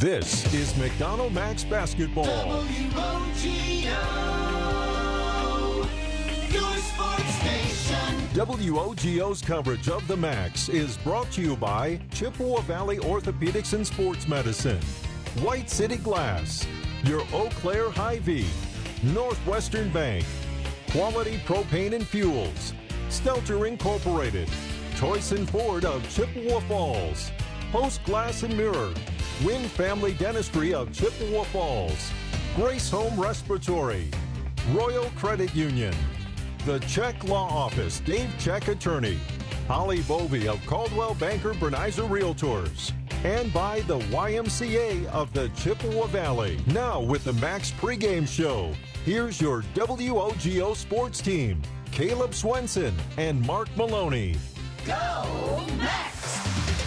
This is McDonald Max Basketball. WOGO, your sports station. WOGO's coverage of the Max is brought to you by Chippewa Valley Orthopedics and Sports Medicine, White City Glass, your Eau Claire Hy-Vee, Northwestern Bank, Quality Propane and Fuels, Stelter Incorporated, Toyson Ford of Chippewa Falls, Post Glass and Mirror, Wynn Family Dentistry of Chippewa Falls, Grace Home Respiratory, Royal Credit Union, the Check Law Office, Dave Check Attorney, Holly Bovey of Caldwell Banker Bernizer Realtors, and by the YMCA of the Chippewa Valley. Now with the Max pregame show, here's your WOGO sports team, Caleb Swenson and Mark Maloney. Go Max!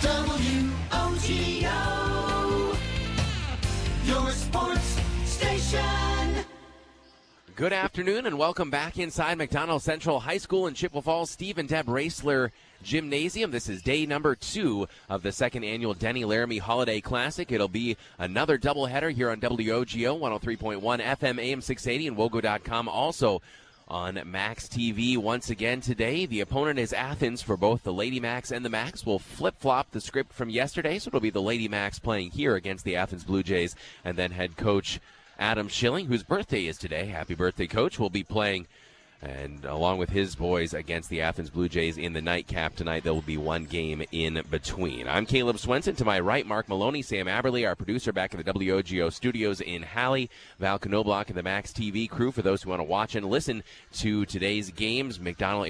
WOGO, your sports station. Good afternoon and welcome back inside McDonald Central High School in Chippewa Falls Steve and Deb Raessler Gymnasium. This is day number 2 of the second annual Denny Laramie Holiday Classic. It'll be another doubleheader here on WOGO 103.1 FM AM 680 and WOGO.com. Also on Max TV once again today. The opponent is Athens for both the Lady Max and the Max. We'll flip-flop the script from yesterday, so it'll be the Lady Max playing here against the Athens Blue Jays, and then head coach Adam Schilling, whose birthday is today. Happy birthday, Coach. Will be playing, and along with his boys, against the Athens Blue Jays in the nightcap tonight. There will be one game in between. I'm Caleb Swenson. To my right, Mark Maloney, Sam Aberley, our producer back in the WOGO studios in Halley, Val Knobloch, and the Max TV crew. For those who want to watch and listen to today's games,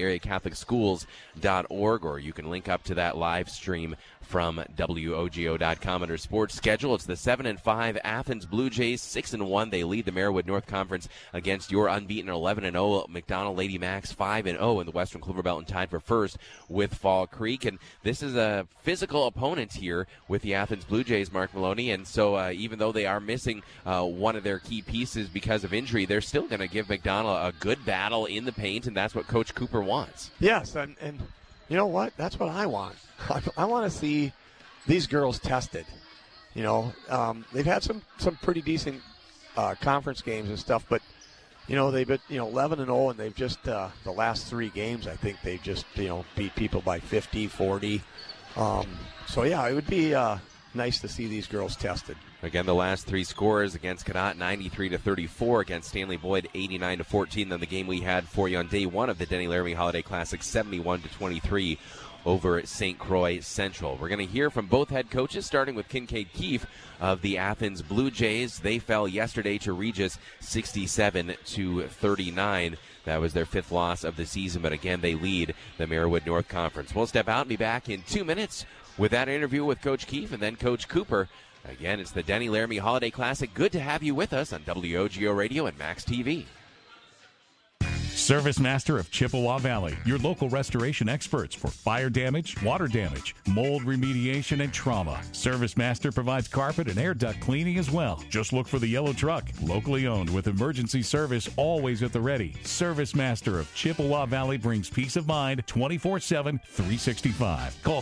McDonald-area-Catholic-Schools.org, or you can link up to that live stream from WOGO.com under sports schedule. It's the 7-5 Athens Blue Jays, 6-1. They lead the Marywood North Conference against your unbeaten 11-0 McDonald Lady Max, 5-0 in the Western Clover Belt, and tied for first with Fall Creek. And this is a physical opponent here with the Athens Blue Jays, Mark Maloney. And so even though they are missing one of their key pieces because of injury, they're still going to give McDonald a good battle in the paint, and that's what Coach Cooper wants. Yes, and you know what? That's what I want. I want to see these girls tested. You know, they've had some pretty decent conference games and stuff, but you know they've been 11-0, and they've just the last 3 games I think they've just beat people by 50, 40. So yeah, it would be nice to see these girls tested. Again, the last 3 scores against Cadott, 93-34, against Stanley Boyd, 89-14. Then the game we had for you on day 1 of the Denny Laramie Holiday Classic, 71-23 over at St. Croix Central. We're going to hear from both head coaches, starting with Kincaid Keefe of the Athens Blue Jays. They fell yesterday to Regis, 67-39. That was their 5th loss of the season, but again, they lead the Marywood North Conference. We'll step out and be back in 2 minutes with that interview with Coach Keefe and then Coach Cooper. Again, it's the Denny Laramie Holiday Classic. Good to have you with us on WOGO Radio and Max TV. Service Master of Chippewa Valley, your local restoration experts for fire damage, water damage, mold remediation, and trauma. Service Master provides carpet and air duct cleaning as well. Just look for the yellow truck, locally owned with emergency service always at the ready. Service Master of Chippewa Valley brings peace of mind 24/7, 365. Call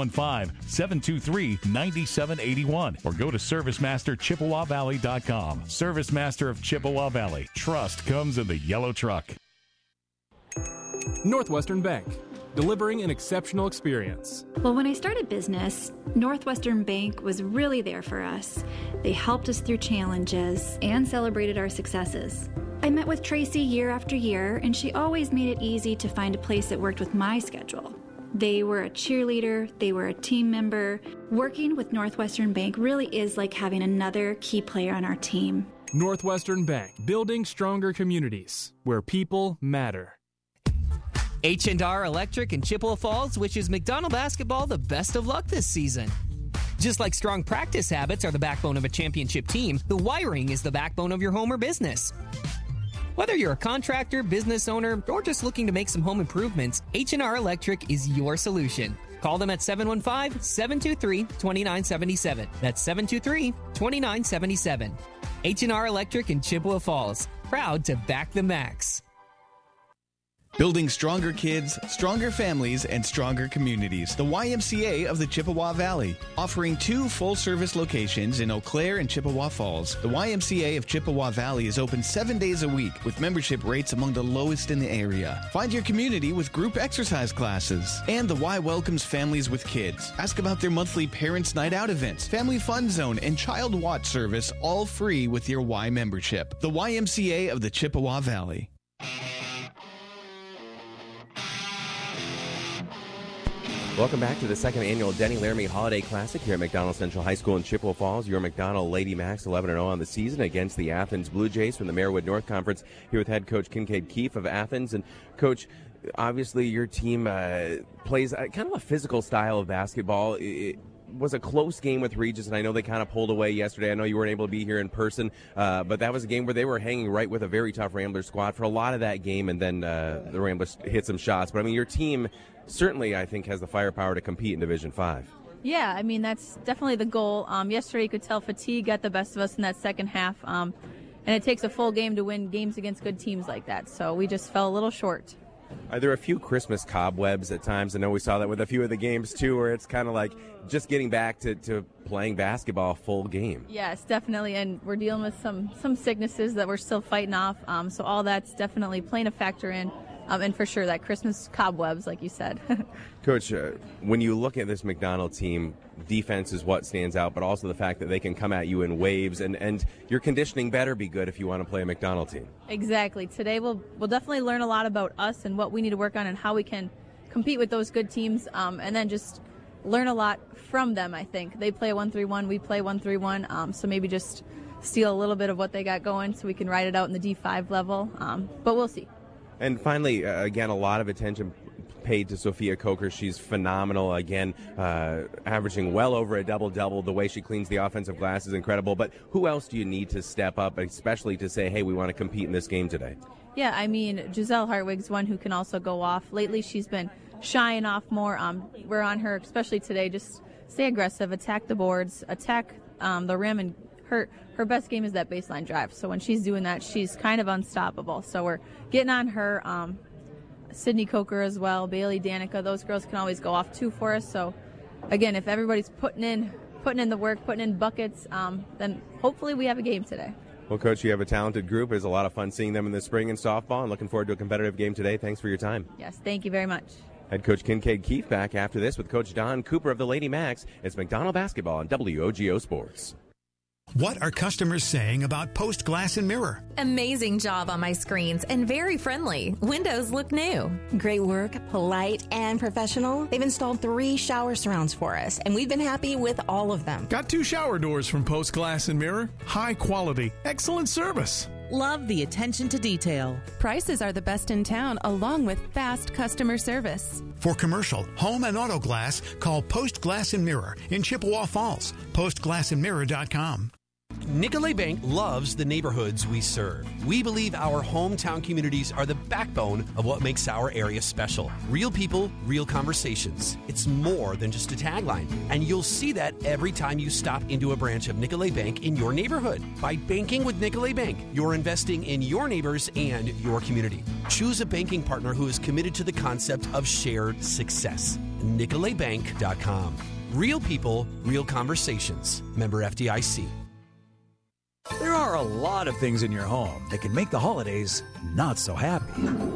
715-723-9781 or go to ServiceMasterChippewaValley.com. Service Master of Chippewa Valley. Trust comes in the yellow truck. Northwestern Bank, delivering an exceptional experience. Well, when I started business, Northwestern Bank was really there for us. They helped us through challenges and celebrated our successes. I met with Tracy year after year, and she always made it easy to find a place that worked with my schedule. They were a cheerleader, they were a team member. Working with Northwestern Bank really is like having another key player on our team. Northwestern Bank, building stronger communities where people matter. H&R Electric in Chippewa Falls wishes McDonald basketball the best of luck this season. Just like strong practice habits are the backbone of a championship team, the wiring is the backbone of your home or business. Whether you're a contractor, business owner, or just looking to make some home improvements, H&R Electric is your solution. Call them at 715-723-2977. That's 723-2977. H&R Electric in Chippewa Falls. Proud to back the Max. Building stronger kids, stronger families, and stronger communities. The YMCA of the Chippewa Valley. Offering 2 full-service locations in Eau Claire and Chippewa Falls, the YMCA of Chippewa Valley is open 7 days a week with membership rates among the lowest in the area. Find your community with group exercise classes. And the Y welcomes families with kids. Ask about their monthly Parents' Night Out events, Family Fun Zone, and Child Watch service, all free with your Y membership. The YMCA of the Chippewa Valley. Welcome back to the second annual Denny Laramie Holiday Classic here at McDonald Central High School in Chippewa Falls. Your McDonald Lady Macs 11-0 on the season against the Athens Blue Jays from the Marewood North Conference. Here with head coach Kincaid Keefe of Athens. And Coach, obviously your team plays kind of a physical style of basketball. It was a close game with Regis, and I know they kind of pulled away yesterday. I know you weren't able to be here in person, but that was a game where they were hanging right with a very tough Ramblers squad for a lot of that game, and then the Ramblers hit some shots. But, I mean, your team certainly, I think, has the firepower to compete in Division 5. Yeah, I mean, that's definitely the goal. Yesterday you could tell fatigue got the best of us in that second half, and it takes a full game to win games against good teams like that, so we just fell a little short. Are there a few Christmas cobwebs at times? I know we saw that with a few of the games, too, where it's kind of like just getting back to playing basketball full game. Yes, definitely, and we're dealing with some sicknesses that we're still fighting off, so all that's definitely playing a factor in. And for sure, that Christmas cobwebs, like you said. Coach, when you look at this McDonald team, defense is what stands out, but also the fact that they can come at you in waves, and your conditioning better be good if you want to play a McDonald team. Exactly. Today we'll definitely learn a lot about us and what we need to work on and how we can compete with those good teams, and then just learn a lot from them, I think. They play 1-3-1, we play 1-3-1, so maybe just steal a little bit of what they got going so we can ride it out in the D5 level, but we'll see. And finally, again, a lot of attention paid to Sophia Coker. She's phenomenal. Again, averaging well over a double-double. The way she cleans the offensive glass is incredible. But who else do you need to step up, especially to say, hey, we want to compete in this game today? Yeah, I mean, Giselle Hartwig's one who can also go off. Lately, she's been shying off more. We're on her, especially today. Just stay aggressive, attack the boards, attack the rim, and her best game is that baseline drive. So when she's doing that, she's kind of unstoppable. So we're getting on her. Sydney Coker as well, Bailey Danica, those girls can always go off too for us. So again, if everybody's putting in the work, putting in buckets, then hopefully we have a game today. Well, Coach, you have a talented group. It was a lot of fun seeing them in the spring in softball, and looking forward to a competitive game today. Thanks for your time. Yes, thank you very much. Head coach Kincaid Keefe back after this with Coach Don Cooper of the Lady Macs. It's McDonald basketball on WOGO Sports. What are customers saying about Post Glass and Mirror? Amazing job on my screens and very friendly. Windows look new. Great work, polite and professional. They've installed 3 shower surrounds for us, and we've been happy with all of them. Got 2 shower doors from Post Glass and Mirror. High quality, excellent service. Love the attention to detail. Prices are the best in town, along with fast customer service. For commercial, home, and auto glass, call Post Glass and Mirror in Chippewa Falls. PostGlassandMirror.com. Nicolet Bank loves the neighborhoods we serve. We believe our hometown communities are the backbone of what makes our area special. Real people, real conversations. It's more than just a tagline, and you'll see that every time you stop into a branch of Nicolet Bank in your neighborhood. By banking with Nicolet Bank, you're investing in your neighbors and your community. Choose a banking partner who is committed to the concept of shared success. NicoletBank.com. Real people, real conversations. Member FDIC. There are a lot of things in your home that can make the holidays not so happy.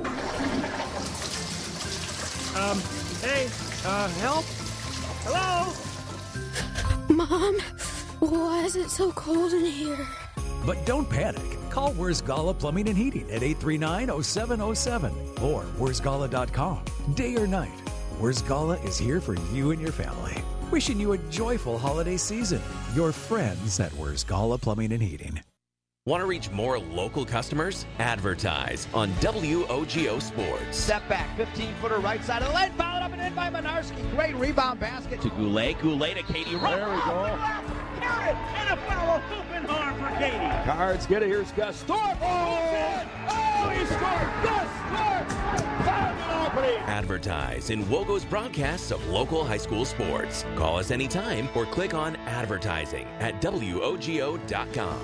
Help? Hello? Mom, why is it so cold in here? But don't panic. Call Wurzgala Plumbing and Heating at 839-0707 or wurzgala.com. Day or night, Wurzgala is here for you and your family. Wishing you a joyful holiday season. Your friends at Wurzgala Plumbing and Heating. Want to reach more local customers? Advertise on WOGO Sports. Step back, 15-footer right side of the lane, fouled up and in by Minarski. Great rebound basket. To Goulet to Katie Rupp. There we go. Carrot and a foul, open arm for Katie. Cards get it. Here's Gus Thorpe. Oh, he scored. Gus Thorpe. Advertise in WOGO's broadcasts of local high school sports. Call us anytime or click on advertising at WOGO.com.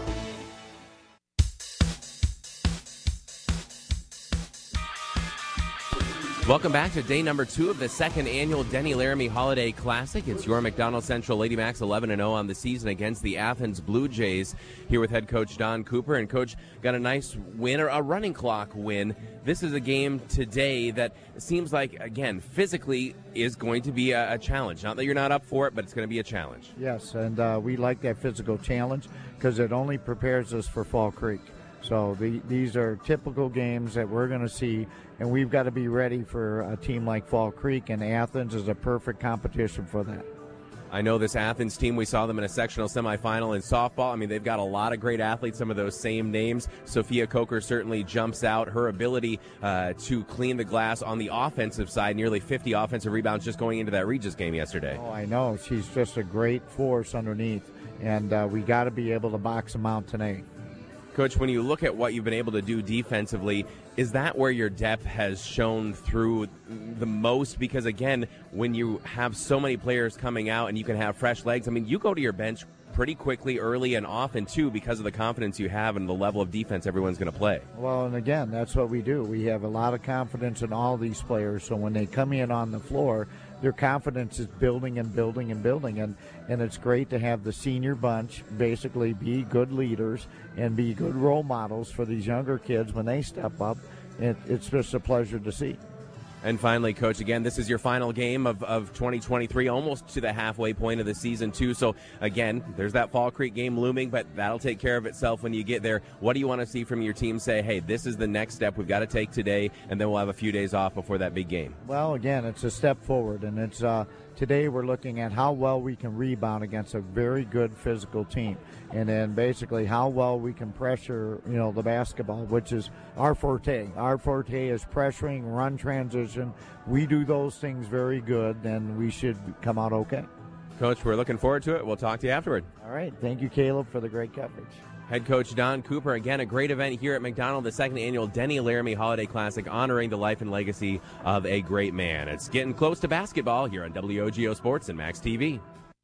Welcome back to day number 2 of the second annual Denny Laramie Holiday Classic. It's your McDonald Central Lady Macs 11-0 on the season against the Athens Blue Jays. Here with head coach Don Cooper, and coach got a nice win, or a running clock win. This is a game today that seems like, again, physically is going to be a challenge. Not that you're not up for it, but it's going to be a challenge. Yes, and we like that physical challenge because it only prepares us for Fall Creek. So these are typical games that we're going to see, and we've got to be ready for a team like Fall Creek, and Athens is a perfect competition for that. I know this Athens team, we saw them in a sectional semifinal in softball. I mean, they've got a lot of great athletes, some of those same names. Sophia Coker certainly jumps out. Her ability to clean the glass on the offensive side, nearly 50 offensive rebounds just going into that Regis game yesterday. Oh, I know. She's just a great force underneath, and we got to be able to box them out tonight. Coach, when you look at what you've been able to do defensively, is that where your depth has shown through the most? Because, again, when you have so many players coming out and you can have fresh legs, I mean, you go to your bench pretty quickly, early, and often, too, because of the confidence you have and the level of defense everyone's going to play. Well, and again, that's what we do. We have a lot of confidence in all these players, so when they come in on the floor, their confidence is building and building and building, and it's great to have the senior bunch basically be good leaders and be good role models for these younger kids when they step up. It's just a pleasure to see. And finally, Coach, again, this is your final game of 2023, almost to the halfway point of the season, too. So, again, there's that Fall Creek game looming, but that'll take care of itself when you get there. What do you want to see from your team? Say, hey, this is the next step we've got to take today, and then we'll have a few days off before that big game. Well, again, it's a step forward, and it's today we're looking at how well we can rebound against a very good physical team, and then basically how well we can pressure, the basketball, which is our forte. Our forte is pressuring, run transition. We do those things very good, then we should come out okay. Coach, we're looking forward to it. We'll talk to you afterward. All right. Thank you, Caleb, for the great coverage. Head coach Don Cooper, again, a great event here at McDonald, the second annual Denny Laramie Holiday Classic, honoring the life and legacy of a great man. It's getting close to basketball here on WOGO Sports and Max TV.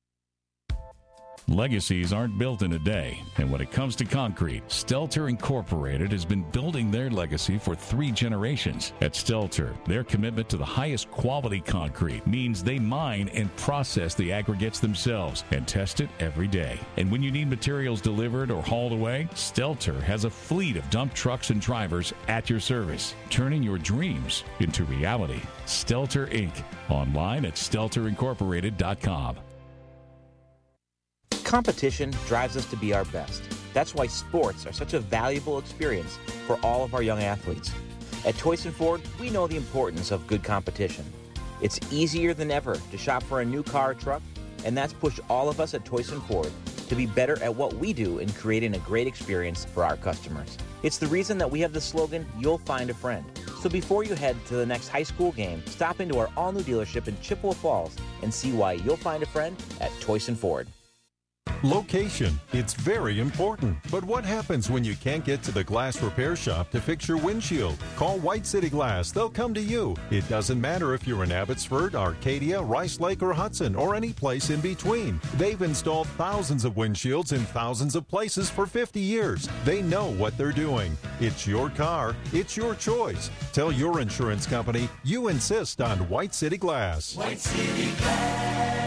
Legacies aren't built in a day, and when it comes to concrete, Stelter Incorporated has been building their legacy for 3 generations. At Stelter, their commitment to the highest quality concrete means they mine and process the aggregates themselves and test it every day. And when you need materials delivered or hauled away, Stelter has a fleet of dump trucks and drivers at your service, turning your dreams into reality. Stelter Inc. Online at stelterincorporated.com. Competition drives us to be our best. That's why sports are such a valuable experience for all of our young athletes. At Toyson Ford, we know the importance of good competition. It's easier than ever to shop for a new car or truck, and that's pushed all of us at Toyson Ford to be better at what we do in creating a great experience for our customers. It's the reason that we have the slogan, "You'll find a friend." So before you head to the next high school game, stop into our all-new dealership in Chippewa Falls and see why you'll find a friend at Toyson Ford. Location. It's very important. But what happens when you can't get to the glass repair shop to fix your windshield? Call White City Glass. They'll come to you. It doesn't matter if you're in Abbotsford, Arcadia, Rice Lake, or Hudson, or any place in between. They've installed thousands of windshields in thousands of places for 50 years. They know what they're doing. It's your car. It's your choice. Tell your insurance company you insist on White City Glass. White City Glass.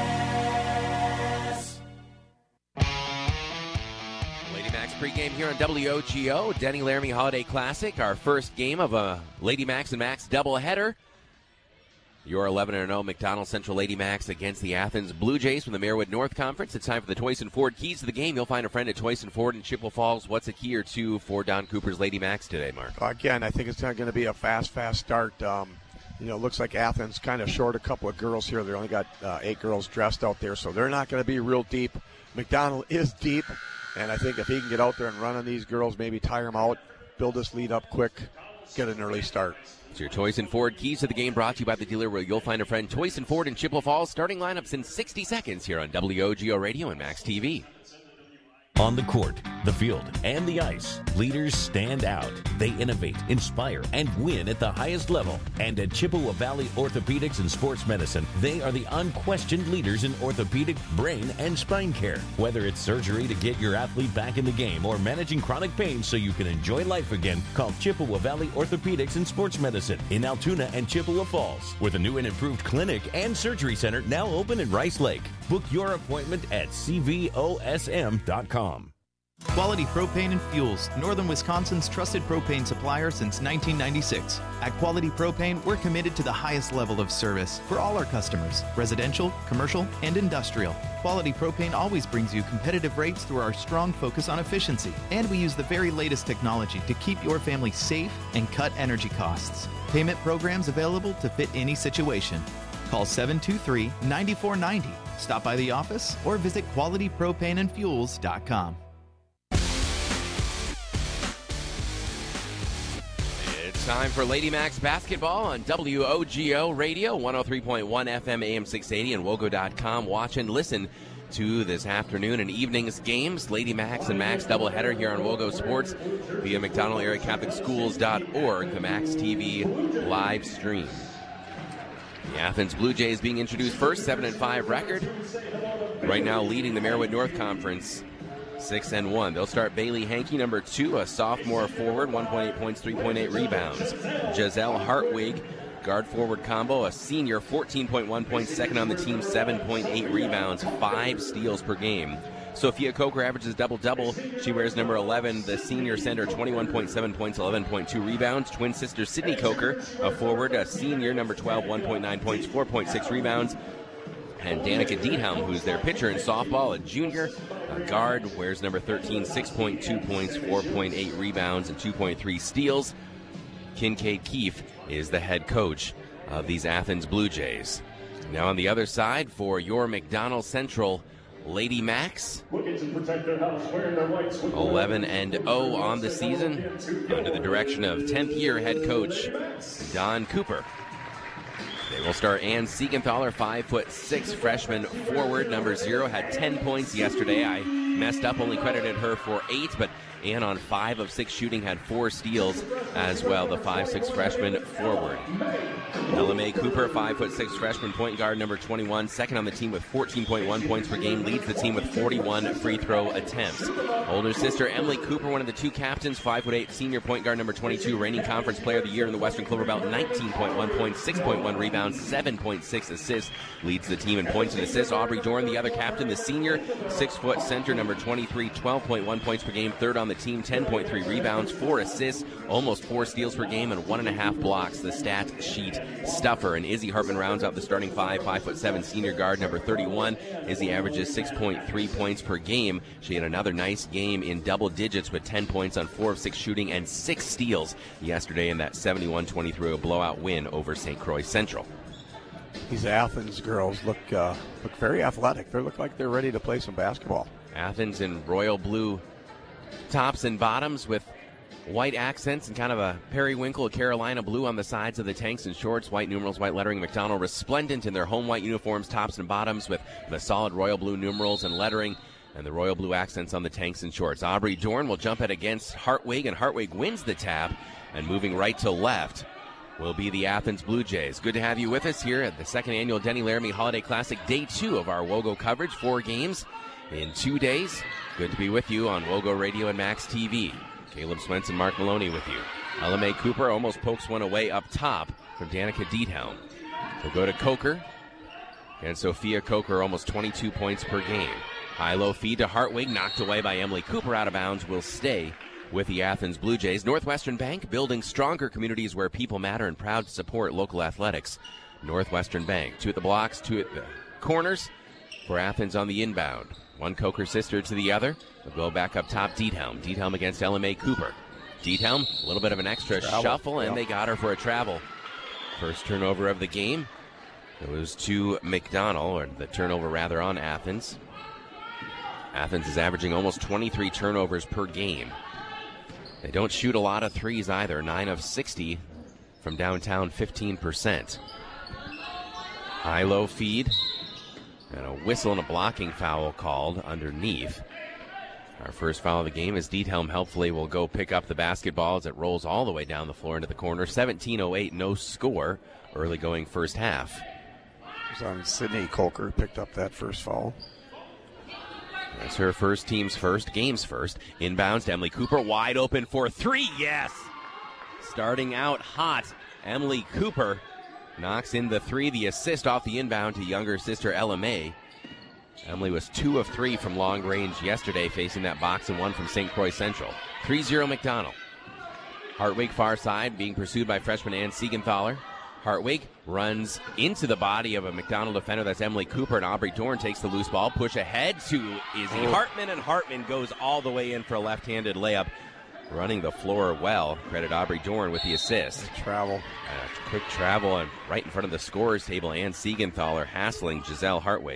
Pregame here on WOGO, Denny Laramie Holiday Classic, our first game of a Lady Macs and Max doubleheader. Your 11-0 McDonald Central Lady Macs against the Athens Blue Jays from the Marewood North Conference. It's time for the Toyson Ford keys to the game. You'll find a friend at Toyson Ford in Chippewa Falls. What's a key or two for Don Cooper's Lady Macs today, Mark? Again, I think it's not going to be a fast start. It looks like Athens kind of short a couple of girls here. They only got 8 girls dressed out there, so they're not going to be real deep. McDonald is deep. And I think if he can get out there and run on these girls, maybe tire them out, build this lead up quick, get an early start. It's your Toyson Ford keys to the game brought to you by the dealer where you'll find a friend. Toyson Ford in Chippewa Falls. Starting lineups in 60 seconds here on WOGO Radio and Max TV. On the court, the field, and the ice, leaders stand out. They innovate, inspire, and win at the highest level. And at Chippewa Valley Orthopedics and Sports Medicine, they are the unquestioned leaders in orthopedic, brain, and spine care. Whether it's surgery to get your athlete back in the game or managing chronic pain so you can enjoy life again, call Chippewa Valley Orthopedics and Sports Medicine in Altoona and Chippewa Falls, with a new and improved clinic and surgery center now open in Rice Lake. Book your appointment at cvosm.com. Quality Propane and Fuels, Northern Wisconsin's trusted propane supplier since 1996. At Quality Propane, we're committed to the highest level of service for all our customers, residential, commercial, and industrial. Quality Propane always brings you competitive rates through our strong focus on efficiency, and we use the very latest technology to keep your family safe and cut energy costs. Payment programs available to fit any situation. Call 723-9490. Stop by the office or visit qualitypropaneandfuels.com. Time for Lady Macs basketball on WOGO Radio, 103.1 FM, AM 680, and WOGO.com. Watch and listen to this afternoon and evening's games. Lady Macs and Macs doubleheader here on WOGO Sports via McDonald-area-Catholic-Schools.org, the Macs TV live stream. The Athens Blue Jays being introduced first, 7-5 record. Right now leading the Merriwood North Conference 6-1. They'll start Bailey Hankey, number 2, a sophomore forward, 1.8 points, 3.8 rebounds. Giselle Hartwig, guard forward combo, a senior, 14.1 points, second on the team, 7.8 rebounds, 5 steals per game. Sophia Coker averages double-double. She wears number 11, the senior center, 21.7 points, 11.2 rebounds. Twin sister Sydney Coker, a forward, a senior, number 12, 1.9 points, 4.6 rebounds. And Danica Diethelm, who's their pitcher in softball, a junior, a guard, wears number 13, 6.2 points, 4.8 rebounds, and 2.3 steals. Kincaid Keefe is the head coach of these Athens Blue Jays. Now on the other side for your McDonald Central Lady Macs, 11-0 on the season, under the direction of 10th-year head coach Don Cooper. They will start Ann Siegenthaler, 5'6" freshman forward, number 0, had 10 points yesterday. I messed up, only credited her for 8, but Ann on 5 of 6 shooting had 4 steals as well, the 5'6" freshman forward. Ella Mae Cooper, 5'6" freshman point guard, number 21, second on the team with 14.1 points per game, leads the team with 41 free throw attempts. Older sister Emily Cooper, one of the 2 captains, 5'8" senior point guard, number 22, reigning conference player of the year in the Western Clover Belt, 19.1 points, 6.1 rebounds, 7.6 assists, leads the team in points and assists. Aubrey Dorn, the other captain, the senior, 6-foot center, number 23, 12.1 points per game, third on the team, 10.3 rebounds, 4 assists, almost 4 steals per game, and 1.5 blocks, the stat sheet stuffer. And Izzy Hartman rounds out the starting 5'7" senior guard, number 31. Izzy averages 6.3 points per game. She had another nice game in double digits with 10 points on 4 of 6 shooting and 6 steals yesterday in that 71-23 blowout win over St. Croix Central. These Athens girls look very athletic. They look like they're ready to play some basketball. Athens in royal blue tops and bottoms with white accents and kind of a periwinkle Carolina blue on the sides of the tanks and shorts. White numerals, white lettering. McDonald resplendent in their home white uniforms, tops and bottoms, with the solid royal blue numerals and lettering and the royal blue accents on the tanks and shorts. Aubrey Dorn will jump it against Hartwig, and Hartwig wins the tap. And moving right to left will be the Athens Blue Jays. Good to have you with us here at the second annual Denny Laramie Holiday Classic, day 2 of our WOGO coverage. 4 games in 2 days. Good to be with you on WOGO Radio and Max TV. Caleb Swenson, Mark Maloney with you. Ella Mae Cooper almost pokes one away up top from Danica Diethelm. We'll go to Coker. And Sophia Coker, almost 22 points per game. High-low feed to Hartwig, knocked away by Emily Cooper, out of bounds, will stay with the Athens Blue Jays. Northwestern Bank, building stronger communities where people matter, and proud to support local athletics. Northwestern Bank. 2 at the blocks, 2 at the corners for Athens on the inbound. One Coker sister to the other. We'll go back up top, Diethelm. Diethelm against Ella Mae Cooper. Diethelm, a little bit of an extra shuffle, and they got her for a travel. First turnover of the game. It was to McDonald, or the turnover rather on Athens. Athens is averaging almost 23 turnovers per game. They don't shoot a lot of threes either. 9 of 60 from downtown, 15%. High-low feed. And a whistle and a blocking foul called underneath. Our first foul of the game is Diethelm helpfully will go pick up the basketball as it rolls all the way down the floor into the corner. 17:08, no score, early going first half. It was on Sydney Coker, picked up that first foul. That's her first, team's first, game's first. Inbounds to Emily Cooper, wide open for three, yes! Starting out hot, Emily Cooper knocks in the three, the assist off the inbound to younger sister Ella May. Emily was 2 of 3 from long range yesterday, facing that box and one from St. Croix Central. 3-0 McDonald. Hartwig far side, being pursued by freshman Ann Siegenthaler. Hartwig runs into the body of a McDonald defender. That's Emily Cooper, and Aubrey Dorn takes the loose ball. Push ahead to Izzy Hartman, and Hartman goes all the way in for a left-handed layup. Running the floor well. Credit Aubrey Dorn with the assist. Travel. Quick travel, and right in front of the scorers table, Ann Siegenthaler hassling Giselle Hartwig.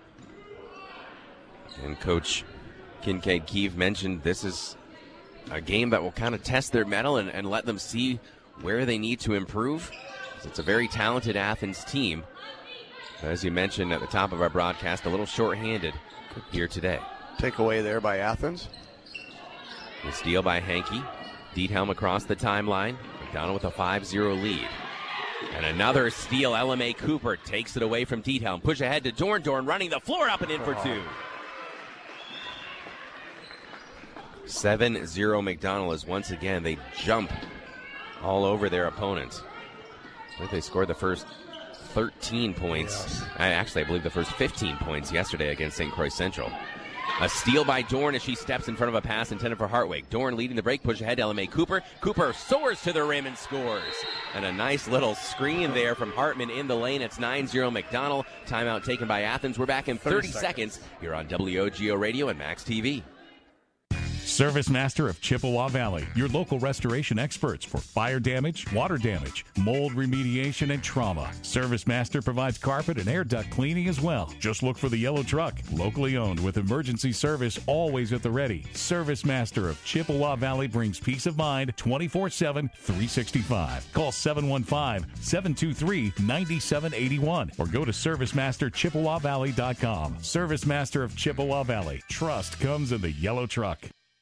And Coach Kincaid Keefe mentioned this is a game that will kind of test their mettle and let them see where they need to improve. It's a very talented Athens team. As you mentioned at the top of our broadcast, a little shorthanded here today. Takeaway there by Athens. The steal by Hankey. Diethelm across the timeline. McDonald with a 5-0 lead. And another steal. Ella May Cooper takes it away from Diethelm. Push ahead to Dorn. Dorn running the floor up and in for two. 7-0 McDonald as once again they jump all over their opponents. I think they scored the first 13 points. Yes. I believe the first 15 points yesterday against St. Croix Central. A steal by Dorn as she steps in front of a pass intended for Hartwig. Dorn leading the break, push ahead to Ella May Cooper. Cooper soars to the rim and scores. And a nice little screen there from Hartman in the lane. It's 9-0 McDonald. Timeout taken by Athens. We're back in 30 seconds here on WOGO Radio and Max TV. Service Master of Chippewa Valley, your local restoration experts for fire damage, water damage, mold remediation, and trauma. Service Master provides carpet and air duct cleaning as well. Just look for the yellow truck, locally owned with emergency service always at the ready. Service Master of Chippewa Valley brings peace of mind 24/7, 365. Call 715-723-9781 or go to ServiceMasterChippewaValley.com. Service Master of Chippewa Valley. Trust comes in the yellow truck.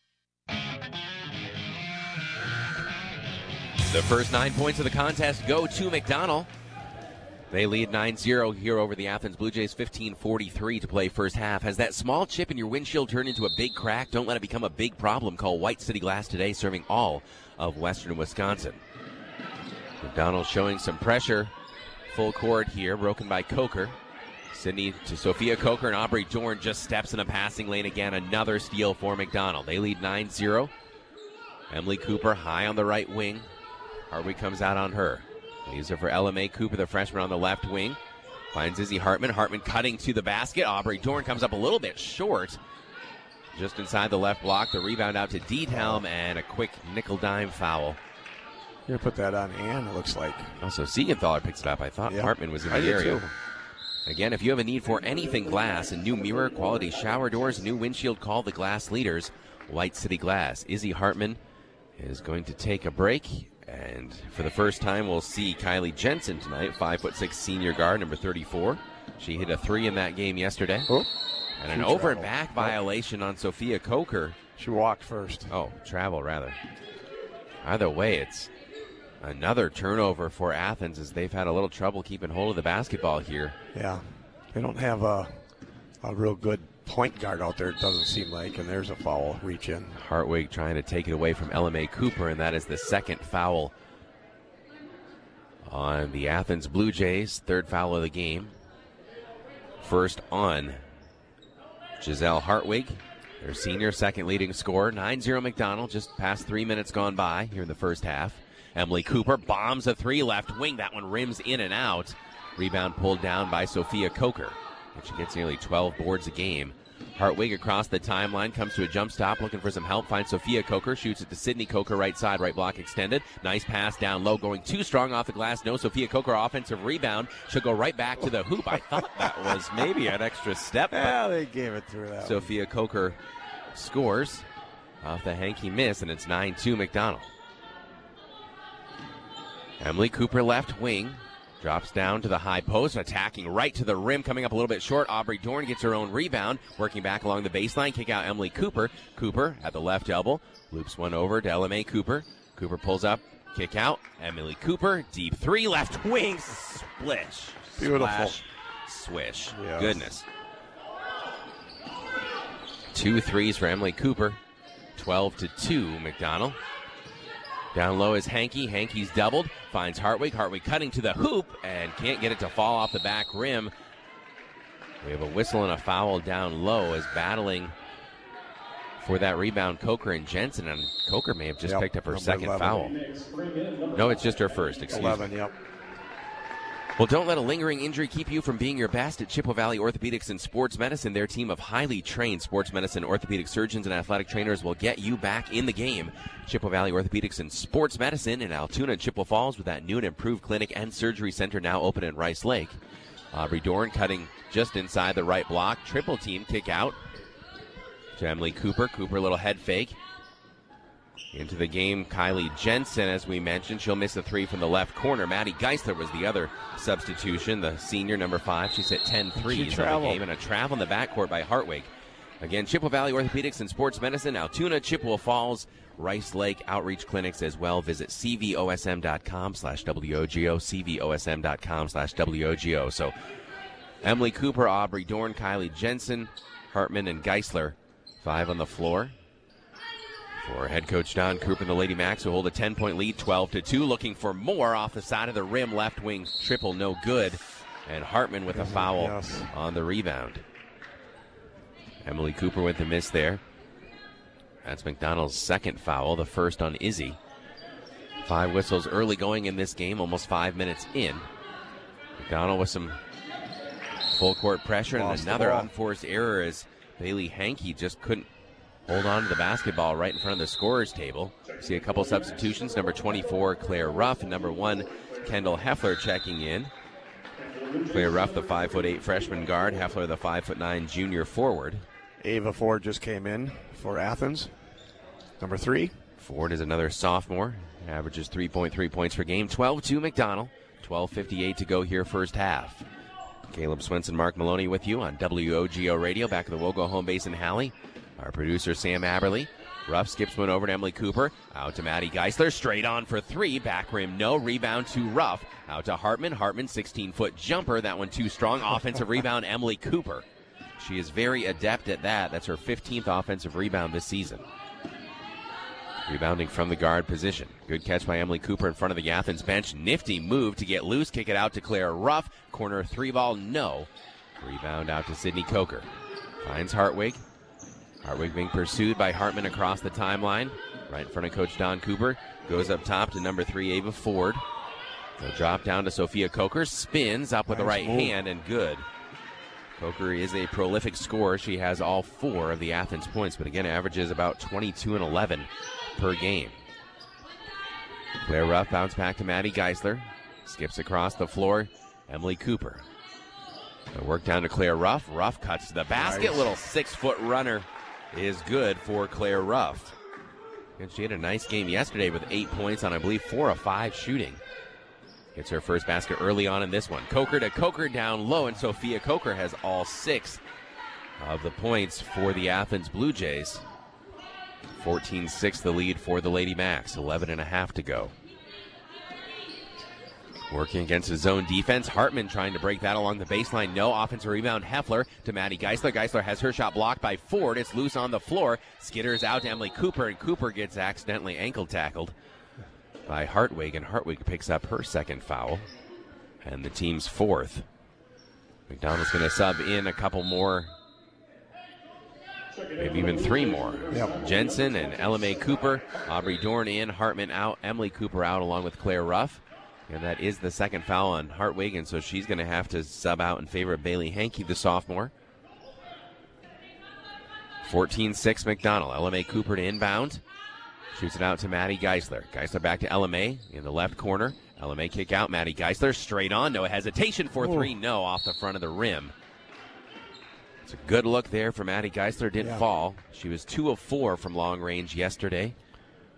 The first 9 points of the contest go to McDonald. They lead 9-0 here over the Athens Blue Jays, 15:43 to play first half. Has that small chip in your windshield turned into a big crack? Don't let it become a big problem. Call White City Glass today, serving all of western Wisconsin. McDonald showing some pressure. Full court here, broken by Coker. Sydney to Sophia Coker, and Aubrey Dorn just steps in a passing lane again. Another steal for McDonald. They lead 9-0. Emily Cooper high on the right wing. Hartwig comes out on her. Leaves her for Ella May Cooper, the freshman on the left wing. Finds Izzy Hartman. Hartman cutting to the basket. Aubrey Dorn comes up a little bit short. Just inside the left block. The rebound out to Diethelm, and a quick nickel dime foul. You're going to put that on Ann, it looks like. Also, Siegenthaler picks it up. I thought Hartman was in the area. Again, if you have a need for anything glass, a new mirror, quality shower doors, new windshield, call the glass leaders, White City Glass. Izzy Hartman is going to take a break, and for the first time we'll see Kylie Jensen tonight, 5'6" senior guard, number 34. She hit a 3 in that game yesterday. And an over and back violation on Sophia Coker. She walked first. Oh, travel rather. Either way, it's another turnover for Athens as they've had a little trouble keeping hold of the basketball here. Yeah, they don't have a real good point guard out there, it doesn't seem like, and there's a foul, reach in. Hartwig trying to take it away from Ella May Cooper, and that is the second foul on the Athens Blue Jays, third foul of the game. First on Giselle Hartwig, their senior, second leading scorer. 9-0 McDonald, just past 3 minutes gone by here in the first half. Emily Cooper bombs a 3 left wing. That one rims in and out. Rebound pulled down by Sophia Coker. She gets nearly 12 boards a game. Hartwig across the timeline, comes to a jump stop, looking for some help, finds Sophia Coker, shoots it to Sydney Coker, right side, right block extended. Nice pass down low, going too strong off the glass. No Sophia Coker offensive rebound. She'll go right back to the hoop. I thought that was maybe an extra step. Yeah, they gave it to her. Sophia Coker scores off the hanky miss, and it's 9-2 McDonald. Emily Cooper left wing. Drops down to the high post, attacking right to the rim, coming up a little bit short. Aubrey Dorn gets her own rebound, working back along the baseline. Kick out Emily Cooper. Cooper at the left elbow, loops one over to LMA Cooper. Cooper pulls up, kick out. Emily Cooper, deep three, left wing, splish. Beautiful. Splash, swish. Yes. Goodness. 2 threes for Emily Cooper. 12-2, McDonald. Down low is Hankey. Hankey's doubled. Finds Hartwig. Hartwig cutting to the hoop and can't get it to fall off the back rim. We have a whistle and a foul down low as battling for that rebound Coker and Jensen. And Coker may have just picked up her second 11. foul. No, it's just her first. Excuse 11, me. yep. Well, don't let a lingering injury keep you from being your best at Chippewa Valley Orthopedics and Sports Medicine. Their team of highly trained sports medicine, orthopedic surgeons, and athletic trainers will get you back in the game. Chippewa Valley Orthopedics and Sports Medicine in Altoona and Chippewa Falls with that new and improved clinic and surgery center now open in Rice Lake. Aubrey Dorn cutting just inside the right block. Triple team kick out to Emily Cooper. Cooper, a little head fake. Into the game, Kylie Jensen, as we mentioned. She'll miss a three from the left corner. Maddie Geisler was the other substitution, the senior, number 5. She's hit 10 threes in the game, and a travel in the backcourt by Hartwig. Again, Chippewa Valley Orthopedics and Sports Medicine, Altoona, Chippewa Falls, Rice Lake Outreach Clinics as well. Visit cvosm.com/WOGO, cvosm.com/WOGO. So Emily Cooper, Aubrey Dorn, Kylie Jensen, Hartman, and Geisler, 5 on the floor. For head coach Don Croup and the Lady Macs, who hold a 10-point lead, 12-2, looking for more off the side of the rim. Left wing triple, no good. And Hartman with a foul on the rebound. Emily Cooper with the miss there. That's McDonald's second foul, the first on Izzy. 5 whistles early going in this game, almost 5 minutes in. McDonald with some full court pressure, and another unforced error as Bailey Hankey just couldn't hold on to the basketball right in front of the scorer's table. See a couple substitutions. Number 24, Claire Ruff, and number 1, Kendall Heffler checking in. Claire Ruff, the 5'8" freshman guard. Heffler, the 5'9" junior forward. Ava Ford just came in for Athens. Number 3. Ford is another sophomore. Averages 3.3 points per game. 12-2 McDonald. 12:58 to go here first half. Caleb Swenson, Mark Maloney with you on WOGO Radio. Back at the Wogo home base in Halley. Our producer, Sam Aberly. Ruff skips one over to Emily Cooper. Out to Maddie Geisler. Straight on for 3. Back rim, no. Rebound to Ruff. Out to Hartman. Hartman, 16-foot jumper. That one too strong. Offensive rebound, Emily Cooper. She is very adept at that. That's her 15th offensive rebound this season. Rebounding from the guard position. Good catch by Emily Cooper in front of the Athens bench. Nifty move to get loose. Kick it out to Claire Ruff. Corner 3 ball, no. Rebound out to Sydney Coker. Finds Hartwig. Hartwig being pursued by Hartman across the timeline. Right in front of Coach Don Cooper. Goes up top to number 3, Ava Ford. They'll drop down to Sophia Coker. Spins up with the right hand and good. Coker is a prolific scorer. She has all 4 of the Athens points, but again averages about 22 and 11 per game. Claire Ruff bounce back to Maddie Geisler. Skips across the floor. Emily Cooper. The work down to Claire Ruff. Ruff cuts to the basket. Nice. Little 6-foot runner is good for Claire Ruff. And she had a nice game yesterday with 8 points on, I believe, 4 of 5 shooting. Gets her first basket early on in this one. Coker to Coker down low, and Sophia Coker has all 6 of the points for the Athens Blue Jays. 14-6 the lead for the Lady Macs. 11.5 to go. Working against a zone defense. Hartman trying to break that along the baseline. No. Offensive rebound. Heffler to Maddie Geisler. Geisler has her shot blocked by Ford. It's loose on the floor. Skitters out to Emily Cooper, and Cooper gets accidentally ankle tackled by Hartwig, and Hartwig picks up her second foul and the team's 4th. McDonald's going to sub in a couple more, maybe even 3 more. Yep. Jensen and LMA Cooper. Aubrey Dorn in, Hartman out, Emily Cooper out along with Claire Ruff. And that is the second foul on Hartwig, and so she's going to have to sub out in favor of Bailey Hankey, the sophomore. 14-6 McDonald. LMA Cooper to inbound. Shoots it out to Maddie Geisler. Geisler back to LMA in the left corner. LMA kick out. Maddie Geisler straight on. No hesitation for 3. No, off the front of the rim. It's a good look there for Maddie Geisler. Didn't fall. She was 2 of 4 from long range yesterday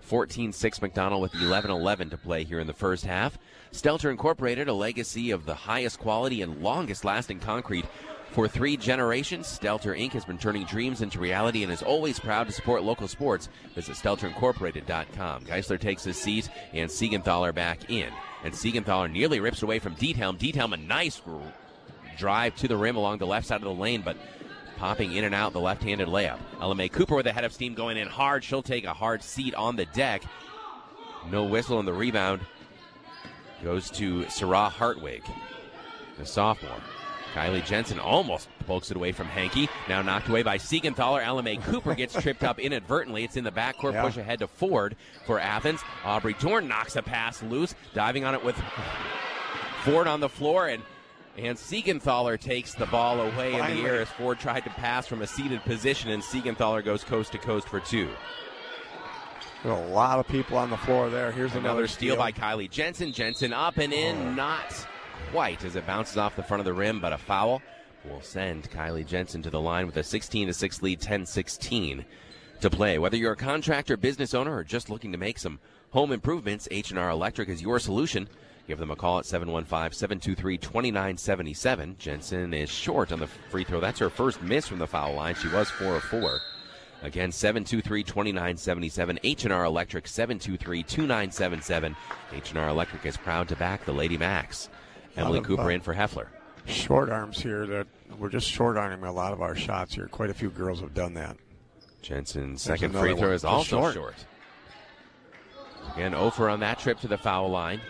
14-6 McDonald with 11:11 to play here in the first half. Stelter Incorporated, a legacy of the highest quality and longest-lasting concrete for 3 generations. Stelter Inc. has been turning dreams into reality and is always proud to support local sports. Visit StelterIncorporated.com. Geisler takes his seat and Siegenthaler back in. And Siegenthaler nearly rips away from Diethelm. Diethelm, a nice drive to the rim along the left side of the lane, but popping in and out the left-handed layup. Ella May Cooper with a head of steam going in hard. She'll take a hard seat on the deck. No whistle, and the rebound goes to Sarah Hartwig, the sophomore. Kylie Jensen almost pokes it away from Henke. Now knocked away by Siegenthaler. Ella May Cooper gets tripped up inadvertently. It's in the backcourt. Push ahead to Ford for Athens. Aubrey Dorn knocks a pass loose. Diving on it with Ford on the floor, and Siegenthaler takes the ball away in the air as Ford tried to pass from a seated position, and Siegenthaler goes coast to coast for 2. There are a lot of people on the floor there. Here's another steal by Kylie Jensen. Jensen up and in, not quite as it bounces off the front of the rim, but a foul will send Kylie Jensen to the line with a 16-6 lead, 10-16 to play. Whether you're a contractor, business owner, or just looking to make some home improvements, H&R Electric is your solution. Give them a call at 715-723-2977. Jensen is short on the free throw. That's her first miss from the foul line. She was 4 of 4. Again, 723-2977. H&R Electric, 723-2977. H&R Electric is proud to back the Lady Macs. Emily Cooper in for Heffler. Short arms here. That we're just short arming a lot of our shots here. Quite a few girls have done that. Jensen's second free throw is also short. Again, Ofer on that trip to the foul line.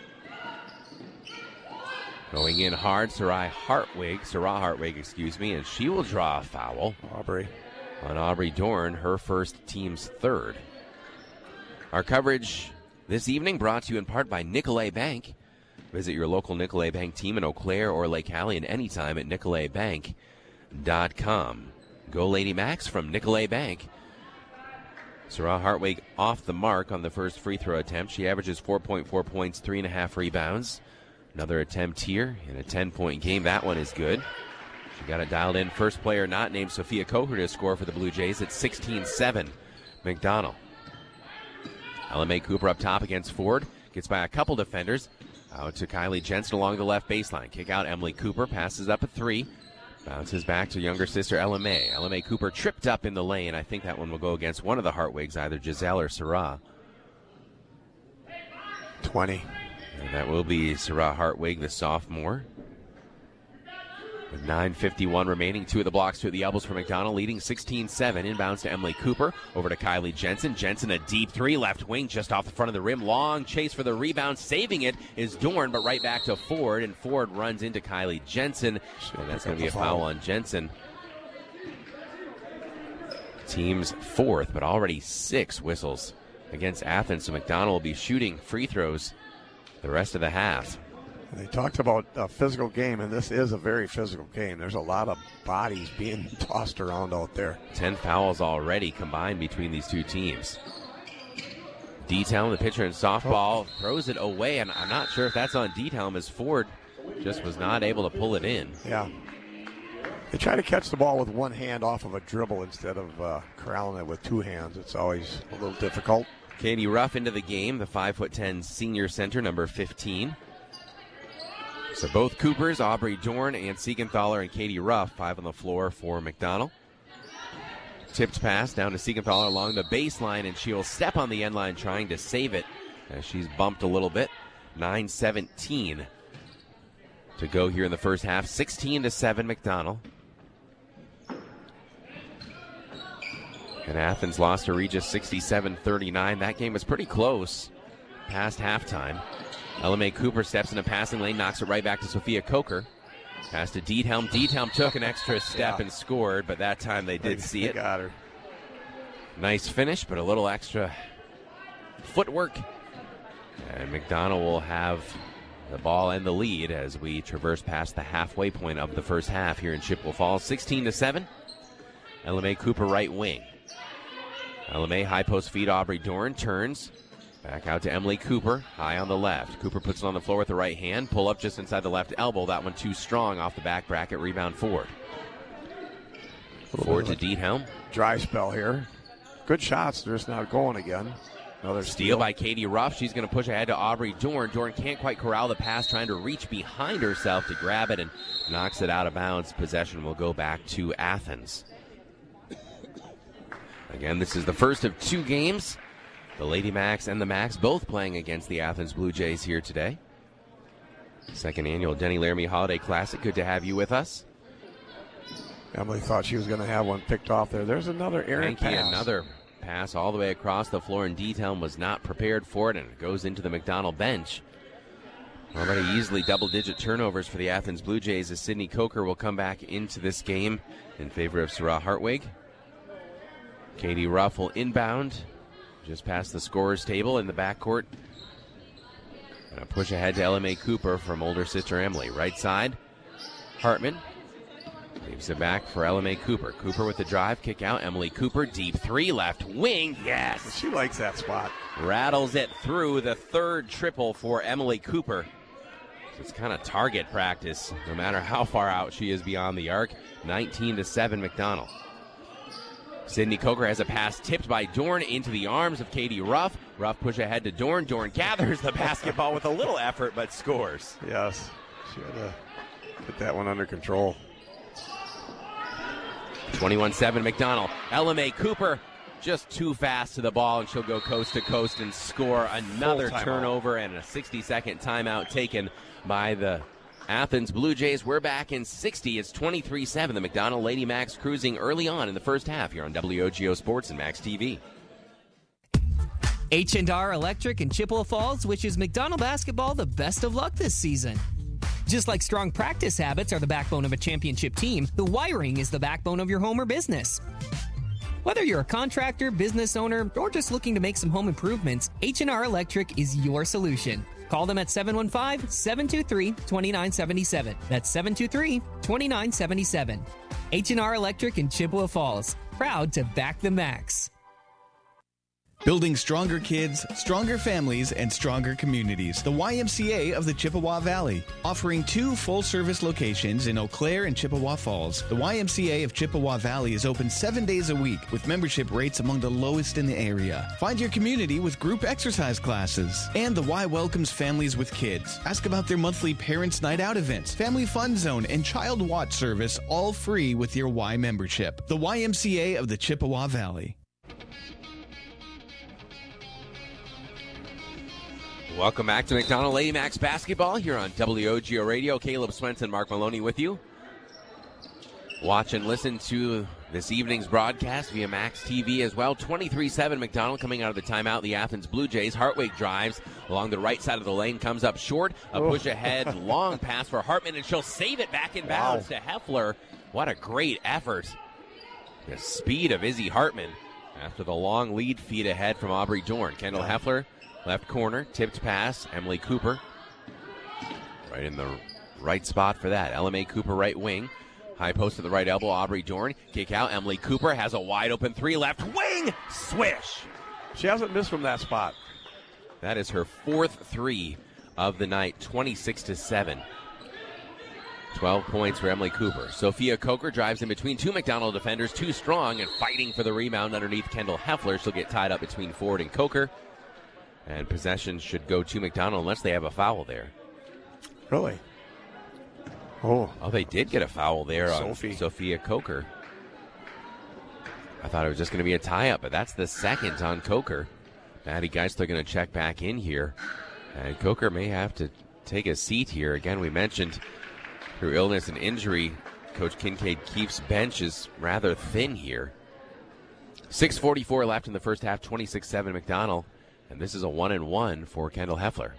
Going in hard, Sarah Hartwig, and she will draw a foul. On Aubrey Dorn, her first, team's third. Our coverage this evening brought to you in part by Nicolet Bank. Visit your local Nicolet Bank team in Eau Claire or Lake Hallie and anytime at nicoletbank.com. Go Lady Macs from Nicolet Bank. Sarah Hartwig off the mark on the first free throw attempt. She averages 4.4 points, 3.5 rebounds. Another attempt here in a 10-point game. That one is good. She got it dialed in. First player not named Sophia Coker to score for the Blue Jays at 16-7. McDonald. Ella May Cooper up top against Ford. Gets by a couple defenders. Out to Kylie Jensen along the left baseline. Kick out Emily Cooper. Passes up a 3. Bounces back to younger sister Ella May. Ella May Cooper tripped up in the lane. I think that one will go against one of the Hartwigs, either Giselle or Sarah. 20. And that will be Sarah Hartwig, the sophomore. With 9:51 remaining, 2 of the blocks, 2 of the elbows for McDonald, leading 16-7. Inbounds to Emily Cooper. Over to Kylie Jensen. Jensen, a deep 3, left wing, just off the front of the rim. Long chase for the rebound. Saving it is Dorn, but right back to Ford. And Ford runs into Kylie Jensen. And that's going to be a foul on Jensen. Team's 4th, but already 6 whistles against Athens. So McDonald will be shooting free throws the rest of the half. They talked about a physical game, and this is a very physical game. There's a lot of bodies being tossed around out there. 10 fouls already combined between these two teams. Diethelm, the pitcher in softball, throws it away, and I'm not sure if that's on Diethelm, as Ford just was not able to pull it in. Yeah. They try to catch the ball with one hand off of a dribble instead of corralling it with 2 hands. It's always a little difficult. Katie Ruff into the game, the 5'10" senior center, number 15. So both Coopers, Aubrey Dorn and Siegenthaler and Katie Ruff, 5 on the floor for McDonald. Tipped pass down to Siegenthaler along the baseline, and she'll step on the end line trying to save it as she's bumped a little bit. 9:17 to go here in the first half. 16-7 McDonald. And Athens lost to Regis 67-39. That game was pretty close past halftime. Ella May Cooper steps in a passing lane, knocks it right back to Sophia Coker. Pass to Diethelm. Diethelm took an extra step and scored, but that time they did see it. Got her. Nice finish, but a little extra footwork. And McDonald will have the ball and the lead as we traverse past the halfway point of the first half here in Chippewa Falls. 16-7. Ella May Cooper right wing. Ella May high post feed. Aubrey Dorn turns. Back out to Emily Cooper, high on the left. Cooper puts it on the floor with the right hand. Pull up just inside the left elbow. That one too strong off the back bracket. Rebound Ford. Ford to Diethelm. Dry spell here. Good shots. They're just not going again. Another steal by Katie Ruff. She's going to push ahead to Aubrey Dorn. Dorn can't quite corral the pass, trying to reach behind herself to grab it and knocks it out of bounds. Possession will go back to Athens. Again, this is the first of 2 games. The Lady Macs and the Macs both playing against the Athens Blue Jays here today. Second annual Denny Laramie Holiday Classic. Good to have you with us. Emily thought she was going to have one picked off there. There's another errant pass. Another pass all the way across the floor, and D-Town was not prepared for it, and it goes into the McDonald bench. Already easily double-digit turnovers for the Athens Blue Jays as Sydney Coker will come back into this game in favor of Sarah Hartwig. Katie Ruff will inbound just past the scorer's table in the backcourt. And a push ahead to LMA Cooper from older sister Emily. Right side, Hartman leaves it back for LMA Cooper. Cooper with the drive, kick out. Emily Cooper, deep 3, left wing. Yes! She likes that spot. Rattles it through, the third triple for Emily Cooper. So it's kind of target practice, no matter how far out she is beyond the arc. 19-7 McDonald. Sydney Coker has a pass tipped by Dorn into the arms of Katie Ruff. Ruff push ahead to Dorn. Dorn gathers the basketball with a little effort, but scores. Yes, she had to get that one under control. 21-7 McDonald. LMA Cooper just too fast to the ball, and she'll go coast to coast and score another turnover and a 60-second timeout taken by the Athens Blue Jays. We're back in 60. It's 23-7. The McDonald Lady Macs cruising early on in the first half here on WOGO Sports and Max TV. H&R Electric in Chippewa Falls wishes McDonald basketball the best of luck this season. Just like strong practice habits are the backbone of a championship team, the wiring is the backbone of your home or business. Whether you're a contractor, business owner, or just looking to make some home improvements, H&R Electric is your solution. Call them at 715-723-2977. That's 723-2977. H&R Electric in Chippewa Falls. Proud to back the Macs. Building stronger kids, stronger families, and stronger communities. The YMCA of the Chippewa Valley. Offering 2 full-service locations in Eau Claire and Chippewa Falls. The YMCA of Chippewa Valley is open 7 days a week with membership rates among the lowest in the area. Find your community with group exercise classes. And the Y welcomes families with kids. Ask about their monthly Parents' Night Out events, Family Fun Zone, and Child Watch service, all free with your Y membership. The YMCA of the Chippewa Valley. Welcome back to McDonald Lady Macs basketball here on WOGO Radio. Caleb Swenson, Mark Maloney with you. Watch and listen to this evening's broadcast via Max TV as well. 23-7 McDonald coming out of the timeout. The Athens Blue Jays. Hartwig drives along the right side of the lane, comes up short. A push ahead, long pass for Hartman, and she'll save it back in bounds to Heffler. What a great effort. The speed of Izzy Hartman after the long lead feed ahead from Aubrey Dorn. Kendall Heffler. Left corner, tipped pass, Emily Cooper. Right in the right spot for that. LMA Cooper right wing. High post to the right elbow, Aubrey Dorn. Kick out, Emily Cooper has a wide open 3 left wing. Swish. She hasn't missed from that spot. That is her 4th 3 of the night, 26-7. 12 points for Emily Cooper. Sophia Coker drives in between 2 McDonald defenders, too strong, and fighting for the rebound underneath Kendall Heffler. She'll get tied up between Ford and Coker. And possession should go to McDonald unless they have a foul there. Really? Oh, they did get a foul there on Sophie. Sophia Coker. I thought it was just going to be a tie-up, but that's the second on Coker. Maddie Geisler going to check back in here. And Coker may have to take a seat here. Again, we mentioned through illness and injury, Coach Kincaid Keefe's bench is rather thin here. 6:44 left in the first half, 26-7 McDonald. And this is a 1-and-1 for Kendall Heffler.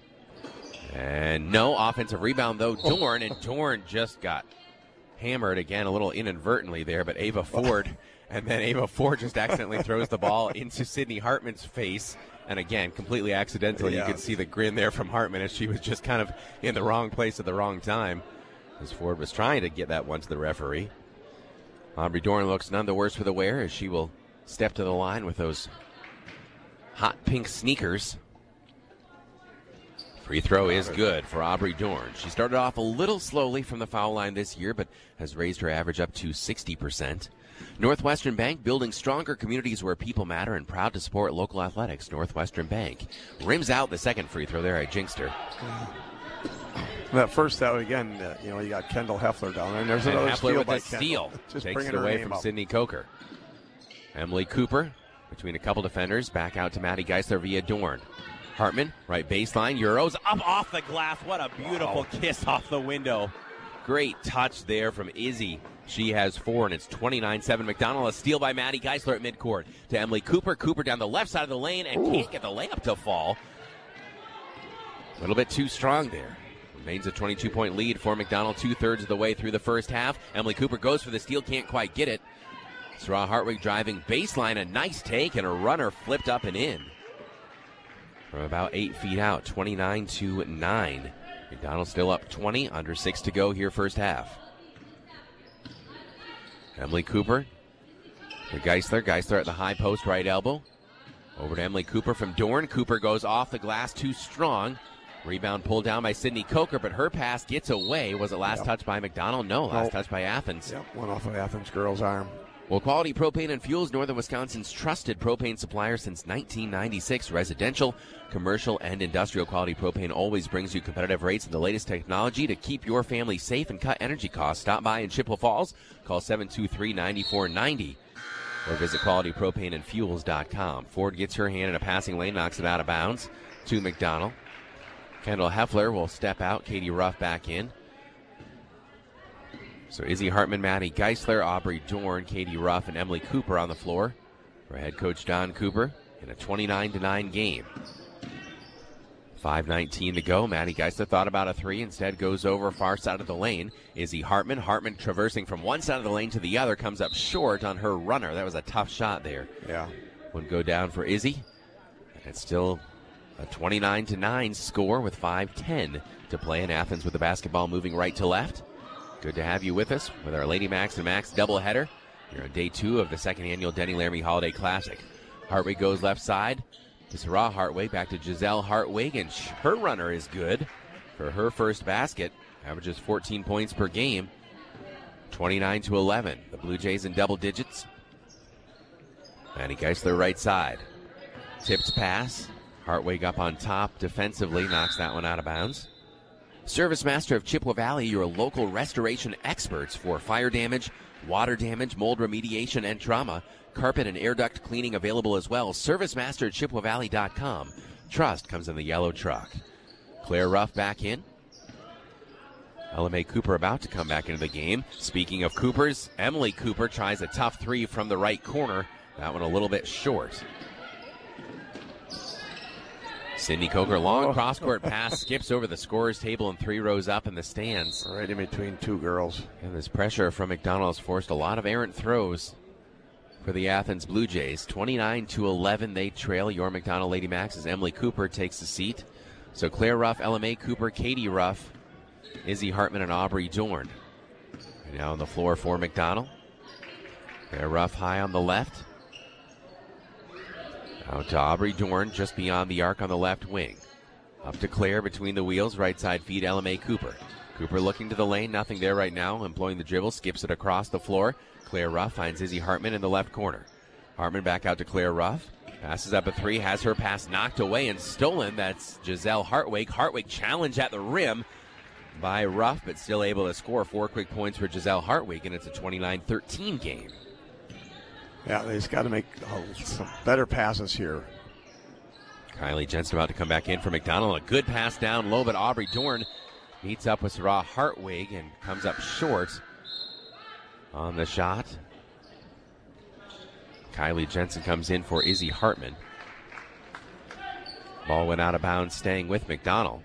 And no offensive rebound, though. Dorn, and Dorn just got hammered again a little inadvertently there, but Ava Ford, and then Ava Ford just accidentally throws the ball into Sydney Hartman's face. And again, completely accidentally, you could see the grin there from Hartman as she was just kind of in the wrong place at the wrong time, as Ford was trying to get that one to the referee. Aubrey Dorn looks none the worse for the wear as she will step to the line with those hot pink sneakers. Free throw is good for Aubrey Dorn. She started off a little slowly from the foul line this year, but has raised her average up to 60%. Northwestern Bank, building stronger communities where people matter and proud to support local athletics. Northwestern Bank rims out the second free throw there. I jinxed her. That first out again, you got Kendall Heffler down there, and there's another Heffler steal with by a steal. Just Takes bringing it her away name from up. Sydney Coker. Emily Cooper between a couple defenders, back out to Maddie Geisler via Dorn. Hartman, right baseline, Euros, up off the glass. What a beautiful kiss off the window. Great touch there from Izzy. She has 4, and it's 29-7. McDonald, a steal by Maddie Geisler at midcourt to Emily Cooper. Cooper down the left side of the lane and can't get the layup to fall. A little bit too strong there. Remains a 22-point lead for McDonald 2/3 of the way through the first half. Emily Cooper goes for the steal, can't quite get it. Sarah Hartwig driving baseline, a nice take, and a runner flipped up and in. From about 8 feet out, 29-9. McDonald still up 20, under 6 to go here first half. Emily Cooper to Geisler. Geisler at the high post, right elbow. Over to Emily Cooper from Dorn. Cooper goes off the glass, too strong. Rebound pulled down by Sydney Coker, but her pass gets away. Was it last touch by McDonald? No, last touch by Athens. Yep, one off of Athens girl's arm. Well, Quality Propane and Fuels, Northern Wisconsin's trusted propane supplier since 1996. Residential, commercial, and industrial quality propane always brings you competitive rates and the latest technology to keep your family safe and cut energy costs. Stop by in Chippewa Falls. Call 723-9490 or visit qualitypropaneandfuels.com. Ford gets her hand in a passing lane, knocks it out of bounds to McDonald. Kendall Heffler will step out. Katie Ruff back in. So Izzy Hartman, Maddie Geisler, Aubrey Dorn, Katie Ruff, and Emily Cooper on the floor for head coach Don Cooper in a 29-9 game. 5:19 to go. Maddie Geisler thought about a three, instead goes over far side of the lane. Izzy Hartman. Hartman traversing from one side of the lane to the other, comes up short on her runner. That was a tough shot there. Yeah. Would go down for Izzy. And it's still a 29-9 score with 5:10 to play in Athens with the basketball moving right to left. Good to have you with us with our Lady Max and Max doubleheader here on day 2 of the second annual Denny Laramie Holiday Classic. Hartwig goes left side to Sarah Hartwig, back to Giselle Hartwig, and her runner is good for her first basket. Averages 14 points per game, 29-11. The Blue Jays in double digits. Maddie Geisler right side. Tipped pass. Hartwig up on top defensively, knocks that one out of bounds. Service Master of Chippewa Valley, your local restoration experts for fire damage, water damage, mold remediation, and trauma. Carpet and air duct cleaning available as well. ServiceMaster at ChippewaValley.com. Trust comes in the yellow truck. Claire Ruff back in. LMA Cooper about to come back into the game. Speaking of Coopers, Emily Cooper tries a tough three from the right corner. That one a little bit short. Sydney Coker, long cross-court pass, skips over the scorer's table and 3 rows up in the stands. Right in between two girls. And this pressure from McDonald has forced a lot of errant throws for the Athens Blue Jays. 29-11, they trail. Your McDonald Lady Max as Emily Cooper takes the seat. So Claire Ruff, LMA Cooper, Katie Ruff, Izzy Hartman, and Aubrey Dorn. And now on the floor for McDonald. Claire Ruff high on the left. Out to Aubrey Dorn, just beyond the arc on the left wing. Up to Claire between the wheels, right side feed LMA Cooper. Cooper looking to the lane, nothing there right now, employing the dribble, skips it across the floor. Claire Ruff finds Izzy Hartman in the left corner. Hartman back out to Claire Ruff. Passes up a 3, has her pass knocked away and stolen. That's Giselle Hartwig. Hartwig challenged at the rim by Ruff, but still able to score 4 quick points for Giselle Hartwig, and it's a 29-13 game. Yeah, they just got to make some better passes here. Kylie Jensen about to come back in for McDonald. A good pass down low, but Aubrey Dorn meets up with Sarah Hartwig and comes up short on the shot. Kylie Jensen comes in for Izzy Hartman. Ball went out of bounds, staying with McDonald.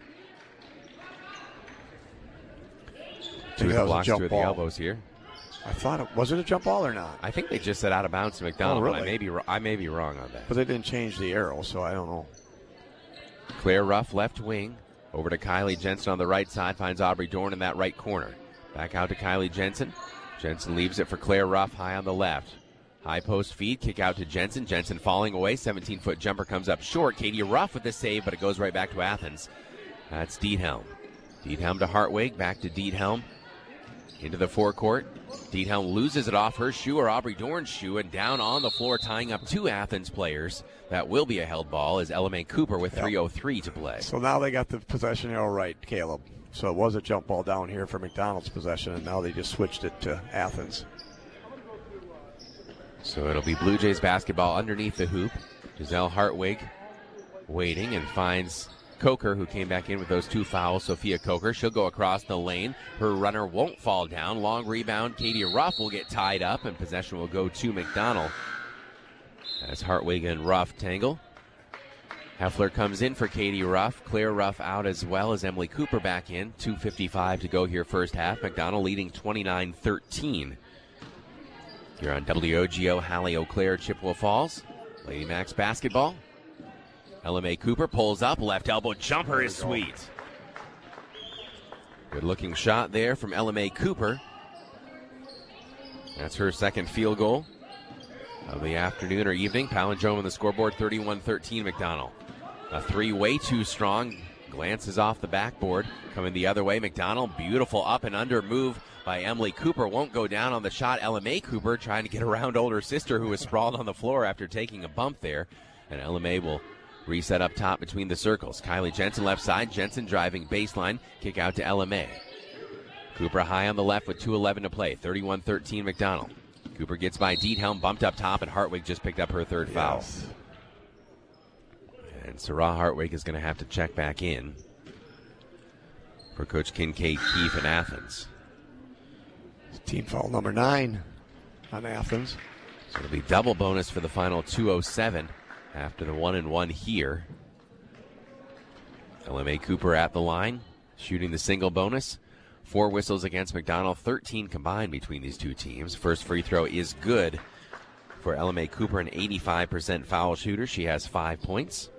2 blocks through the elbows here. I thought was it a jump ball or not? I think they just said out of bounds to McDonald, really? but I may be wrong on that. But they didn't change the arrow, so I don't know. Claire Ruff, left wing. Over to Kylie Jensen on the right side. Finds Aubrey Dorn in that right corner. Back out to Kylie Jensen. Jensen leaves it for Claire Ruff, high on the left. High post feed, kick out to Jensen. Jensen falling away. 17-foot jumper comes up short. Katie Ruff with the save, but it goes right back to Athens. That's Diethelm. Diethelm to Hartwig, back to Diethelm. Into the forecourt. Diethelm loses it off her shoe or Aubrey Dorn's shoe, and down on the floor tying up two Athens players. That will be a held ball is LMA Cooper with 3:03 to play. So now they got the possession arrow right, Caleb. So it was a jump ball down here for McDonald's possession, and now they just switched it to Athens. So it'll be Blue Jays basketball underneath the hoop. Giselle Hartwig waiting and finds Coker, who came back in with those two fouls. Sophia Coker, she'll go across the lane. Her runner won't fall down. Long rebound. Katie Ruff will get tied up, and possession will go to McDonald as Hartwig and Ruff tangle. Heffler comes in for Katie Ruff. Claire Ruff out as well as Emily Cooper back in. 2:55 to go here first half. McDonald leading 29-13. You're on WOGO, Hallie, Eau Claire, Chippewa Falls. Lady Max basketball. LMA Cooper pulls up, left elbow jumper is sweet. Good looking shot there from LMA Cooper. That's her second field goal of the afternoon or evening. Palindrome on the scoreboard, 31-13 McDonald. A three-way too strong. Glances off the backboard. Coming the other way, McDonald. Beautiful up and under move by Emily Cooper. Won't go down on the shot. LMA Cooper trying to get around older sister who was sprawled on the floor after taking a bump there. And LMA will reset up top between the circles. Kylie Jensen left side. Jensen driving baseline. Kick out to LMA. Cooper high on the left with 2:11 to play. 31-13 McDonald. Cooper gets by Diethelm, bumped up top, and Hartwig just picked up her third foul. And Sarah Hartwig is going to have to check back in for Coach Kincaid Keefe in Athens. Team foul number 9 on Athens. So it'll be double bonus for the final 2:07 after the 1-and-1 here. LMA Cooper at the line, shooting the single bonus. 4 whistles against McDonald, 13 combined between these two teams. First free throw is good for LMA Cooper, an 85% foul shooter. She has 5 points.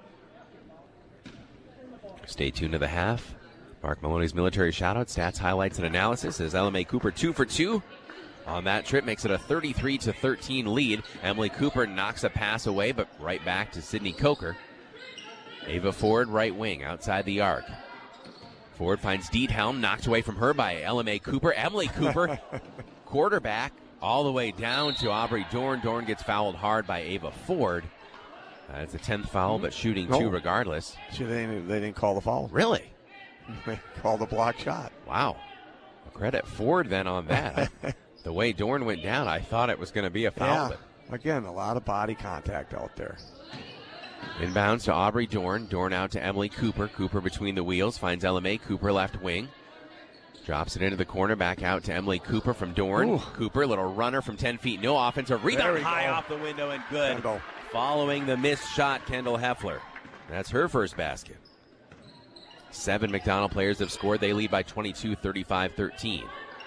Stay tuned to the half. Mark Maloney's military shoutout, stats, highlights, and analysis as LMA Cooper 2 for 2 on that trip, makes it a 33-13 lead. Emily Cooper knocks a pass away, but right back to Sydney Coker. Ava Ford, right wing, outside the arc. Ford finds Diethelm, knocked away from her by LMA Cooper. Emily Cooper, quarterback, all the way down to Aubrey Dorn. Dorn gets fouled hard by Ava Ford. It's a 10th foul, but shooting 2 regardless. They didn't call the foul. Really? They called the block shot. Wow. Well, credit Ford then on that. The way Dorn went down, I thought it was going to be a foul. Yeah. Again, a lot of body contact out there. Inbounds to Aubrey Dorn. Dorn out to Emily Cooper. Cooper between the wheels. Finds LMA Cooper left wing. Drops it into the corner. Back out to Emily Cooper from Dorn. Ooh. Cooper, little runner from 10 feet. No offensive rebound. High off the window and good. Kendall. Following the missed shot, Kendall Heffler. That's her first basket. 7 McDonald players have scored. They lead by 22, 35-13.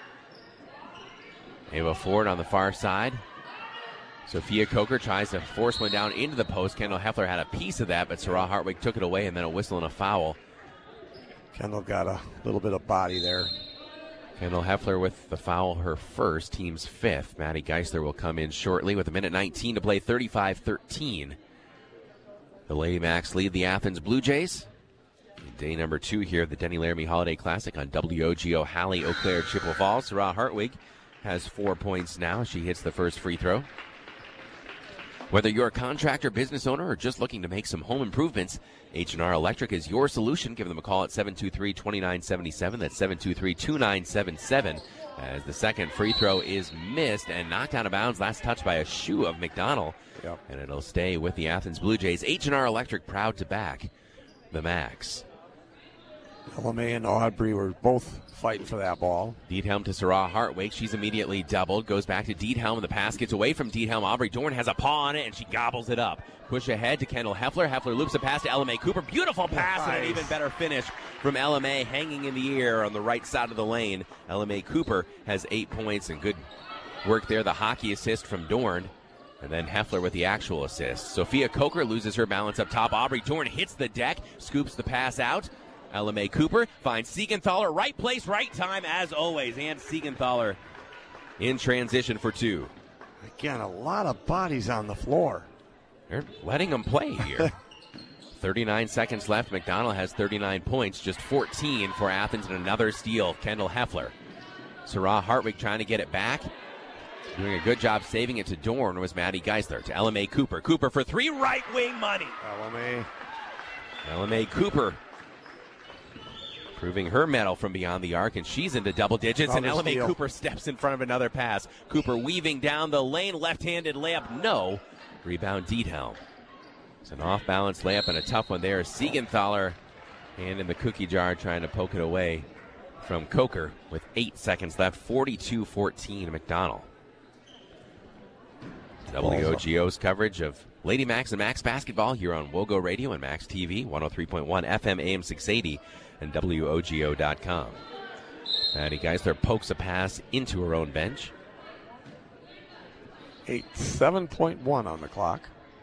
Ava Ford on the far side. Sophia Coker tries to force one down into the post. Kendall Heffler had a piece of that, but Sarah Hartwig took it away, and then a whistle and a foul. Kendall got a little bit of body there. Kendall Heffler with the foul, her first, team's 5th. Maddie Geisler will come in shortly with 1:19 to play, 35-13. The Lady Macs lead the Athens Blue Jays. Day number 2 here of the Denny Laramie Holiday Classic on WOGO, Hallie, Eau Claire, Chippewa Falls. Sarah Hartwig has 4 points now. She hits the first free throw. Whether you're a contractor, business owner, or just looking to make some home improvements, H&R Electric is your solution. Give them a call at 723-2977. That's 723-2977. As the second free throw is missed and knocked out of bounds. Last touch by a shoe of McDonald. Yep. And it'll stay with the Athens Blue Jays. H&R Electric proud to back the Macs. LMA and Aubrey were both fighting for that ball. Diethelm to Sarah Hartwig. She's immediately doubled. Goes back to Diethelm. The pass gets away from Diethelm. Aubrey Dorn has a paw on it, and she gobbles it up. Push ahead to Kendall Heffler. Heffler loops a pass to LMA Cooper. Beautiful pass, and an even better finish from LMA, hanging in the air on the right side of the lane. LMA Cooper has 8 points, and good work there. The hockey assist from Dorn. And then Heffler with the actual assist. Sophia Coker loses her balance up top. Aubrey Dorn hits the deck, scoops the pass out. LMA Cooper finds Siegenthaler. Right place, right time, as always. And Siegenthaler in transition for 2. Again, a lot of bodies on the floor. They're letting them play here. 39 seconds left. McDonald has 39 points, just 14 for Athens, and another steal. Kendall Heffler. Sarah Hartwig trying to get it back. Doing a good job saving it to Dorn was Maddie Geisler. To LMA Cooper. Cooper for three, right wing money. LMA Cooper proving her medal from beyond the arc, and she's into double digits, and LMA steal. Cooper steps in front of another pass. Cooper weaving down the lane, left-handed layup, no. Rebound Diethelm. It's an off-balance layup and a tough one there. Siegenthaler, hand in the cookie jar, trying to poke it away from Coker with 8 seconds left. 42-14 McDonald. WOGO's coverage of Lady Max and Max basketball here on WOGO Radio and Max TV, 103.1 FM AM 680 and WOGO.com. Maddie Geisler pokes a pass into her own bench. 7.1 on the clock.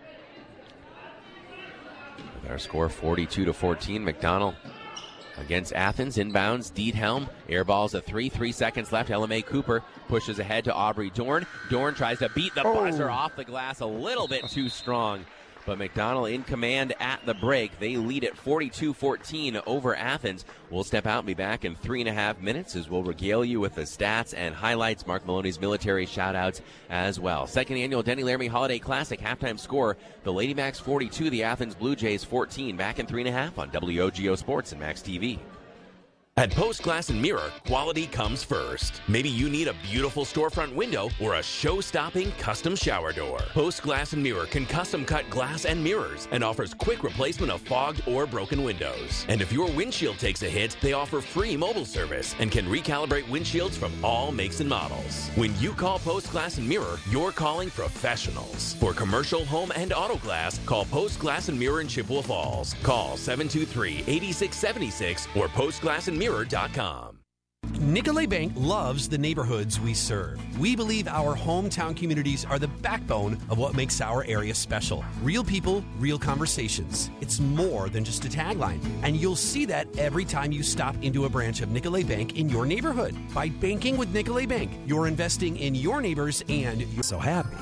With our score 42-14, McDonald against Athens. Inbounds, Diethelm. Air balls a 3 seconds left. LMA Cooper pushes ahead to Aubrey Dorn. Dorn tries to beat the buzzer off the glass a little bit too strong. But McDonald in command at the break. They lead at 42-14 over Athens. We'll step out and be back in 3.5 minutes as we'll regale you with the stats and highlights, Mark Maloney's military shout-outs as well. Second annual Denny Laramie Holiday Classic halftime score. The Lady Macs 42, the Athens Blue Jays 14. Back in 3.5 on WOGO Sports and Max TV. At Post Glass and Mirror, quality comes first. Maybe you need a beautiful storefront window or a show-stopping custom shower door. Post Glass and Mirror can custom cut glass and mirrors and offers quick replacement of fogged or broken windows. And if your windshield takes a hit, they offer free mobile service and can recalibrate windshields from all makes and models. When you call Post Glass and Mirror, you're calling professionals. For commercial, home, and auto glass, call Post Glass and Mirror in Chippewa Falls. Call 723-8676 or postglassandmirror.com. Nicolet Bank loves the neighborhoods we serve. We believe our hometown communities are the backbone of what makes our area special. Real people, real conversations. It's more than just a tagline, and you'll see that every time you stop into a branch of Nicolet Bank in your neighborhood. By banking with Nicolet Bank, you're investing in your neighbors and you're so happy.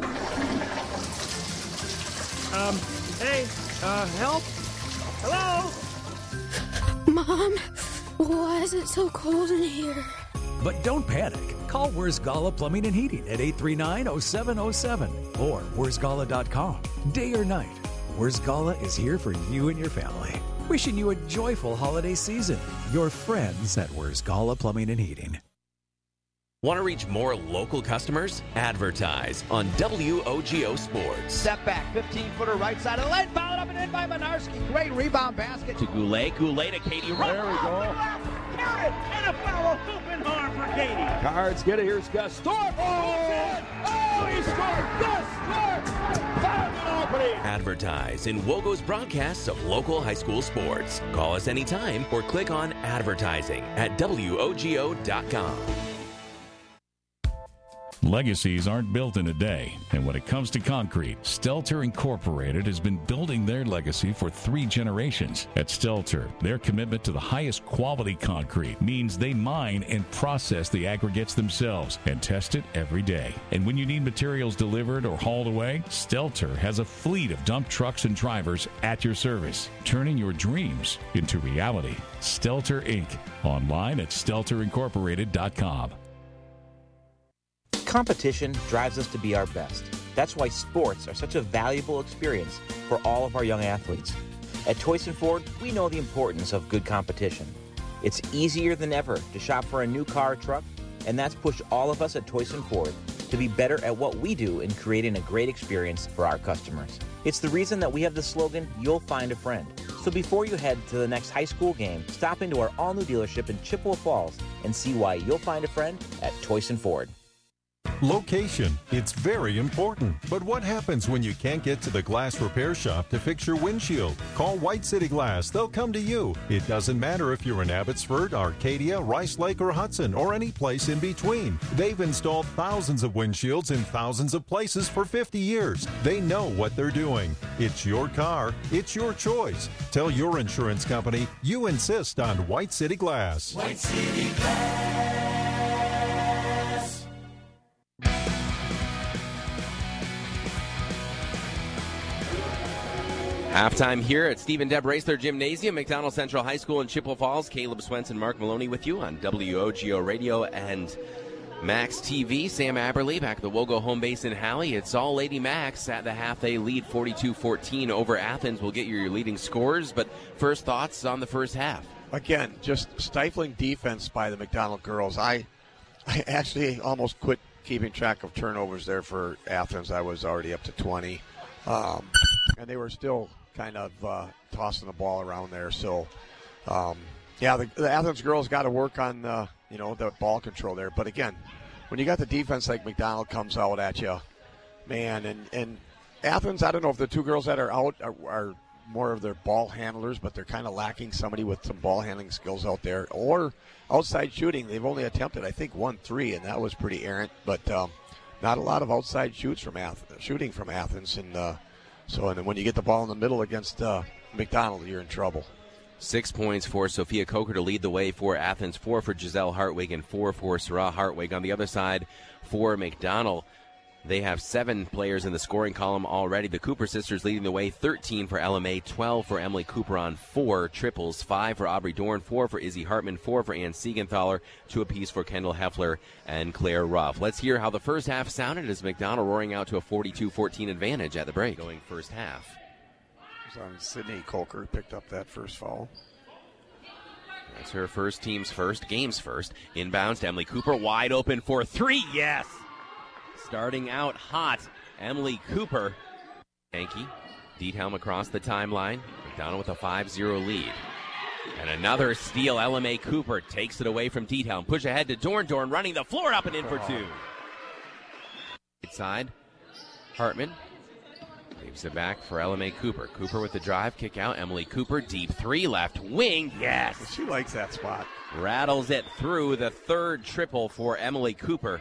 Help? Hello? Mom, why is it so cold in here? But don't panic. Call Where's Gala Plumbing and Heating at 839-0707 or where'sgala.com. Day or night, Where's Gala is here for you and your family. Wishing you a joyful holiday season. Your friends at Where's Gala Plumbing and Heating. Want to reach more local customers? Advertise on WOGO Sports. Step back, 15-footer right side of the lane, fouled up and in by Minarski. Great rebound basket. To Goulet to Katie Rupp. There we go. Count it, and a foul, hooping hard for Katie. Cards get it. Here's Gus Thorpe. Oh, he scored. Gus Thorpe. Foul penalty. Advertise in WOGO's broadcasts of local high school sports. Call us anytime or click on advertising at WOGO.com. Legacies aren't built in a day, and when it comes to concrete, Stelter Incorporated has been building their legacy for 3 generations. At Stelter, their commitment to the highest quality concrete means they mine and process the aggregates themselves and test it every day. And when you need materials delivered or hauled away, Stelter has a fleet of dump trucks and drivers at your service, turning your dreams into reality. Stelter Inc. Online at stelterincorporated.com. Competition drives us to be our best. That's why sports are such a valuable experience for all of our young athletes. At Toyson Ford, we know the importance of good competition. It's easier than ever to shop for a new car or truck, and that's pushed all of us at Toyson Ford to be better at what we do in creating a great experience for our customers. It's the reason that we have the slogan, "You'll find a friend." So before you head to the next high school game, stop into our all-new dealership in Chippewa Falls and see why you'll find a friend at Toyson Ford. Location. It's very important. But what happens when you can't get to the glass repair shop to fix your windshield? Call White City Glass. They'll come to you. It doesn't matter if you're in Abbotsford, Arcadia, Rice Lake, or Hudson, or any place in between. They've installed thousands of windshields in thousands of places for 50 years. They know what they're doing. It's your car. It's your choice. Tell your insurance company you insist on White City Glass. White City Glass. Halftime here at Steve and Deb Raisler Gymnasium, McDonald Central High School in Chippewa Falls. Caleb Swenson, Mark Maloney with you on WOGO Radio and Max TV. Sam Aberley back at the Wogo home base in Halley. It's all Lady Max at the half. They lead 42-14 over Athens. We'll get your leading scores, but first thoughts on the first half. Again, just stifling defense by the McDonald girls. I actually almost quit keeping track of turnovers there for Athens. I was already up to 20. And they were still kind of tossing the ball around there. So, the Athens girls got to work on, the ball control there. But, again, when you got the defense like McDonald comes out at you, man, and Athens, I don't know if the two girls that are out are more of their ball handlers, but they're kind of lacking somebody with some ball handling skills out there. Or outside shooting. They've only attempted, I think, 1-3, and that was pretty errant. But not a lot of outside shooting from Athens. And then when you get the ball in the middle against McDonald, you're in trouble. 6 points for Sophia Coker to lead the way for Athens, 4 for Giselle Hartwig, and 4 for Sarah Hartwig. On the other side for McDonald, they have 7 players in the scoring column already. The Cooper sisters leading the way, 13 for LMA, 12 for Emily Cooper on 4 triples, 5 for Aubrey Dorn, 4 for Izzy Hartman, 4 for Ann Siegenthaler, 2 apiece for Kendall Heffler and Claire Ruff. Let's hear how the first half sounded as McDonald roaring out to a 42-14 advantage at the break. Going first half. Sydney Coker picked up that first foul. That's her first, team's first, game's first. Inbounds to Emily Cooper, wide open for 3. Yes! Starting out hot, Emily Cooper. Yankee, Diethelm across the timeline. McDonald with a 5-0 lead. And another steal. LMA Cooper takes it away from Diethelm. Push ahead to Dorn. Dorn running the floor up and in for 2. Right side, Hartman. Leaves it back for LMA Cooper. Cooper with the drive, kick out. Emily Cooper, deep 3, left wing. Yes! She likes that spot. Rattles it through, the third triple for Emily Cooper.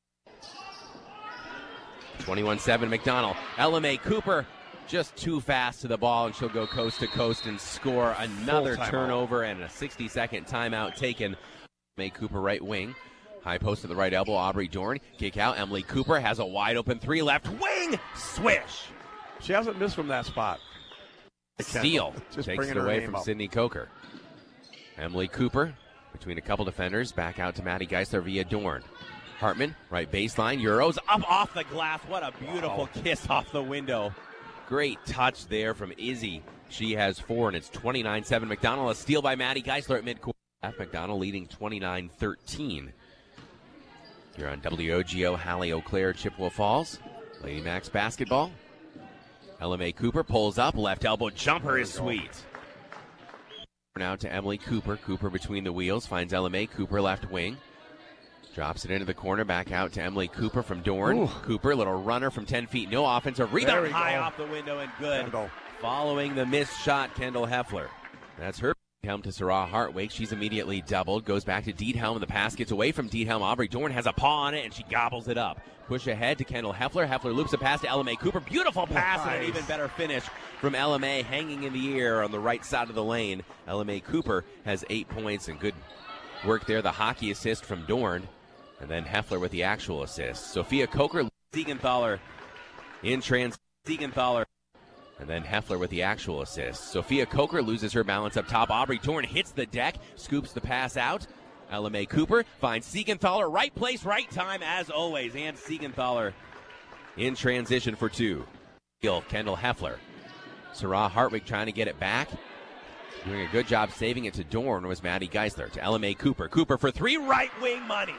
21-7 McDonald. LMA Cooper just too fast to the ball, and she'll go coast to coast and score another turnover and a 60-second timeout taken. LMA Cooper right wing. High post to the right elbow, Aubrey Dorn. Kick out. Emily Cooper has a wide open 3, left wing. Swish. She hasn't missed from that spot. Steal. Takes it away from Sydney Coker. Emily Cooper between a couple defenders. Back out to Maddie Geisler via Dorn. Hartman, right baseline. Euros up off the glass. What a beautiful kiss off the window. Great touch there from Izzy. She has 4, and it's 29-7. McDonald, a steal by Maddie Geisler at midcourt. McDonald leading 29-13. You're on WOGO, Halley, Eau Claire, Chippewa Falls. Lady Max basketball. LMA Cooper pulls up. Left elbow jumper is sweet. Now to Emily Cooper. Cooper between the wheels. Finds LMA. Cooper left wing. Drops it into the corner. Back out to Emily Cooper from Dorn. Ooh. Cooper, little runner from 10 feet. No offensive. Rebound high off the window and good. Following the missed shot, Kendall Heffler. That's her. Diethelm to Sarah Hartwig. She's immediately doubled. Goes back to Diethelm, and the pass gets away from Diethelm. Aubrey Dorn has a paw on it, and she gobbles it up. Push ahead to Kendall Heffler. Heffler loops a pass to LMA Cooper. Beautiful pass and an even better finish from LMA, hanging in the air on the right side of the lane. LMA Cooper has 8 points and good work there. The hockey assist from Dorn. And then Heffler with the actual assist. Sophia Coker, Siegenthaler in trans. Siegenthaler. And then Heffler with the actual assist. Sophia Coker loses her balance up top. Aubrey Dorn hits the deck, scoops the pass out. LMA Cooper finds Siegenthaler. Right place, right time, as always. And Siegenthaler in transition for 2. Kendall Heffler. Sarah Hartwig trying to get it back. Doing a good job saving it to Dorn was Maddie Geisler. To LMA Cooper. Cooper for 3, right wing money.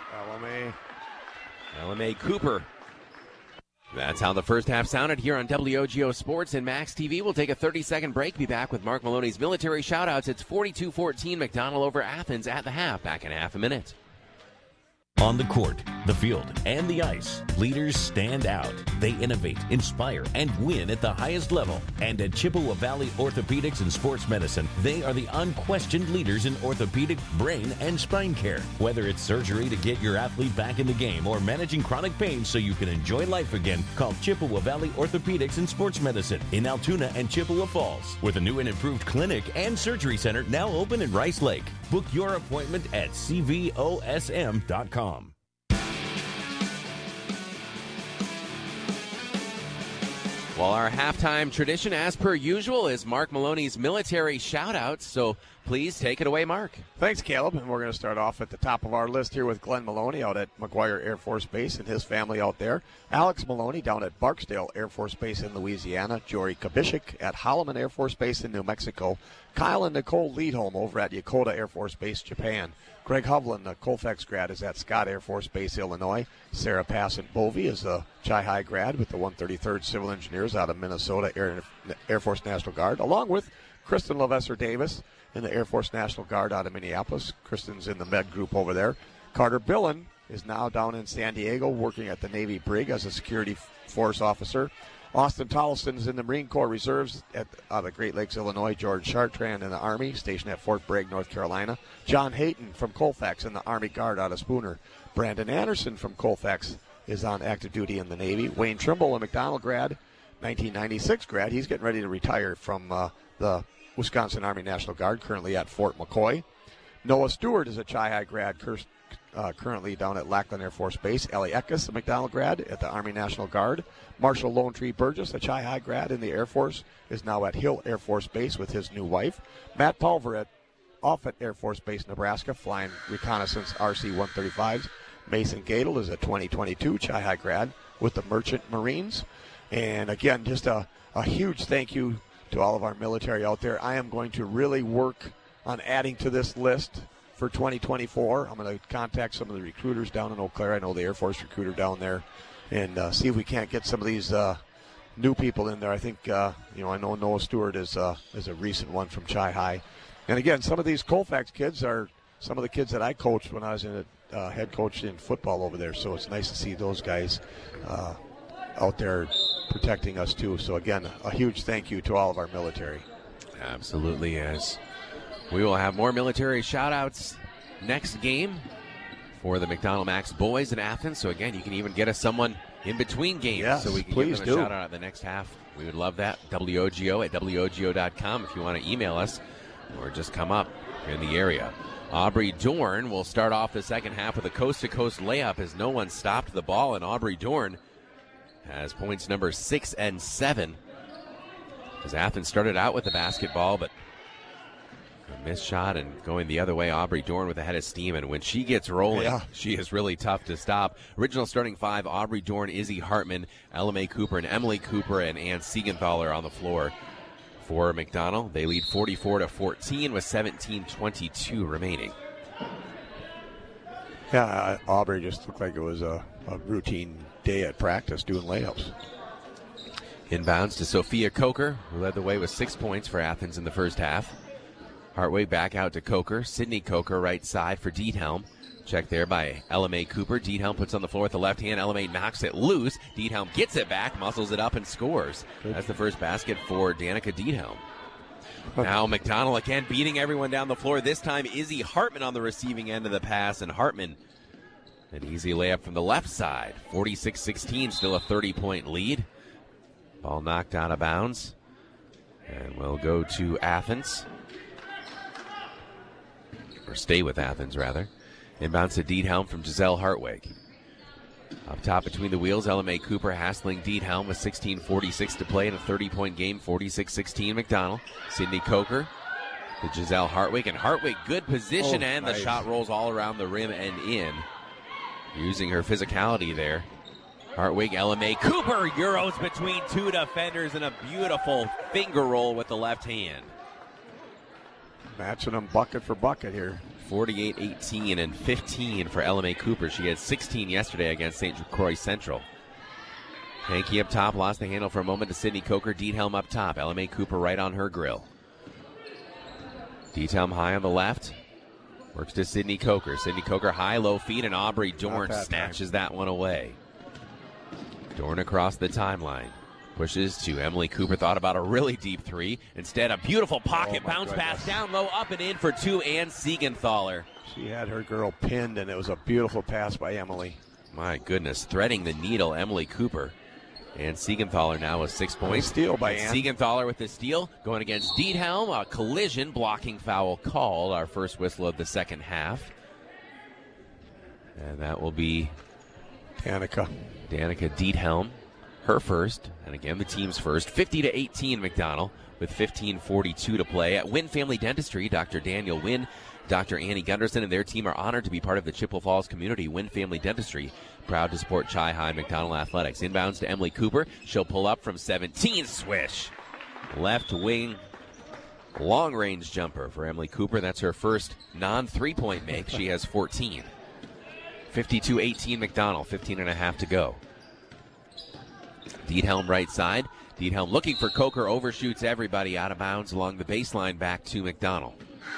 LMA Cooper. That's how the first half sounded here on WOGO Sports and Max TV. We'll take a 30-second break. Be back with Mark Maloney's military shoutouts. It's 42-14 McDonald over Athens at the half. Back in half a minute. On the court, the field, and the ice, leaders stand out. They innovate, inspire, and win at the highest level. And at Chippewa Valley Orthopedics and Sports Medicine, they are the unquestioned leaders in orthopedic, brain, and spine care. Whether it's surgery to get your athlete back in the game or managing chronic pain so you can enjoy life again, call Chippewa Valley Orthopedics and Sports Medicine in Altoona and Chippewa Falls, with a new and improved clinic and surgery center now open in Rice Lake. Book your appointment at cvosm.com. Well, our halftime tradition, as per usual, is Mark Maloney's military shout-outs. So please take it away, Mark. Thanks, Caleb. And we're going to start off at the top of our list here with Glenn Maloney out at McGuire Air Force Base and his family out there. Alex Maloney down at Barksdale Air Force Base in Louisiana. Jory Kabishik at Holloman Air Force Base in New Mexico. Kyle and Nicole Liedholm over at Yokota Air Force Base, Japan. Greg Hovland, the Colfax grad, is at Scott Air Force Base, Illinois. Sarah Passant-Bovey is a Chi-High grad with the 133rd Civil Engineers out of Minnesota Air Force National Guard, along with Kristen Lavesser-Davis in the Air Force National Guard out of Minneapolis. Kristen's in the med group over there. Carter Billen is now down in San Diego working at the Navy Brig as a security force officer. Austin Tollefson is in the Marine Corps Reserves at the Great Lakes, Illinois. George Chartrand in the Army, stationed at Fort Bragg, North Carolina. John Hayton from Colfax in the Army Guard out of Spooner. Brandon Anderson from Colfax is on active duty in the Navy. Wayne Trimble, a McDonald grad, 1996 grad. He's getting ready to retire from the Wisconsin Army National Guard, currently at Fort McCoy. Noah Stewart is a Chi-High grad, currently down at Lackland Air Force Base. Ellie Eckes, a McDonald grad at the Army National Guard. Marshall Lone Tree Burgess, a Chi-High grad in the Air Force, is now at Hill Air Force Base with his new wife. Matt Pulver at Offutt Air Force Base, Nebraska, flying reconnaissance RC-135s. Mason Gadel is a 2022 Chi-High grad with the Merchant Marines. And again, just a huge thank you to all of our military out there. I am going to really work on adding to this list for 2024. I'm going to contact some of the recruiters down in Eau Claire. I know the Air Force recruiter down there, and see if we can't get some of these new people in there. I think, I know Noah Stewart is a recent one from Chi-High. And again, some of these Colfax kids are some of the kids that I coached when I was head coach in football over there. So it's nice to see those guys out there protecting us too. So again, a huge thank you to all of our military. Absolutely is. We will have more military shout-outs next game for the McDonald Max boys in Athens. So again, you can even get us someone in between games, so we can give them a shout-out at the next half. We would love that. WOGO at WOGO.com if you want to email us or just come up in the area. Aubrey Dorn will start off the second half with a coast-to-coast layup as no one stopped the ball, and Aubrey Dorn has points number 6 and 7. As Athens started out with the basketball, but a missed shot and going the other way. Aubrey Dorn with a head of steam, and when she gets rolling, she is really tough to stop. Original starting five: Aubrey Dorn, Izzy Hartman, Ella Mae Cooper, and Emily Cooper, and Ann Siegenthaler on the floor for McDonald. They lead 44-14 with 17:22 remaining. Yeah, Aubrey just looked like it was a routine day at practice doing layups. Inbounds to Sophia Coker, who led the way with 6 points for Athens in the first half. Hartwig back out to Coker. Sydney Coker right side for Diethelm. Check there by Ella Mae Cooper. Diethelm puts on the floor with the left hand. Ella Mae knocks it loose. Diethelm gets it back, muscles it up, and scores. That's the first basket for Danica Diethelm. Now McDonald again beating everyone down the floor. This time Izzy Hartman on the receiving end of the pass, and Hartman an easy layup from the left side. 46-16, still a 30-point lead. Ball knocked out of bounds. And we'll go to Athens. Or stay with Athens, rather. Inbounds to Diethelm from Giselle Hartwig. Up top between the wheels, Ella Mae Cooper hassling Diethelm with 16:46 to play in a 30-point game, 46-16 McDonald. Sydney Coker to Giselle Hartwig, and Hartwig, good position, and nice. The shot rolls all around the rim and in. Using her physicality there. Hartwig, Ella Mae Cooper, Euros between two defenders, and a beautiful finger roll with the left hand. Matching them bucket for bucket here. 48-18 and 15 for Ella Mae Cooper. She had 16 yesterday against St. Croix Central. Hanky up top, lost the handle for a moment to Sydney Coker. Diethelm up top. Ella Mae Cooper right on her grill. Diethelm high on the left. Works to Sydney Coker. Sydney Coker high, low feed, and Aubrey Dorn snatches that one away. Dorn across the timeline. Pushes to Emily Cooper. Thought about a really deep three. Instead, a beautiful pocket bounce pass down low, up and in for two, Ann Siegenthaler. She had her girl pinned, and it was a beautiful pass by Emily. My goodness, threading the needle, Emily Cooper. And Siegenthaler now with 6 points. Steal by Ann. Siegenthaler with the steal. Going against Diethelm. A collision, blocking foul called. Our first whistle of the second half. And that will be Danica Diethelm. her first, and again the team's first. 50-18 McDonald with 15:42 to play. At Wynn Family Dentistry, Dr. Daniel Wynn, Dr. Annie Gunderson, and their team are honored to be part of the Chippewa Falls community. Wynn Family Dentistry, proud to support Chi-High McDonald Athletics. Inbounds to Emily Cooper. She'll pull up from 17. Swish. Left wing long-range jumper for Emily Cooper. That's her first non-3-point make. She has 14. 52-18 McDonald, 15 and a half to go. Diethelm right side. Diethelm looking for Coker, overshoots everybody out of bounds along the baseline back to McDonald.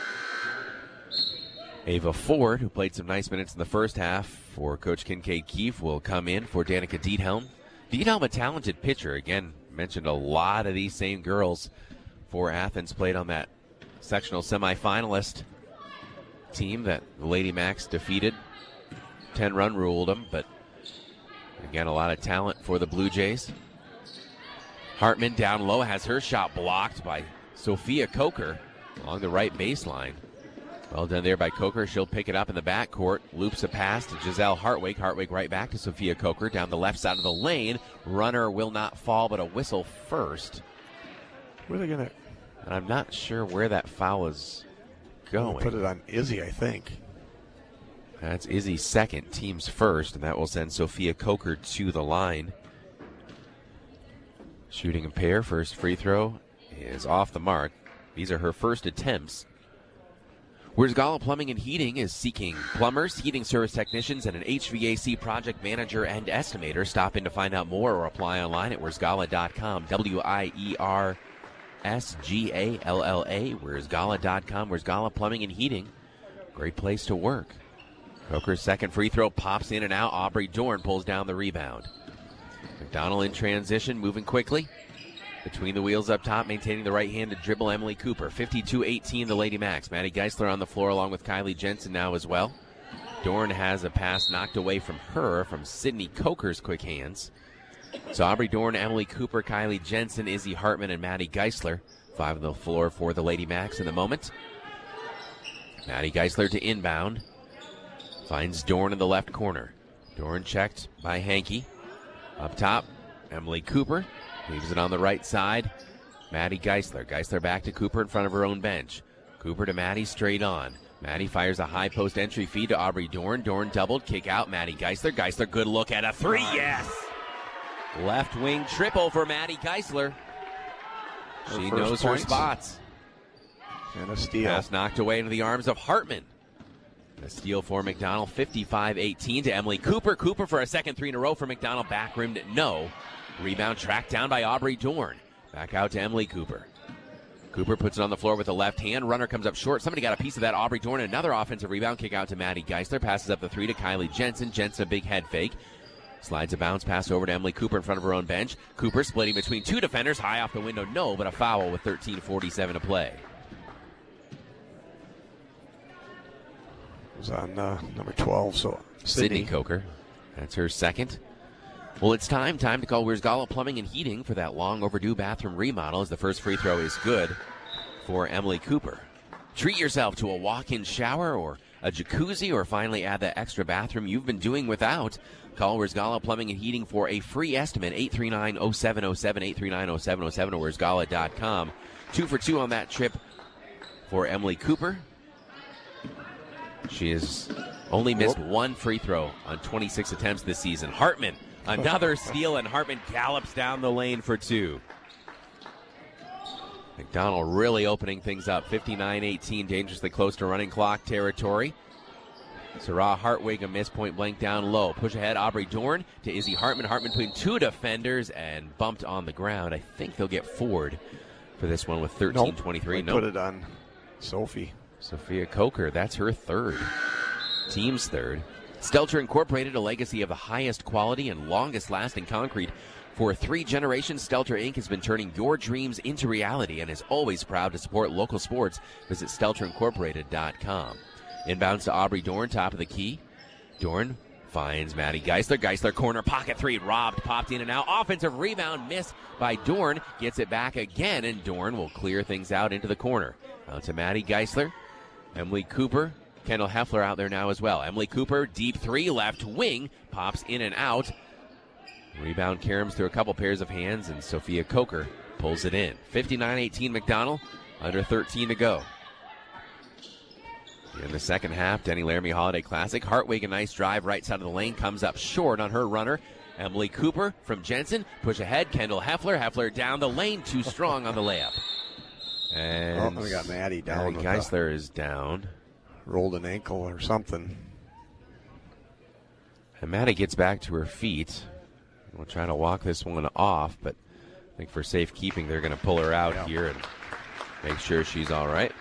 Ava Ford, who played some nice minutes in the first half for Coach Kincaid Keefe, will come in for Danica Diethelm. Diethelm, a talented pitcher. Again, mentioned a lot of these same girls for Athens played on that sectional semifinalist team that the Lady Macs defeated. 10-run ruled them, but again, a lot of talent for the Blue Jays. Hartman down low has her shot blocked by Sophia Coker along the right baseline. Well done there by Coker. She'll pick it up in the backcourt. Loops a pass to Giselle Hartwig. Hartwig right back to Sophia Coker down the left side of the lane. Runner will not fall, but a whistle first. Where are they going to? And I'm not sure where that foul is going. We'll put it on Izzy, I think. That's Izzy's second, team's first, and that will send Sophia Coker to the line. Shooting a pair. First free throw is off the mark. These are her first attempts. Wiersgala Plumbing and Heating is seeking plumbers, heating service technicians, and an HVAC project manager and estimator. Stop in to find out more or apply online at wiersgala.com. WIERSGALLA, wiersgala.com. Wiersgala Plumbing and Heating. Great place to work. Coker's second free throw pops in and out. Aubrey Dorn pulls down the rebound. McDonald in transition, moving quickly. Between the wheels up top, maintaining the right-handed dribble, Emily Cooper. 52-18, the Lady Macs. Maddie Geisler on the floor along with Kylie Jensen now as well. Dorn has a pass knocked away from her from Sydney Coker's quick hands. So Aubrey Dorn, Emily Cooper, Kylie Jensen, Izzy Hartman, and Maddie Geisler. 5 on the floor for the Lady Macs in the moment. Maddie Geisler to inbound. Finds Dorn in the left corner. Dorn checked by Hankey. Up top, Emily Cooper. Leaves it on the right side. Maddie Geisler. Geisler back to Cooper in front of her own bench. Cooper to Maddie straight on. Maddie fires a high post entry feed to Aubrey Dorn. Dorn doubled, kick out. Maddie Geisler. Geisler, good look at a three. Yes! Left wing triple for Maddie Geisler. She knows her spots. And a steal. Pass knocked away into the arms of Hartman. A steal for McDonald. 55-18 to Emily Cooper. Cooper for a second three in a row for McDonald. Back rimmed, no. Rebound tracked down by Aubrey Dorn. Back out to Emily Cooper. Cooper puts it on the floor with the left hand. Runner comes up short. Somebody got a piece of that. Aubrey Dorn, another offensive rebound. Kick out to Maddie Geisler. Passes up the three to Kylie Jensen. Jensen, a big head fake. Slides a bounce pass over to Emily Cooper in front of her own bench. Cooper splitting between two defenders. High off the window, no, but a foul with 13:47 to play. It was on number 12, so Sydney Coker. That's her second. Well, it's time to call Wiersgala Plumbing and Heating for that long overdue bathroom remodel, as the first free throw is good for Emily Cooper. Treat yourself to a walk-in shower or a jacuzzi, or finally add that extra bathroom you've been doing without. Call Wiersgala Plumbing and Heating for a free estimate, 839-0707, 839-0707, or wiersgala.com. 2 for 2 on that trip for Emily Cooper. She has only missed one free throw on 26 attempts this season. Hartman, another steal, and Hartman gallops down the lane for two. McDonald really opening things up. 59-18, dangerously close to running clock territory. Sarah Hartwig, a miss, point blank down low. Push ahead, Aubrey Dorn to Izzy Hartman. Hartman between two defenders and bumped on the ground. I think they'll get Ford for this one with 13:23. Nope. Put it on Sophie. Sophia Coker, that's her third. Team's third. Stelter Incorporated, a legacy of the highest quality and longest lasting concrete. For 3 generations, Stelter Inc. has been turning your dreams into reality and is always proud to support local sports. Visit StelterIncorporated.com. Inbounds to Aubrey Dorn, top of the key. Dorn finds Maddie Geisler. Geisler corner pocket three, robbed, popped in and out. Offensive rebound missed by Dorn. Gets it back again, and Dorn will clear things out into the corner. Out to Maddie Geisler. Emily Cooper. Kendall Heffler out there now as well. Emily Cooper, deep three, left wing, pops in and out. Rebound caroms through a couple pairs of hands, and Sophia Coker pulls it in. 59-18 McDonald, under 13 to go. In the second half, Denny Laramie Holiday Classic. Hartwig, a nice drive right side of the lane, comes up short on her runner. Emily Cooper from Jensen, push ahead. Kendall Heffler. Heffler down the lane, too strong on the layup. And we got Maddie down. Maddie Geisler is down. Rolled an ankle or something. And Maddie gets back to her feet. We'll try to walk this one off, but I think for safekeeping, they're going to pull her out here and make sure she's all right.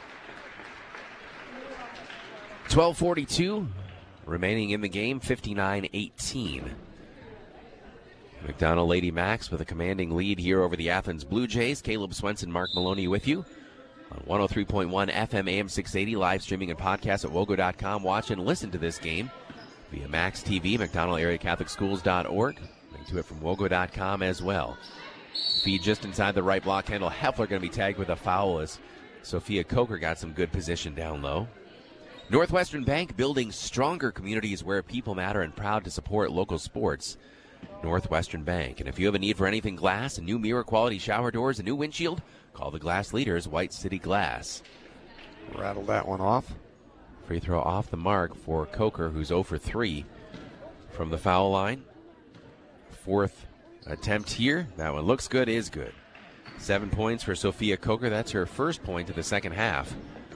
12:42 remaining in the game, 59-18. McDonald Lady Max with a commanding lead here over the Athens Blue Jays. Caleb Swenson, Mark Maloney with you on 103.1 FM AM 680, live streaming and podcast at wogo.com. Watch and listen to this game via Max TV, McDonald-area-Catholic-Schools.org. Link to it from wogo.com as well. Feed just inside the right block handle. Heffler going to be tagged with a foul as Sophia Coker got some good position down low. Northwestern Bank, building stronger communities where people matter, and proud to support local sports. Northwestern Bank. And if you have a need for anything glass, a new mirror quality shower doors, a new windshield, call the glass leaders, White City Glass. Rattled that one off. Free throw off the mark for Coker, who's 0 for 3 from the foul line. Fourth attempt here. That one looks good, is good. 7 points for Sophia Coker. That's her first point of the second half.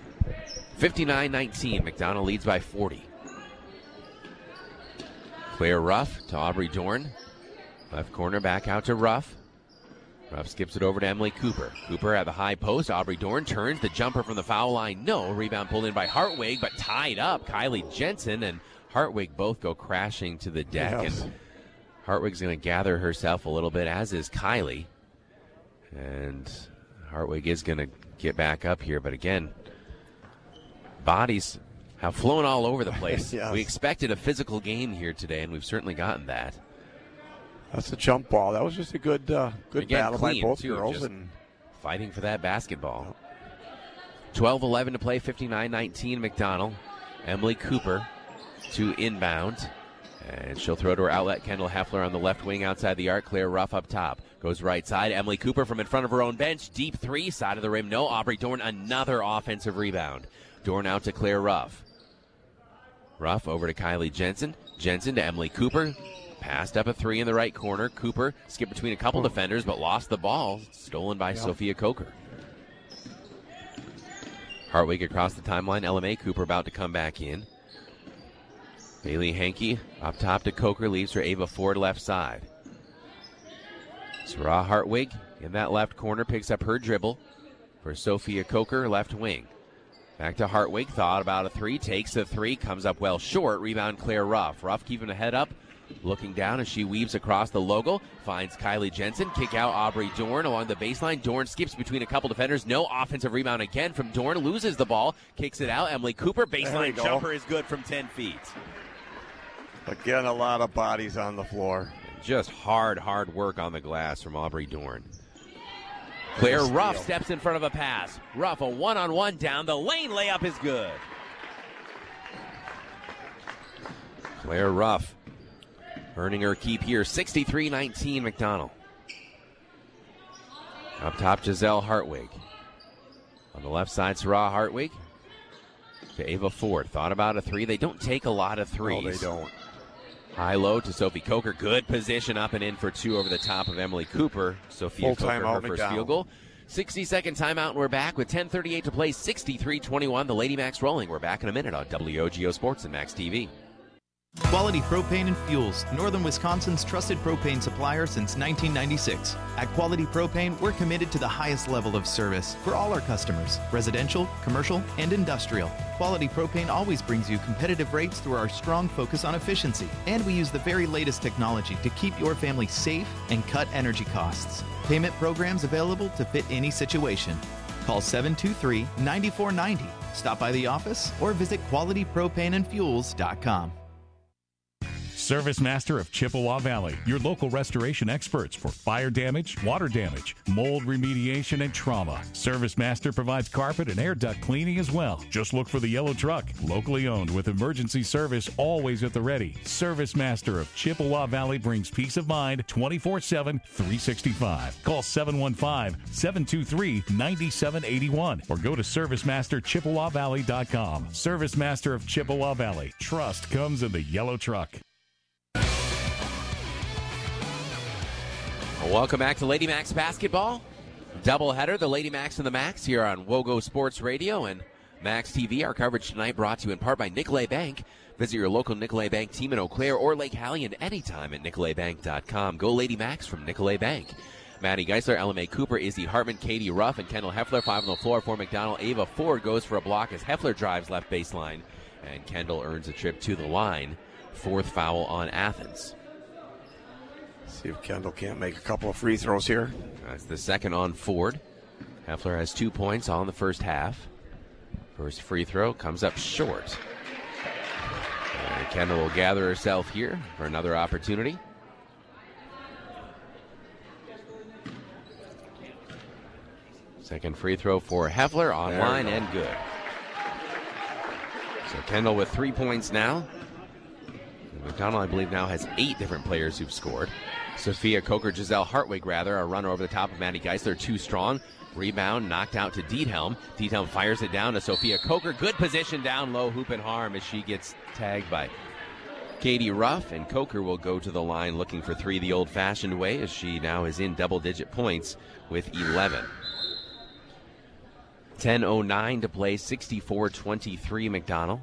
59-19. McDonald leads by 40. Claire Ruff to Aubrey Dorn. Left corner back out to Ruff. Ruff skips it over to Emily Cooper. Cooper at the high post. Aubrey Dorn turns the jumper from the foul line. No. Rebound pulled in by Hartwig, but tied up. Kylie Jensen and Hartwig both go crashing to the deck. Yes. And Hartwig's going to gather herself a little bit, as is Kylie. And Hartwig is going to get back up here. But again, bodies have flown all over the place. Yes. We expected a physical game here today, and we've certainly gotten that. That's a jump ball. That was just a good battle by both too, girls. And fighting for that basketball. 12-11 to play, 59-19 McDonald. Emily Cooper to inbound. And she'll throw to her outlet. Kendall Heffler on the left wing outside the arc. Claire Ruff up top. Goes right side. Emily Cooper from in front of her own bench. Deep three. Side of the rim. No. Aubrey Dorn, another offensive rebound. Dorn out to Claire Ruff. Ruff over to Kylie Jensen. Jensen to Emily Cooper. Passed up a three in the right corner. Cooper skipped between a couple defenders, but lost the ball. Stolen by Sophia Coker. Hartwig across the timeline. LMA Cooper about to come back in. Bailey Hankey up top to Coker. Leaves her Ava Ford left side. Sarah Hartwig in that left corner. Picks up her dribble for Sophia Coker, left wing. Back to Hartwig. Thought about a three. Takes the three. Comes up well short. Rebound Claire Ruff. Ruff keeping the head up. Looking down as she weaves across the logo. Finds Kylie Jensen. Kick out Aubrey Dorn along the baseline. Dorn skips between a couple defenders. No offensive rebound again from Dorn. Loses the ball. Kicks it out. Emily Cooper. Baseline jumper is good from 10 feet. Again, a lot of bodies on the floor. Just hard work on the glass from Aubrey Dorn. Claire Ruff steps in front of a pass. Ruff, a one-on-one down the lane. Layup is good. Claire Ruff earning her keep here. 63-19 McDonald. Up top, Giselle Hartwig. On the left side, Sarah Hartwig to Ava Ford. Thought about a three. They don't take a lot of threes. No, they don't. High-low to Sophie Coker. Good position up and in for two over the top of Emily Cooper. Sophia Coker, her first field goal. 60-second timeout, and we're back with 10:38 to play. 63-21. The Lady Max rolling. We're back in a minute on WOGO Sports and Max TV. Quality Propane and Fuels, Northern Wisconsin's trusted propane supplier since 1996. At Quality Propane, we're committed to the highest level of service for all our customers, residential, commercial, and industrial. Quality Propane always brings you competitive rates through our strong focus on efficiency. And we use the very latest technology to keep your family safe and cut energy costs. Payment programs available to fit any situation. Call 723-9490. Stop by the office or visit qualitypropaneandfuels.com. Service Master of Chippewa Valley, your local restoration experts for fire damage, water damage, mold remediation, and trauma. Service Master provides carpet and air duct cleaning as well. Just look for the yellow truck, locally owned with emergency service always at the ready. Service Master of Chippewa Valley brings peace of mind 24/7, 365. Call 715-723-9781 or go to ServiceMasterChippewaValley.com. Service Master of Chippewa Valley. Trust comes in the yellow truck. Welcome back to Lady Macs basketball. Doubleheader, the Lady Macs and the Macs here on WOGO Sports Radio and Max TV. Our coverage tonight brought to you in part by Nicolet Bank. Visit your local Nicolet Bank team in Eau Claire or Lake Hallean anytime at NicoletBank.com. Go Lady Macs from Nicolet Bank. Maddie Geisler, LMA Cooper, Izzy Hartman, Katie Ruff, and Kendall Heffler. 5 on the floor for McDonald. Ava Ford goes for a block as Heffler drives left baseline. And Kendall earns a trip to the line. 4th foul on Athens. See if Kendall can't make a couple of free throws here. That's the second on Ford. Heffler has 2 points all in the first half. First free throw comes up short. And Kendall will gather herself here for another opportunity. Second free throw for Heffler, online and good. So Kendall with 3 points now. McDonald, I believe, now has 8 different players who've scored. Sophia Coker, Giselle Hartwig, rather, a runner over the top of Maddie Geisler, too strong. Rebound knocked out to Diethelm. Diethelm fires it down to Sophia Coker. Good position down low, hoop and harm as she gets tagged by Katie Ruff. And Coker will go to the line looking for 3 the old-fashioned way as she now is in double-digit points with 11. 10:09 to play, 64-23 McDonald.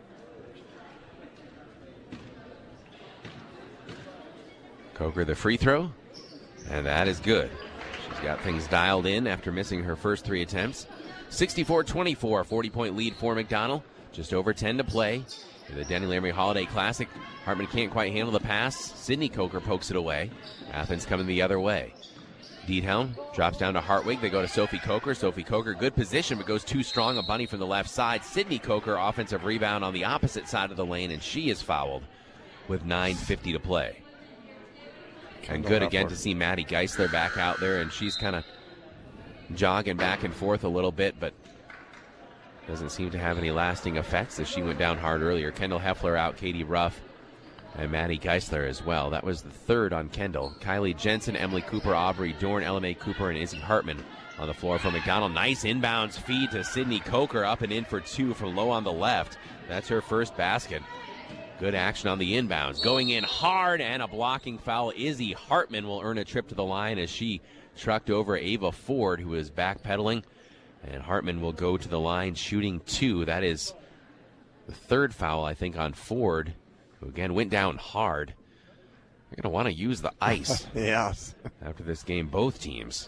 Coker the free throw, and that is good. She's got things dialed in after missing her first 3 attempts. 64-24, 40-point lead for McDonald. Just over 10 to play. In the Denny Laramie Holiday Classic, Hartman can't quite handle the pass. Sydney Coker pokes it away. Athens coming the other way. Diethelm drops down to Hartwig. They go to Sophie Coker. Sophie Coker, good position, but goes too strong. A bunny from the left side. Sydney Coker, offensive rebound on the opposite side of the lane, and she is fouled with 9:50 to play. And good again to see Maddie Geisler back out there, and she's kind of jogging back and forth a little bit, but doesn't seem to have any lasting effects as she went down hard earlier. Kendall Heffler out, Katie Ruff, and Maddie Geisler as well. That was the 3rd on Kendall. Kylie Jensen, Emily Cooper, Aubrey Dorn, LMA Cooper, and Izzy Hartman on the floor for McDonald. Nice inbounds feed to Sydney Coker, up and in for 2 from low on the left. That's her first basket. Good action on the inbounds. Going in hard and a blocking foul. Izzy Hartman will earn a trip to the line as she trucked over Ava Ford, who is backpedaling. And Hartman will go to the line shooting 2. That is the 3rd foul, I think, on Ford, who again went down hard. They're going to want to use the ice. Yes. After this game, both teams.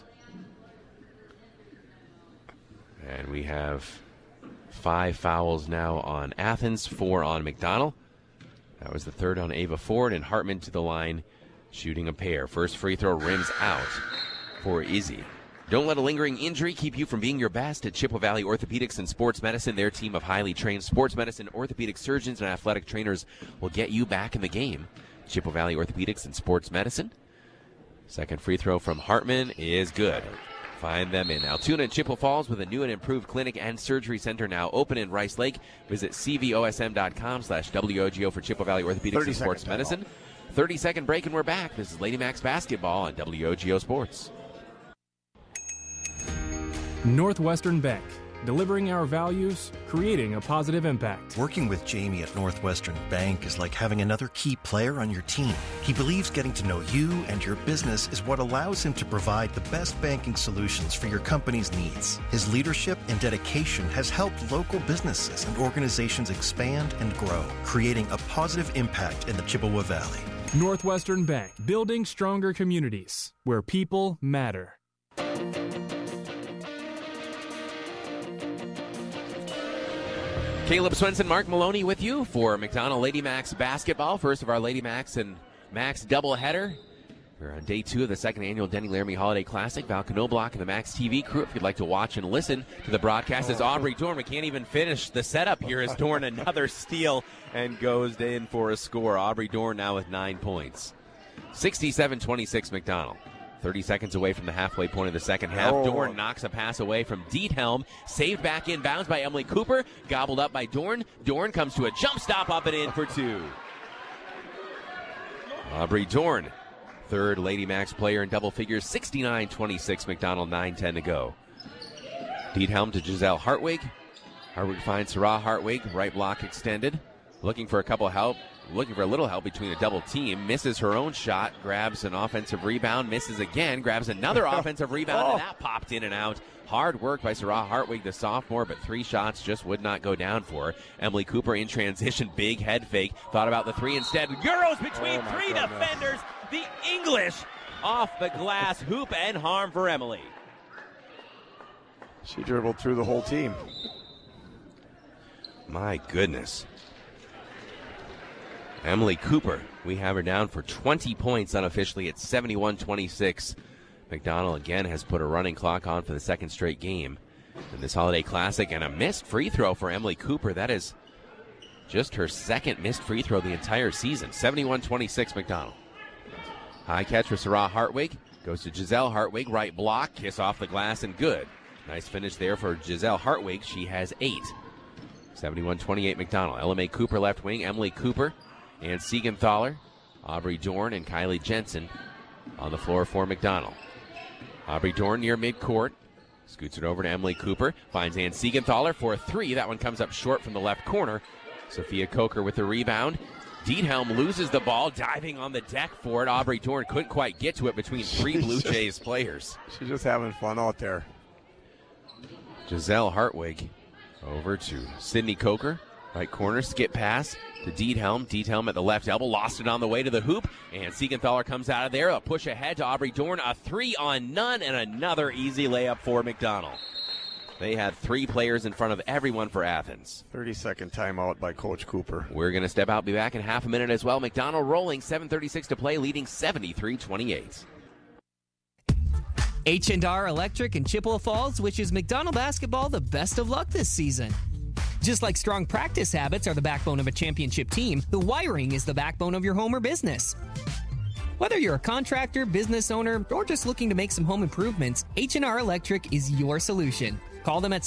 And we have 5 fouls now on Athens, 4 on McDonald. That was the 3rd on Ava Ford, and Hartman to the line shooting a pair. First free throw rims out for Izzy. Don't let a lingering injury keep you from being your best at Chippewa Valley Orthopedics and Sports Medicine. Their team of highly trained sports medicine, orthopedic surgeons, and athletic trainers will get you back in the game. Chippewa Valley Orthopedics and Sports Medicine. Second free throw from Hartman is good. Find them in Altoona and Chippewa Falls with a new and improved clinic and surgery center now open in Rice Lake. Visit cvosm.com/WOGO for Chippewa Valley Orthopedics and Sports Medicine. 30-second break and we're back. This is Lady Macs basketball on WOGO Sports. Northwestern Bank. Delivering our values, creating a positive impact. Working with Jamie at Northwestern Bank is like having another key player on your team. He believes getting to know you and your business is what allows him to provide the best banking solutions for your company's needs. His leadership and dedication has helped local businesses and organizations expand and grow, creating a positive impact in the Chippewa Valley. Northwestern Bank, building stronger communities where people matter. Caleb Swenson, Mark Maloney with you for McDonald Lady Macs basketball. First of our Lady Macs and Macs doubleheader. We're on day 2 of the second annual Denny Laramie Holiday Classic. Val Knobloch and the Max TV crew, if you'd like to watch and listen to the broadcast, as Aubrey Dorn. We can't even finish the setup here as Dorn another steal and goes in for a score. Aubrey Dorn now with 9 points. 67-26 McDonald. 30 seconds away from the halfway point of the second half. Dorn knocks a pass away from Diethelm. Saved back in bounds by Emily Cooper. Gobbled up by Dorn. Dorn comes to a jump stop up and in for 2. Aubrey Dorn, third Lady Max player in double figures. 69-26 McDonald, 9:10 to go. Diethelm to Giselle Hartwig. Hartwig finds Sarah Hartwig. Right block extended. Looking for a little help between a double team. Misses her own shot. Grabs an offensive rebound. Misses again. Grabs another offensive rebound. And that popped in and out. Hard work by Sarah Hartwig, the sophomore, but 3 shots just would not go down for her. Emily Cooper in transition. Big head fake. Thought about the 3 instead. Euros between 3 defenders. The English off the glass. Hoop and harm for Emily. She dribbled through the whole team. My goodness. Emily Cooper, we have her down for 20 points unofficially at 71-26. McDonald again has put a running clock on for the second straight game in this Holiday Classic, and a missed free throw for Emily Cooper. That is just her second missed free throw the entire season. 71-26 McDonald. High catch for Sarah Hartwig. Goes to Giselle Hartwig. Right block. Kiss off the glass and good. Nice finish there for Giselle Hartwig. She has 8. 71-28 McDonald. LMA Cooper left wing. Emily Cooper and Siegenthaler. Aubrey Dorn and Kylie Jensen on the floor for McDonald. Aubrey Dorn near midcourt. Scoots it over to Emily Cooper. Finds Ann Siegenthaler for a 3. That one comes up short from the left corner. Sophia Coker with the rebound. Diethelm loses the ball, diving on the deck for it. Aubrey Dorn couldn't quite get to it between 3 Blue Jays players. She's just having fun out there. Giselle Hartwig over to Sydney Coker. Right corner, skip pass to Diethelm. Diethelm at the left elbow, lost it on the way to the hoop. And Siegenthaler comes out of there. A push ahead to Aubrey Dorn. A 3 on none and another easy layup for McDonald. They had 3 players in front of everyone for Athens. 30-second timeout by Coach Cooper. We're going to step out, be back in half a minute as well. McDonald rolling, 7:36 to play, leading 73-28. H&R Electric in Chippewa Falls wishes McDonald basketball the best of luck this season. Just like strong practice habits are the backbone of a championship team, the wiring is the backbone of your home or business. Whether you're a contractor, business owner, or just looking to make some home improvements, H&R Electric is your solution. Call them at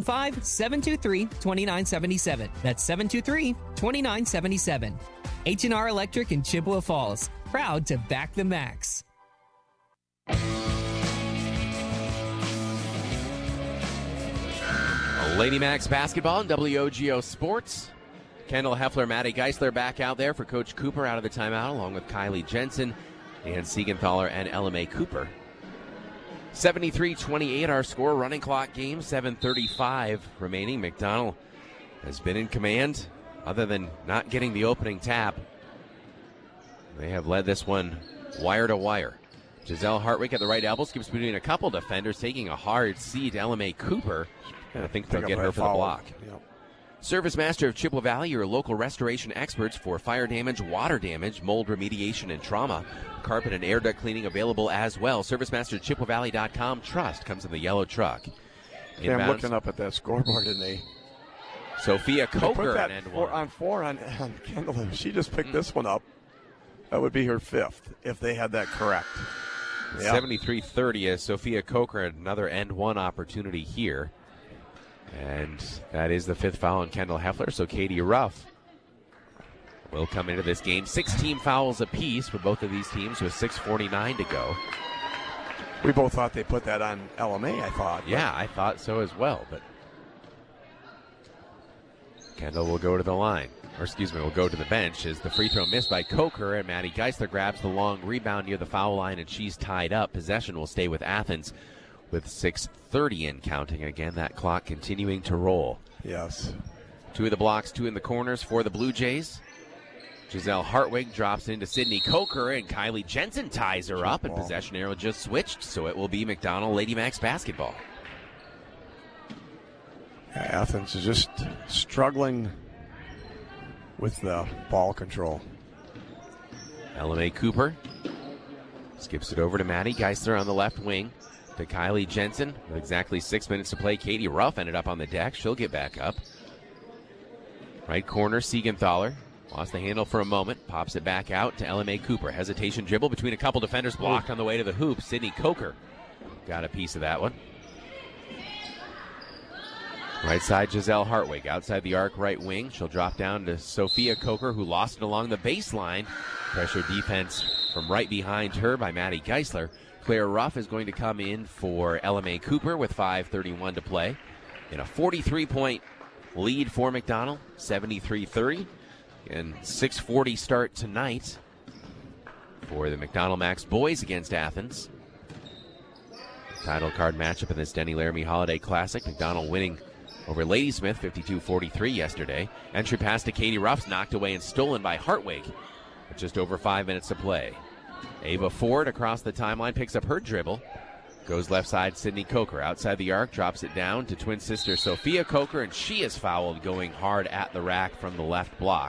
715-723-2977. That's 723-2977. H&R Electric in Chippewa Falls. Proud to back the Max. Lady Max basketball and WOGO Sports. Kendall Heffler, Maddie Geisler back out there for Coach Cooper out of the timeout, along with Kylie Jensen and Siegenthaler and LMA Cooper. 73-28 our score. Running clock game, 7:35 remaining. McDonald has been in command, other than not getting the opening tap. They have led this one wire to wire. Giselle Hartwig at the right elbow, skips between a couple defenders, taking a hard seat. LMA Cooper, and I think they'll get her for the block. Yep. Service Master of Chippewa Valley, your local restoration experts for fire damage, water damage, mold remediation, and trauma. Carpet and air duct cleaning available as well. ServiceMasterChippewaValley.com. Trust comes in the yellow truck. Yeah, I'm looking up at that scoreboard, and Sophia Coker put that on Kendall. If she just picked this one up, that would be her 5th if they had that correct. Yep. 73-30 as Sophia Coker had another end one opportunity here. And that is the 5th foul on Kendall Heffler. So Katie Ruff will come into this game. 16 fouls apiece for both of these teams with 6:49 to go. We both thought they put that on LMA, I thought. Yeah, I thought so as well. But Kendall will go to the line. Will go to the bench as the free throw missed by Coker, and Maddie Geisler grabs the long rebound near the foul line, and she's tied up. Possession will stay with Athens with 6:30 in counting. Again, that clock continuing to roll. Yes. 2 of the blocks, 2 in the corners for the Blue Jays. Giselle Hartwig drops into Sydney Coker, and Kylie Jensen ties her up, and possession arrow just switched, so it will be McDonald Lady Max basketball. Athens is just struggling with the ball control. LMA Cooper Skips it over to Maddie Geisler on the left wing. To Kylie Jensen. With exactly 6 minutes to play, Katie Ruff ended up on the deck. She'll get back up. Right corner, Siegenthaler. Lost the handle for a moment. Pops it back out to LMA Cooper. Hesitation dribble between a couple defenders. Blocked on the way to the hoop. Sydney Coker got a piece of that one. Right side, Giselle Hartwig. Outside the arc, right wing. She'll drop down to Sophia Coker, who lost it along the baseline. Pressure defense from right behind her by Maddie Geisler. Claire Ruff is going to come in for LMA Cooper with 5:31 to play. In a 43-point lead for McDonell, 73-30. And 6:40 start tonight for the McDonell Max boys against Athens. Title card matchup in this Denny Laramie Holiday Classic. McDonell winning over Ladysmith 52-43 yesterday. Entry pass to Katie Ruff's knocked away and stolen by Hartwig with just over 5 minutes to play. Ava Ford across the timeline picks up her dribble. Goes left side, Sydney Coker. Outside the arc, drops it down to twin sister Sophia Coker, and she is fouled going hard at the rack from the left block.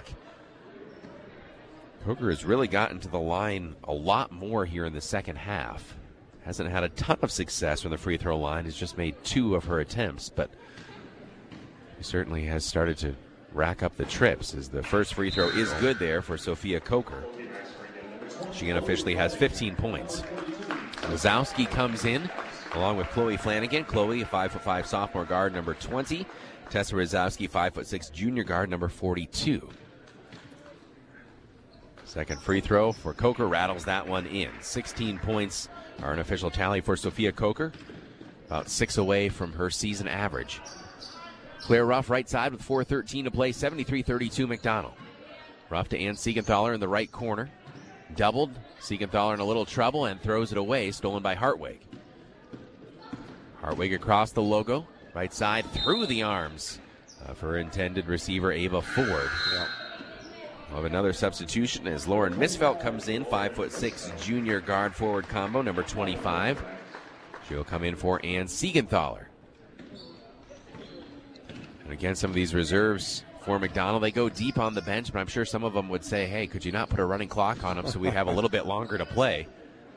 Coker has really gotten to the line a lot more here in the second half. Hasn't had a ton of success from the free throw line. Has just made 2 of her attempts, but he certainly has started to rack up the trips as the first free throw is good there for Sophia Coker. She unofficially has 15 points. Wazowski comes in along with Chloe Flanagan. Chloe, a 5'5" sophomore guard, number 20. Tessa Wazowski, 5'6" junior guard, number 42. Second free throw for Coker rattles that one in. 16 points are an official tally for Sophia Coker. About 6 away from her season average. Claire Ruff right side with 4:13 to play. 73-32 McDonell. Ruff to Ann Siegenthaler in the right corner. Doubled. Siegenthaler in a little trouble and throws it away. Stolen by Hartwig. Hartwig across the logo. Right side through the arms of her intended receiver, Ava Ford. Yep. We'll have another substitution as Lauren Misfelt comes in. 5'6" junior guard forward combo, number 25. She'll come in for Ann Siegenthaler. And again, some of these reserves for McDonell, they go deep on the bench, but I'm sure some of them would say, hey, could you not put a running clock on them so we have a little bit longer to play?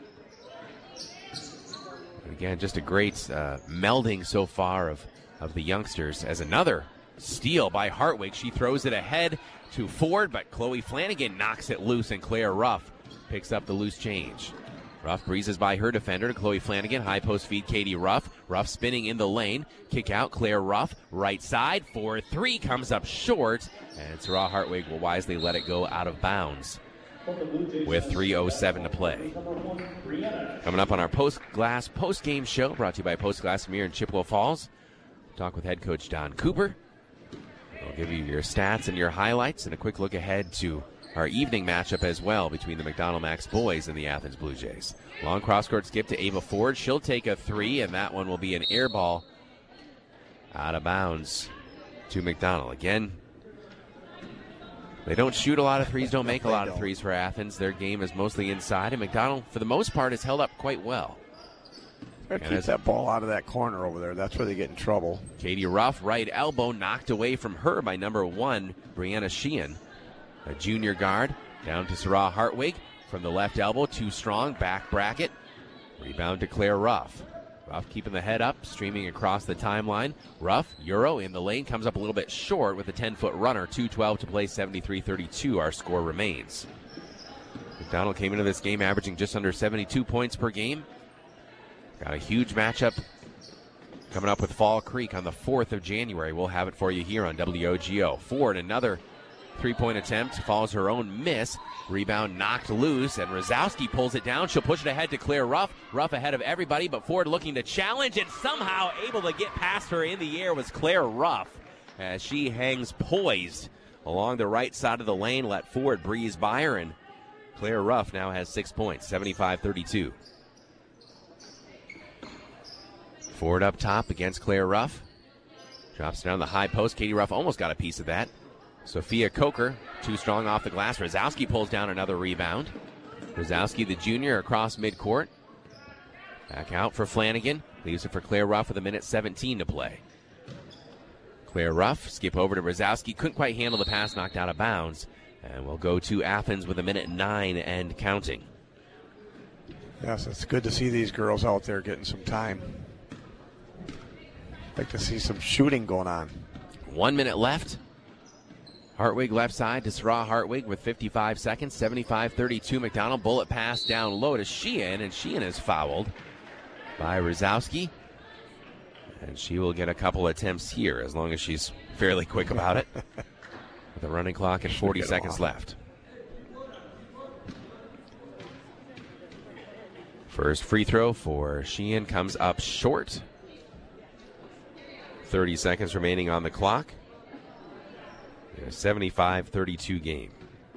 And again, just a great melding so far of the youngsters as another steal by Hartwig. She throws it ahead to Ford, but Chloe Flanagan knocks it loose, and Claire Ruff picks up the loose change. Ruff breezes by her defender to Chloe Flanagan. High post feed, Katie Ruff. Ruff spinning in the lane. Kick out, Claire Ruff. Right side for 3. Comes up short. And Sarah Hartwig will wisely let it go out of bounds with 3:07 to play. Coming up on our post-game show, brought to you by Post Glass Mirror in Chippewa Falls. Talk with head coach Don Cooper. We'll give you your stats and your highlights and a quick look ahead to our evening matchup as well between the McDonell Max boys and the Athens Blue Jays. Long cross-court skip to Ava Ford. She'll take a 3, and that one will be an air ball out of bounds to McDonell. Again, they don't shoot a lot of threes, don't make a lot of threes for Athens. Their game is mostly inside, and McDonell, for the most part, has held up quite well. Keep that ball out of that corner over there. That's where they get in trouble. Katie Ruff, right elbow, knocked away from her by number 1, Brianna Sheehan. A junior guard down to Sarah Hartwig from the left elbow, too strong, back bracket. Rebound to Claire Ruff. Ruff keeping the head up, streaming across the timeline. Ruff, Euro in the lane, comes up a little bit short with a 10-foot runner. 2:12 to play, 73-32. Our score remains. McDonell came into this game averaging just under 72 points per game. Got a huge matchup coming up with Fall Creek on the 4th of January. We'll have it for you here on WOGO. Ford, another 3-point attempt, follows her own miss. Rebound knocked loose, and Rosowski pulls it down. She'll push it ahead to Claire Ruff. Ruff ahead of everybody, but Ford looking to challenge, and somehow able to get past her in the air was Claire Ruff as she hangs poised along the right side of the lane. Let Ford breeze by her, and Claire Ruff now has 6 points, 75-32. Ford up top against Claire Ruff. Drops down the high post. Katie Ruff almost got a piece of that. Sophia Coker, too strong off the glass. Rosowski pulls down another rebound. Rosowski, the junior, across midcourt. Back out for Flanagan. Leaves it for Claire Ruff with 1:17 to play. Claire Ruff, skip over to Rosowski. Couldn't quite handle the pass, knocked out of bounds. And we'll go to Athens with 1:09 and counting. Yes, it's good to see these girls out there getting some time. I'd like to see some shooting going on. 1 minute left. Hartwig left side to Sarah Hartwig with 55 seconds, 75-32 McDonald. Bullet pass down low to Sheehan, and Sheehan is fouled by Rosowski. And she will get a couple attempts here as long as she's fairly quick about it. With a running clock and 40 seconds left. First free throw for Sheehan comes up short. 30 seconds remaining on the clock. In a 75-32 game.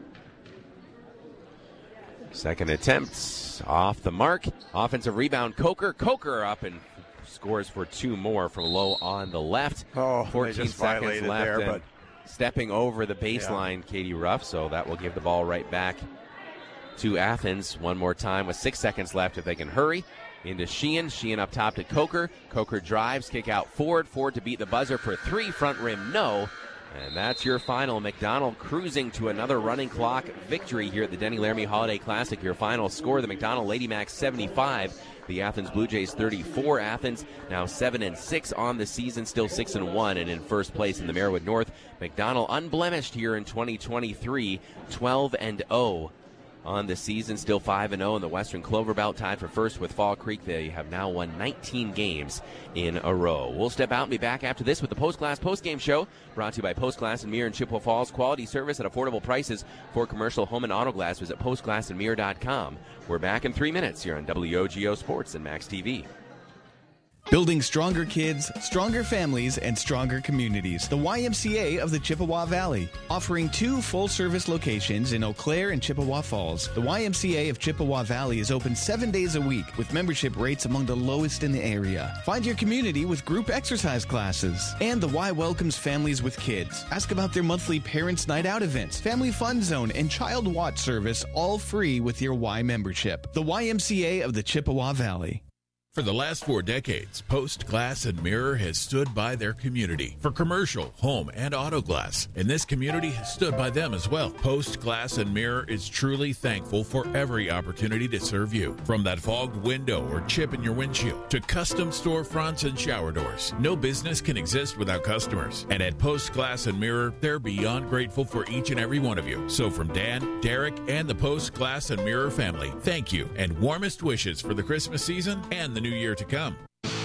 Second attempt off the mark. Offensive rebound, Coker. Coker up and scores for 2 more from low on the left. 14 seconds left. There, and stepping over the baseline, Katie Ruff. So that will give the ball right back to Athens one more time with 6 seconds left if they can hurry. Into Sheehan. Sheehan up top to Coker. Coker drives, kick out Ford. Ford to beat the buzzer for 3. Front rim, no. And that's your final. McDonald cruising to another running clock victory here at the Denny Laramie Holiday Classic. Your final score, the McDonald Lady Macs 75, the Athens Blue Jays 34. Athens now 7-6 on the season, still 6-1 and in first place in the Marywood North. McDonald unblemished here in 2023, 12-0. On the season, still 5-0 in the Western Clover Belt, tied for first with Fall Creek. They have now won 19 games in a row. We'll step out and be back after this with the Post Glass Postgame Show, brought to you by Post Glass and Mirror in Chippewa Falls. Quality service at affordable prices for commercial home and auto glass. Visit postglassandmirror.com. We're back in 3 minutes here on WOGO Sports and Max TV. Building stronger kids, stronger families, and stronger communities. The YMCA of the Chippewa Valley. Offering 2 full-service locations in Eau Claire and Chippewa Falls. The YMCA of Chippewa Valley is open 7 days a week with membership rates among the lowest in the area. Find your community with group exercise classes. And the Y welcomes families with kids. Ask about their monthly Parents' Night Out events, Family Fun Zone, and Child Watch service, all free with your Y membership. The YMCA of the Chippewa Valley. For the last 4 decades, Post Glass and Mirror has stood by their community for commercial, home, and auto glass. And this community has stood by them as well. Post Glass and Mirror is truly thankful for every opportunity to serve you. From that fogged window or chip in your windshield to custom storefronts and shower doors. No business can exist without customers. And at Post Glass and Mirror, they're beyond grateful for each and every one of you. So from Dan, Derek, and the Post Glass and Mirror family, thank you and warmest wishes for the Christmas season and the new year to come.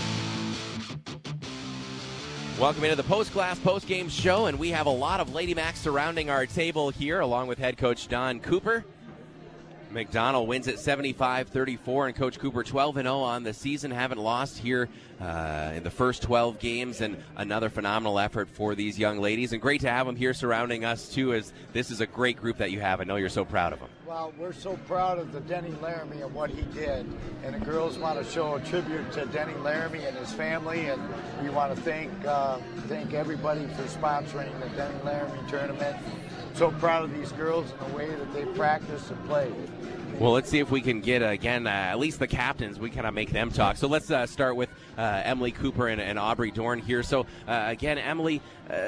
Welcome into the Post Glass Post Game Show, and we have a lot of Lady Macs surrounding our table here, along with head coach Don Cooper. McDonald wins at 75-34, and Coach Cooper 12-0 on the season. Haven't lost here in the first 12 games, and another phenomenal effort for these young ladies. And great to have them here surrounding us, too, as this is a great group that you have. I know you're so proud of them. Well, we're so proud of the Denny Laramie and what he did, and the girls want to show a tribute to Denny Laramie and his family, and we want to thank everybody for sponsoring the Denny Laramie tournament. So proud of these girls and the way that they practice and play. Well, let's see if we can get, again, at least the captains. We kind of make them talk. So let's start with Emily Cooper and Aubrey Dorn here. So, again, Emily,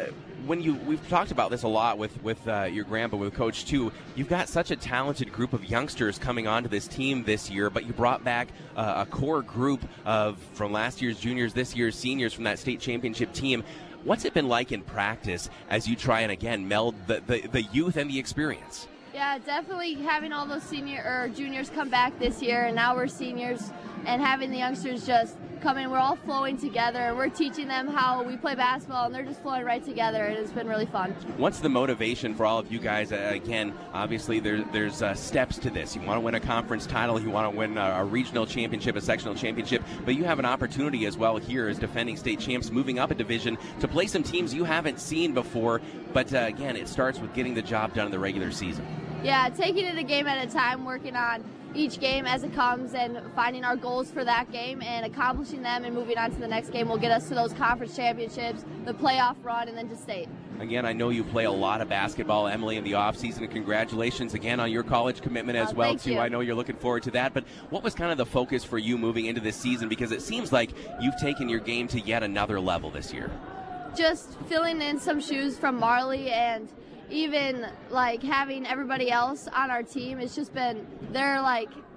we've talked about this a lot with your grandpa, with Coach, too. You've got such a talented group of youngsters coming onto this team this year, but you brought back a core group from last year's juniors, this year's seniors from that state championship team. What's it been like in practice as you try and, again, meld the youth and the experience? Yeah, definitely having all those juniors come back this year, and now we're seniors, and having the youngsters just come in. We're all flowing together, and we're teaching them how we play basketball, and they're just flowing right together, and it's been really fun. What's the motivation for all of you guys? Again, obviously there's steps to this. You want to win a conference title, you want to win a regional championship, a sectional championship, but you have an opportunity as well here as defending state champs, moving up a division to play some teams you haven't seen before. But again, it starts with getting the job done in the regular season. Yeah, taking it a game at a time, working on each game as it comes and finding our goals for that game and accomplishing them and moving on to the next game will get us to those conference championships, the playoff run, and then to state. Again, I know you play a lot of basketball, Emily, in the offseason, and congratulations again on your college commitment as well, too. I know you're looking forward to that, but what was kind of the focus for you moving into this season? Because it seems like you've taken your game to yet another level this year. Just filling in some shoes from Marley, and even like having everybody else on our team, it's just been, they're like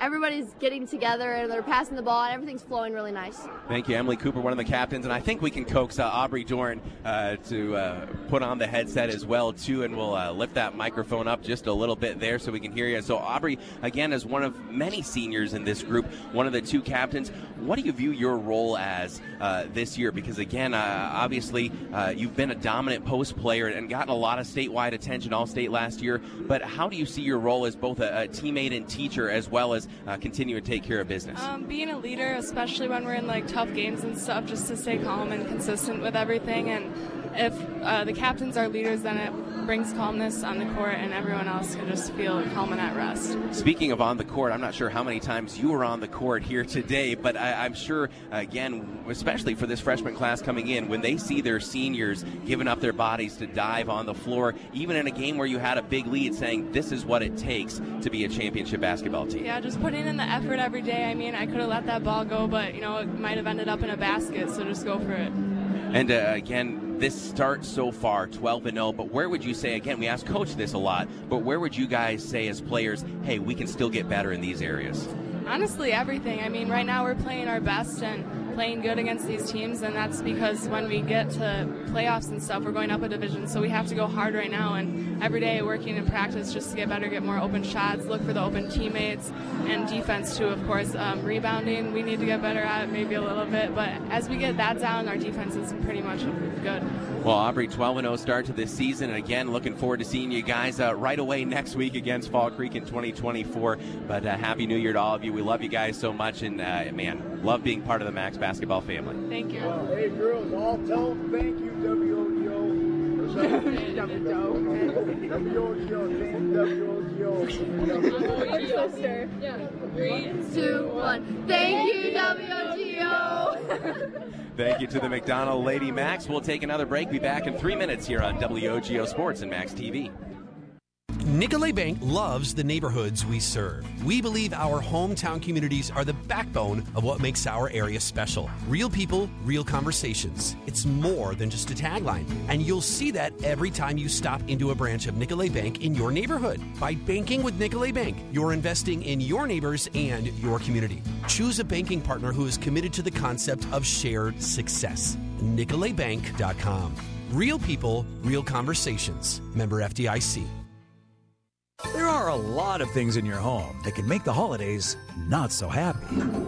everybody's getting together and they're passing the ball and everything's flowing really nice. Thank you, Emily Cooper, one of the captains, and I think we can coax Aubrey Dorn to put on the headset as well, too, and we'll lift that microphone up just a little bit there so we can hear you. So, Aubrey, again, as one of many seniors in this group, one of the two captains, what do you view your role as this year? Because, again, obviously, you've been a dominant post player and gotten a lot of statewide attention, All-State last year, but how do you see your role as both a teammate and teacher as well as continue to take care of business? Being a leader, especially when we're in like tough games and stuff, just to stay calm and consistent with everything. And if the captains are leaders, then it brings calmness on the court and everyone else can just feel calm and at rest. Speaking of on the court, I'm not sure how many times you were on the court here today, but I'm sure, again, especially for this freshman class coming in, when they see their seniors giving up their bodies to dive on the floor, even in a game where you had a big lead, saying this is what it takes to be a championship basketball team. Yeah, just putting in the effort every day. I mean, I could have let that ball go, but, it might have ended up in a basket, so just go for it. And again, this start so far, 12-0, but where would you say, again, we ask Coach this a lot, but where would you guys say as players, hey, we can still get better in these areas? Honestly, everything. I mean, right now we're playing our best and playing good against these teams, and that's because when we get to playoffs and stuff, we're going up a division, so we have to go hard right now, and every day working in practice just to get better, get more open shots, look for the open teammates, and defense too, of course. Rebounding, we need to get better at it maybe a little bit, but as we get that down, our defense is pretty much good. Well, Aubrey, 12-0 start to this season, and again, looking forward to seeing you guys right away next week against Fall Creek in 2024, but Happy New Year to all of you. We love you guys so much, and man, love being part of the Max basketball family. Thank you. Hey, girls, all tell them thank you, WOGO. Sister. Yeah. 3, 2, 1. Thank you, WOGO. Thank you to the McDonald Lady Max. We'll take another break. Be back in 3 minutes here on WOGO Sports and Max TV. Nicolet Bank loves the neighborhoods we serve. We believe our hometown communities are the backbone of what makes our area special. Real people, real conversations. It's more than just a tagline, and you'll see that every time you stop into a branch of Nicolet Bank in your neighborhood. By banking with Nicolet Bank, you're investing in your neighbors and your community. Choose a banking partner who is committed to the concept of shared success. NicoletBank.com. Real people, real conversations. Member FDIC. There are a lot of things in your home that can make the holidays not so happy.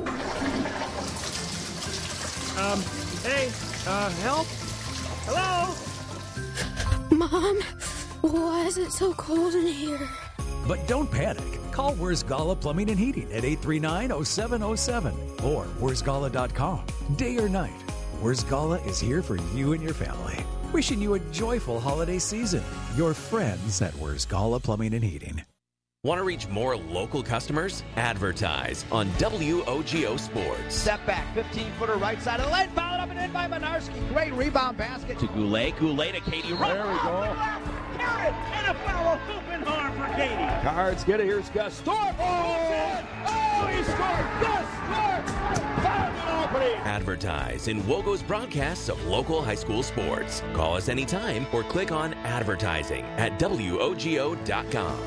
Help? Hello? Mom, why is it so cold in here? But don't panic. Call Where's Gala Plumbing and Heating at 839-0707 or where'sgala.com. Day or night, Where's Gala is here for you and your family. Wishing you a joyful holiday season. Your friends at Where's Gala Plumbing and Heating. Want to reach more local customers? Advertise on WOGO Sports. Step back, 15-footer right side of the lane, fouled up and in by Minarski. Great rebound basket. To Goulet to Katie Rowe. There we go. Count it! And a foul, hoop and harm for Katie. Cards get it. Here's Gus Stork. Oh, he scored! Gus Stork! Fouled in Albany. Advertise in WOGO's broadcasts of local high school sports. Call us anytime or click on advertising at WOGO.com.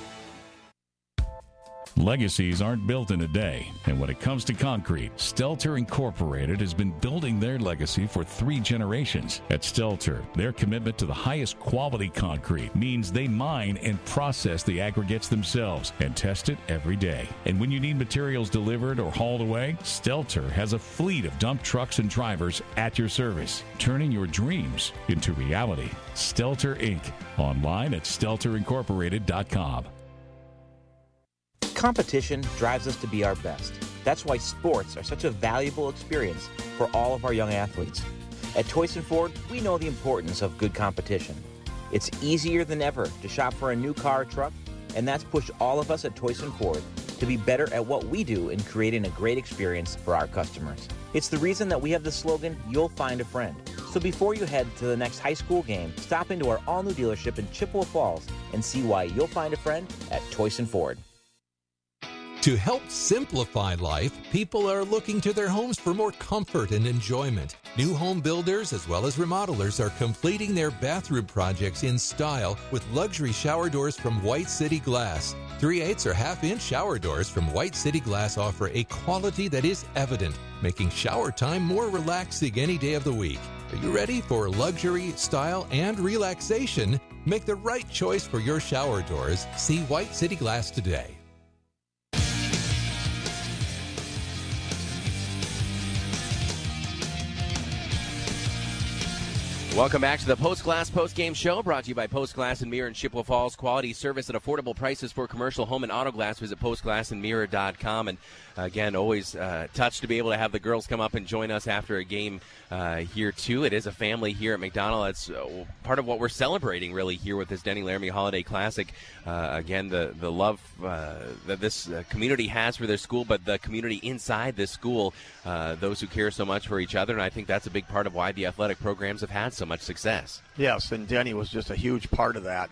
Legacies aren't built in a day, and when it comes to concrete, Stelter Incorporated has been building their legacy for 3 generations. At Stelter, their commitment to the highest quality concrete means they mine and process the aggregates themselves and test it every day. And when you need materials delivered or hauled away, Stelter has a fleet of dump trucks and drivers at your service, turning your dreams into reality. Stelter Inc. Online at stelterincorporated.com. Competition drives us to be our best. That's why sports are such a valuable experience for all of our young athletes. At Toyson Ford, we know the importance of good competition. It's easier than ever to shop for a new car or truck, and that's pushed all of us at Toyson Ford to be better at what we do in creating a great experience for our customers. It's the reason that we have the slogan, "You'll find a friend." So before you head to the next high school game, stop into our all-new dealership in Chippewa Falls and see why you'll find a friend at Toyson Ford. To help simplify life, people are looking to their homes for more comfort and enjoyment. New home builders as well as remodelers are completing their bathroom projects in style with luxury shower doors from White City Glass. 3/8 or half-inch shower doors from White City Glass offer a quality that is evident, making shower time more relaxing any day of the week. Are you ready for luxury, style, and relaxation? Make the right choice for your shower doors. See White City Glass today. Welcome back to the Post Glass Post Game Show, brought to you by Post Glass and Mirror in Chippewa Falls. Quality service at affordable prices for commercial, home, and auto glass. Visit postglassandmirror.com. And again, always touched to be able to have the girls come up and join us after a game here too. It is a family here at McDonell. It's part of what we're celebrating really here with this Denny Laramie Holiday Classic. Again, the love that this community has for their school, but the community inside this school, those who care so much for each other. And I think that's a big part of why the athletic programs have had so much success. Yes, and Denny was just a huge part of that.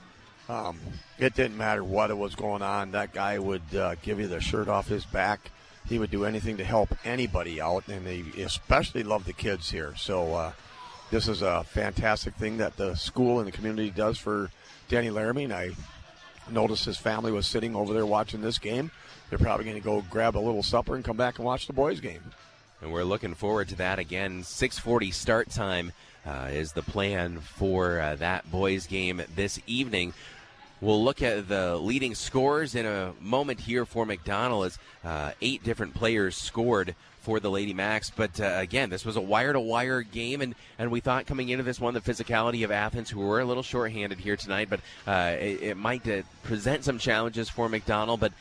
It didn't matter what was going on. That guy would give you the shirt off his back. He would do anything to help anybody out, and he especially loved the kids here. So this is a fantastic thing that the school and the community does for Denny Laramie, and I noticed his family was sitting over there watching this game. They're probably going to go grab a little supper and come back and watch the boys' game. And we're looking forward to that. Again, 6:40 start time is the plan for that boys' game this evening. We'll look at the leading scorers in a moment here for McDonell as 8 different players scored for the Lady Macs. But again, this was a wire-to-wire game, and we thought coming into this one, the physicality of Athens, who were a little shorthanded here tonight, but it might present some challenges for McDonell, but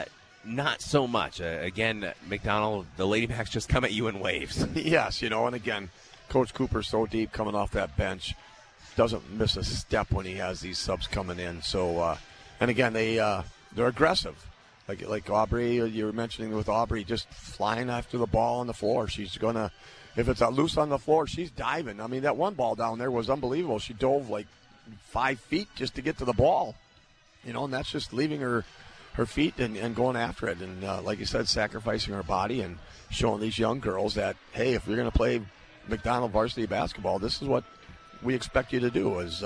not so much. Again, McDonell, the Lady Macs just come at you in waves. Yes, and again, Coach Cooper's so deep coming off that bench. Doesn't miss a step when he has these subs coming in. So, and again, they're aggressive. Like Aubrey, you were mentioning with Aubrey, just flying after the ball on the floor. She's gonna, if it's loose on the floor, she's diving. I mean, that one ball down there was unbelievable. She dove like 5 feet just to get to the ball, and that's just leaving her feet and going after it. And like you said, sacrificing her body and showing these young girls that, hey, if you're going to play McDonell varsity basketball, this is what we expect you to do, is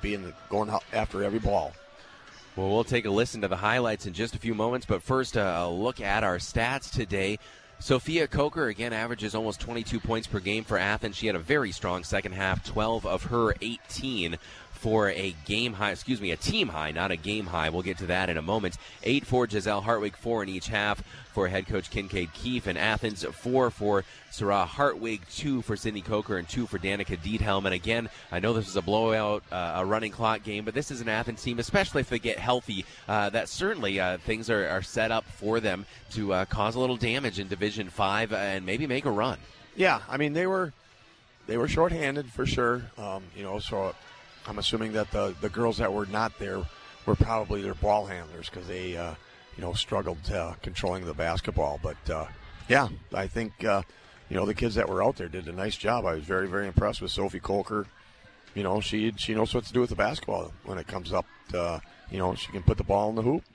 going after every ball. Well, we'll take a listen to the highlights in just a few moments, but first a look at our stats today. Sophia Coker, again, averages almost 22 points per game for Athens. She had a very strong second half, 12 of her 18 for a team high, not a game high. We'll get to that in a moment. 8 for Giselle Hartwig, 4 in each half for head coach Kincaid Keefe. And Athens, 4 for Sarah Hartwig, 2 for Sydney Coker, and 2 for Danica Diethelm. And again, I know this is a blowout, a running clock game, but this is an Athens team, especially if they get healthy, that certainly things are set up for them to cause a little damage in Division 5 and maybe make a run. Yeah, I mean, they were shorthanded for sure, so I'm assuming that the girls that were not there were probably their ball handlers because they, struggled controlling the basketball. But, I think, the kids that were out there did a nice job. I was very, very impressed with Sophie Coker. She knows what to do with the basketball when it comes up. She can put the ball in the hoop.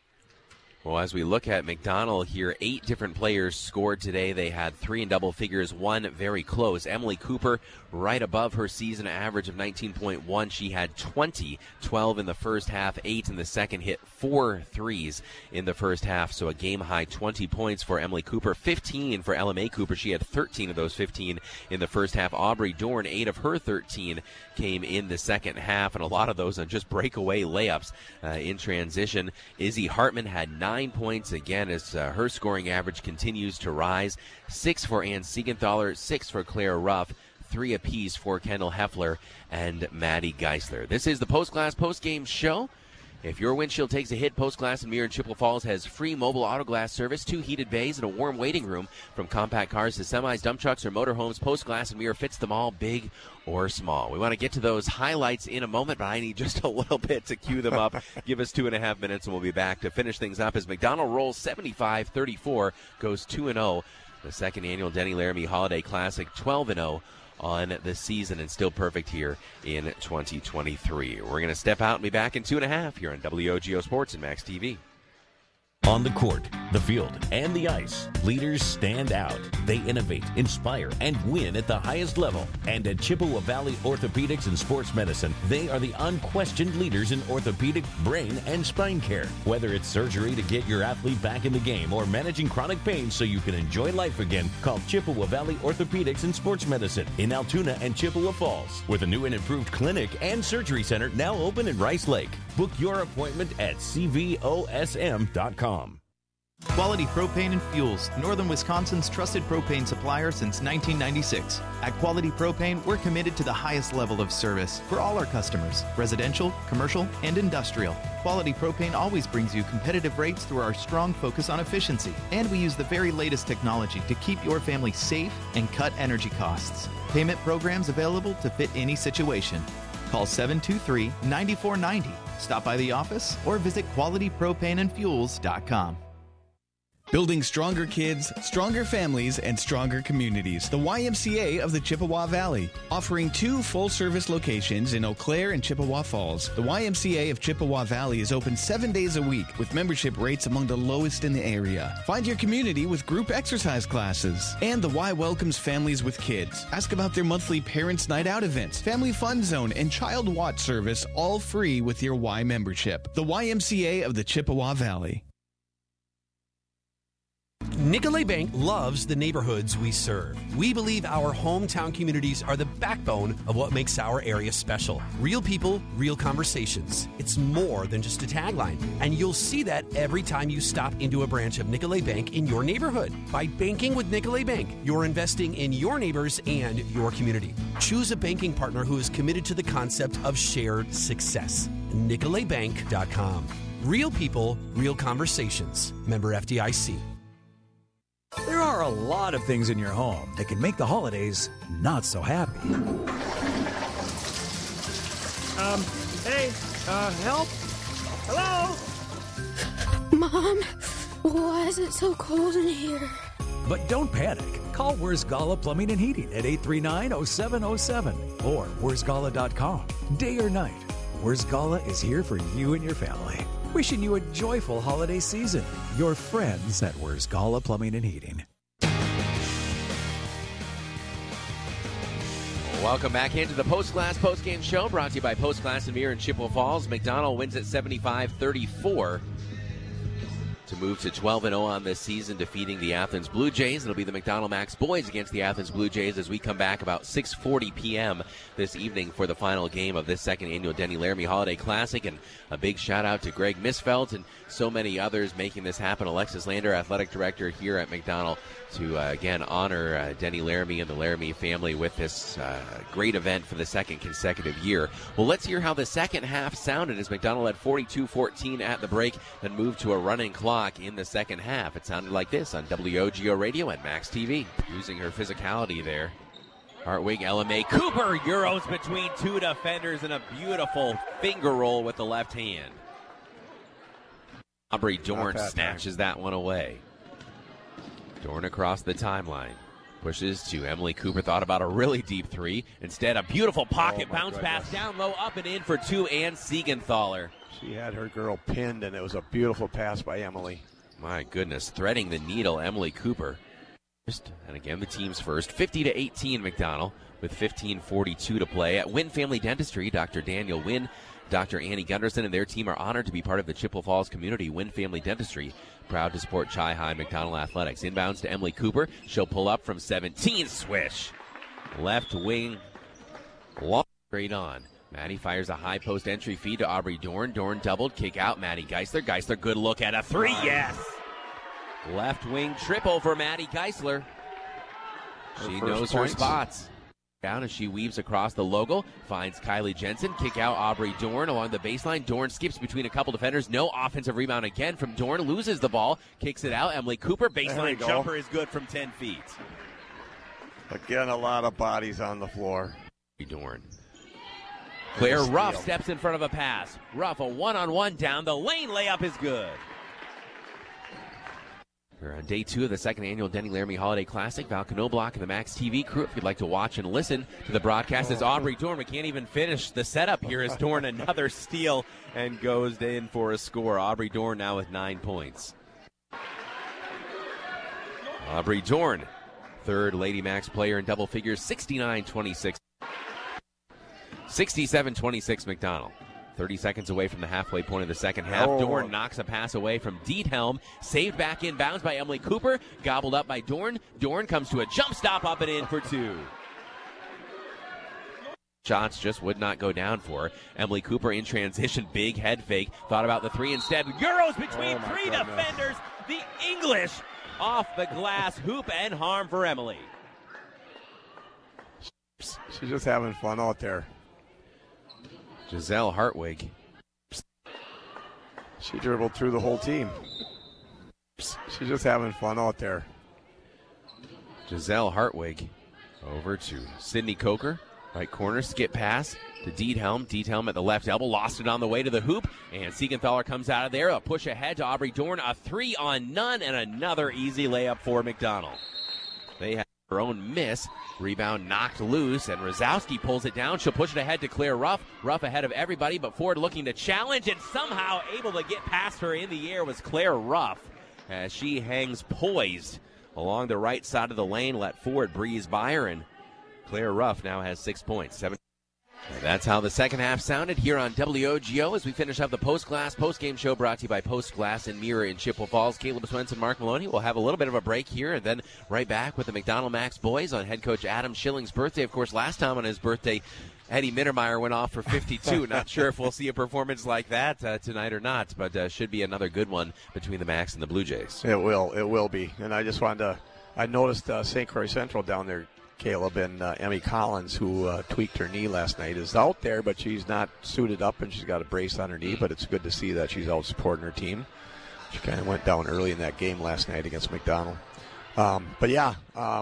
Well, as we look at McDonell here, 8 different players scored today. They had 3 in double figures, 1 very close. Emily Cooper, right above her season average of 19.1. She had 20, 12 in the first half, 8 in the second, hit 4 threes in the first half. So a game-high 20 points for Emily Cooper, 15 for LMA Cooper. She had 13 of those 15 in the first half. Aubrey Dorn, 8 of her 13 came in the second half, and a lot of those on just breakaway layups in transition. Izzy Hartman had 9 points again as her scoring average continues to rise. 6 for Ann Siegenthaler, 6 for Claire Ruff, 3 apiece for Kendall Heffler and Maddie Geisler. This is the Post Glass Post Game Show. If your windshield takes a hit, Post Glass and Mirror in Chippewa Falls has free mobile auto glass service, 2 heated bays, and a warm waiting room. From compact cars to semis, dump trucks, or motorhomes, Post Glass and Mirror fits them all, big or small. We want to get to those highlights in a moment, but I need just a little bit to cue them up. Give us 2.5 minutes, and we'll be back to finish things up as McDonell rolls 75-34, goes 2-0. The second annual Denny Laramie Holiday Classic, 12-0. On the season, and still perfect here in 2023. We're going to step out and be back in 2.5 here on WOGO Sports and Max TV. On the court, The field and the ice, leaders stand out. They innovate, inspire, and win at the highest level. And at Chippewa Valley Orthopedics and Sports Medicine, they are the unquestioned leaders in orthopedic, brain, and spine care. Whether it's surgery to get your athlete back in the game or managing chronic pain so you can enjoy life again, call Chippewa Valley Orthopedics and Sports Medicine in Altoona and Chippewa Falls, with a new and improved clinic and surgery center now open in Rice Lake. Book your appointment at cvosm.com. Quality Propane and Fuels, Northern Wisconsin's trusted propane supplier since 1996. At Quality Propane, we're committed to the highest level of service for all our customers, residential, commercial, and industrial. Quality Propane always brings you competitive rates through our strong focus on efficiency, and we use the very latest technology to keep your family safe and cut energy costs. Payment programs available to fit any situation. Call 723-9490. Stop by the office or visit qualitypropaneandfuels.com. Building stronger kids, stronger families, and stronger communities. The YMCA of the Chippewa Valley, offering 2 full-service locations in Eau Claire and Chippewa Falls. The YMCA of Chippewa Valley is open 7 days a week with membership rates among the lowest in the area. Find your community with group exercise classes. And the Y welcomes families with kids. Ask about their monthly Parents' Night Out events, Family Fun Zone, and Child Watch service, all free with your Y membership. The YMCA of the Chippewa Valley. Nicolet Bank loves the neighborhoods we serve. We believe our hometown communities are the backbone of what makes our area special. Real people, real conversations. It's more than just a tagline, and you'll see that every time you stop into a branch of Nicolet Bank in your neighborhood. By banking with Nicolet Bank, you're investing in your neighbors and your community. Choose a banking partner who is committed to the concept of shared success. NicoletBank.com. Real people, real conversations. Member FDIC. There are a lot of things in your home that can make the holidays not so happy. Help? Hello? Mom, why is it so cold in here? But don't panic. Call Where's Gala Plumbing and Heating at 839-0707 or where'sgala.com. Day or night, Where's Gala is here for you and your family. Wishing you a joyful holiday season. Your friends at Where's Gala Plumbing and Heating. Welcome back into the Post Glass Postgame Show, brought to you by Post Glass and Mirror in Chippewa Falls. McDonald wins at 75-34 to move to 12-0 on this season, defeating the Athens Blue Jays. It'll be the McDonald Max boys against the Athens Blue Jays as we come back about 6:40 p.m. this evening for the final game of this second annual Denny Laramie Holiday Classic. And a big shout out to Greg Misfelt and so many others making this happen. Alexis Lander, athletic director here at McDonald, to again honor Denny Laramie and the Laramie family with this great event for the second consecutive year. Well, let's hear how the second half sounded as McDonald had 42-14 at the break, then moved to a running clock in the second half. It sounded like this on WOGO Radio and Max TV. Using her physicality there, Hartwig LMA Cooper Euros between 2 defenders and a beautiful finger roll with the left hand. Aubrey Dorn snatches that one away. Dorn across the timeline. Pushes to Emily Cooper. Thought about a really deep three. Instead, a beautiful pocket bounce pass down low, up and in for 2, Ann Siegenthaler. She had her girl pinned, and it was a beautiful pass by Emily. My goodness, threading the needle, Emily Cooper. And again, the team's first. 50-18 McDonald with 15:42 to play. At Wynn Family Dentistry, Dr. Daniel Wynn, Dr. Annie Gunderson, and their team are honored to be part of the Chippewa Falls community. Wynn Family Dentistry, proud to support Chi-High McDonald Athletics. Inbounds to Emily Cooper. She'll pull up from 17. Swish. Left wing. Long straight on. Maddie fires a high post entry feed to Aubrey Dorn. Dorn doubled. Kick out. Maddie Geisler. Geisler, good look at a three. Yes. Left wing triple for Maddie Geisler. She knows her spots. Down as she weaves across the logo, finds Kylie Jensen, kick out Aubrey Dorn along the baseline. Dorn skips between a couple defenders. No offensive rebound again from Dorn. Loses the ball, kicks it out. Emily Cooper, baseline jumper is good from 10 feet. Again, a lot of bodies on the floor. Dorn. Claire Ruff steps in front of a pass. Ruff, a one-on-one down the lane. Layup is good. We're on day 2 of the second annual Denny Laramie Holiday Classic. Val Knobloch and the Max TV crew, if you'd like to watch and listen to the broadcast, as Aubrey Dorn. We can't even finish the setup here as Dorn another steal and goes in for a score. Aubrey Dorn now with 9 points. Aubrey Dorn, third Lady Max player in double figures, 69-26. 67-26 McDonald. 30 seconds away from the halfway point of the second half. Dorn knocks a pass away from Diethelm. Saved back in bounds by Emily Cooper. Gobbled up by Dorn. Dorn comes to a jump stop up and in for two. Shots just would not go down for her. Emily Cooper in transition. Big head fake. Thought about the three instead. Euros between three defenders. The English off the glass. Hoop and harm for Emily. She's just having fun out there. Giselle Hartwig. She dribbled through the whole team. She's just having fun out there. Giselle Hartwig over to Sydney Coker. Right corner, skip pass to Diethelm. Diethelm at the left elbow, lost it on the way to the hoop. And Siegenthaler comes out of there. A push ahead to Aubrey Dorn. A 3-on-none and another easy layup for McDonald. They have her own miss. Rebound knocked loose, and Rosowski pulls it down. She'll push it ahead to Claire Ruff. Ruff ahead of everybody, but Ford looking to challenge, and somehow able to get past her in the air was Claire Ruff as she hangs poised along the right side of the lane. Let Ford breeze by her, and Claire Ruff now has 6 points. That's how the second half sounded here on WOGO as we finish up the post-game show brought to you by Post Glass and Mirror in Chippewa Falls. Caleb Swenson, Mark Maloney. We'll have a little bit of a break here and then right back with the McDonald Max boys on head coach Adam Schilling's birthday. Of course, last time on his birthday, Eddie Mittermeier went off for 52. Not sure if we'll see a performance like that tonight or not, but should be another good one between the Max and the Blue Jays. It will be. And I just wanted to, I noticed St. Croix Central down there, Caleb, and Emmy Collins, who tweaked her knee last night, is out there, but she's not suited up, and she's got a brace on her knee, but it's good to see that she's out supporting her team. She kind of went down early in that game last night against McDonald. The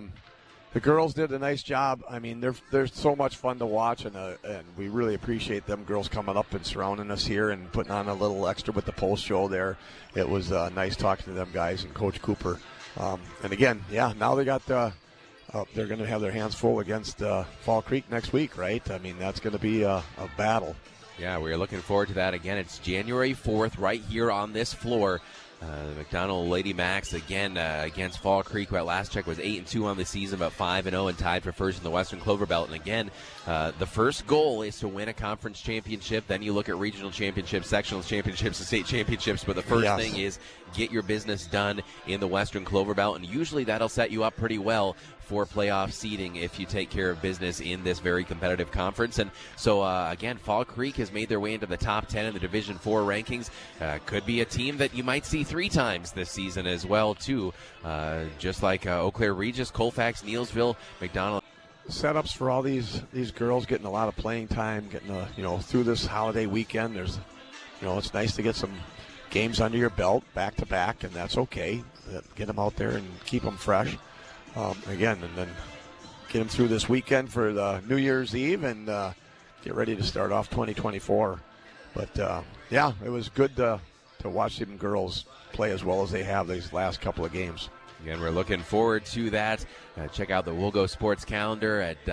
girls did a nice job. I mean, they're so much fun to watch, and we really appreciate them girls coming up and surrounding us here and putting on a little extra with the post show there. It was nice talking to them guys and Coach Cooper. And again, now they got they're going to have their hands full against Fall Creek next week, right? I mean, that's going to be a battle. Yeah, we're looking forward to that. Again, it's January 4th right here on this floor. The McDonald Lady Max again against Fall Creek. Well, last check was 8-2 on the season, but 5-0 and tied for first in the Western Clover Belt. And again, the first goal is to win a conference championship. Then you look at regional championships, sectional championships, and state championships. But the first thing is get your business done in the Western Clover Belt, and usually that'll set you up pretty well for playoff seeding if you take care of business in this very competitive conference. And so, again, Fall Creek has made their way into the top 10 in the Division 4 rankings. Could be a team that you might see 3 times this season as well, too. Just like Eau Claire Regis, Colfax, Neelsville, McDonald. Setups for all these girls getting a lot of playing time, getting through this holiday weekend. There's, it's nice to get some games under your belt back to back, and that's okay. Get them out there and keep them fresh. And then get them through this weekend for the New Year's Eve and get ready to start off 2024. But, it was good to watch them girls play as well as they have these last couple of games. Again, we're looking forward to that. Check out the We'll Go Sports calendar at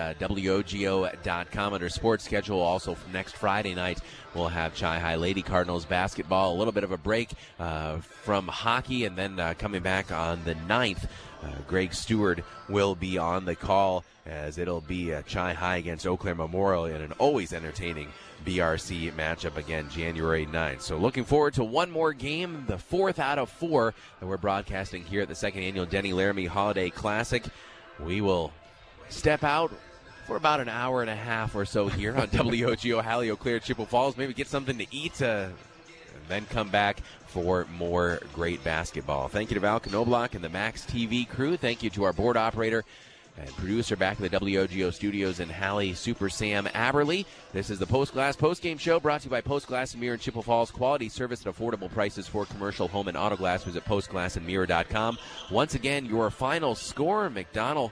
WOGO.com under sports schedule. Also, from next Friday night, we'll have Chi-Hi Lady Cardinals basketball. A little bit of a break from hockey, and then coming back on the 9th, Greg Stewart will be on the call as it'll be Chi-Hi against Eau Claire Memorial in an always entertaining BRC matchup again January 9th. So looking forward to one more game, the 4th out of 4 that we're broadcasting here at the 2nd Annual Denny Laramie Holiday Classic. We will step out for about an hour and a half or so here on WOGO Halley, Eau Claire, Chippewa Falls. Maybe get something to eat and then come back for more great basketball. Thank you to Val Knobloch and the Max TV crew. Thank you to our board operator and producer back at the WOGO studios in Halley, Super Sam Aberly. This is the Post Glass Post-Game Show brought to you by Post Glass and Mirror in Chippewa Falls. Quality service at affordable prices for commercial, home, and auto glass. Visit postglassandmirror.com. Once again, your final score, McDonald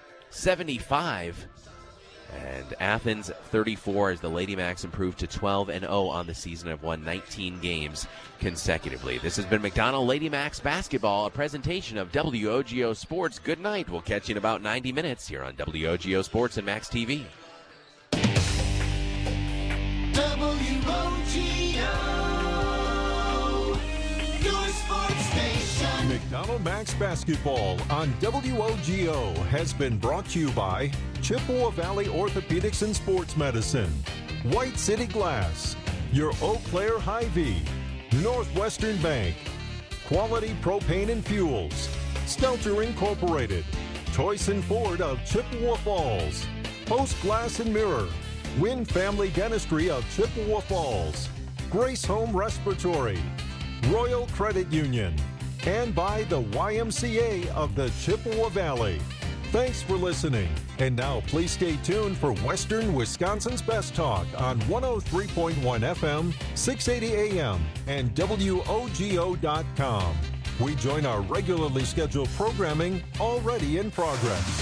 75 and Athens 34 as the Lady Max improved to 12-0 on the season. Have won 19 games consecutively. This has been McDonald Lady Max Basketball, a presentation of WOGO Sports. Good night. We'll catch you in about 90 minutes here on WOGO Sports and Max TV. WOGO, your sports station. McDonald Max Basketball on WOGO has been brought to you by Chippewa Valley Orthopedics and Sports Medicine, White City Glass, your Eau Claire Hy-Vee, Northwestern Bank, Quality Propane and Fuels, Stelter Incorporated, Toyson Ford of Chippewa Falls, Post Glass and Mirror, Wynn Family Dentistry of Chippewa Falls, Grace Home Respiratory, Royal Credit Union, and by the YMCA of the Chippewa Valley. Thanks for listening. And now please stay tuned for Western Wisconsin's Best Talk on 103.1 FM, 680 AM, and WOGO.com. We join our regularly scheduled programming already in progress.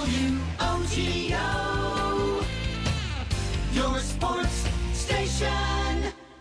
WOGO, your sports station.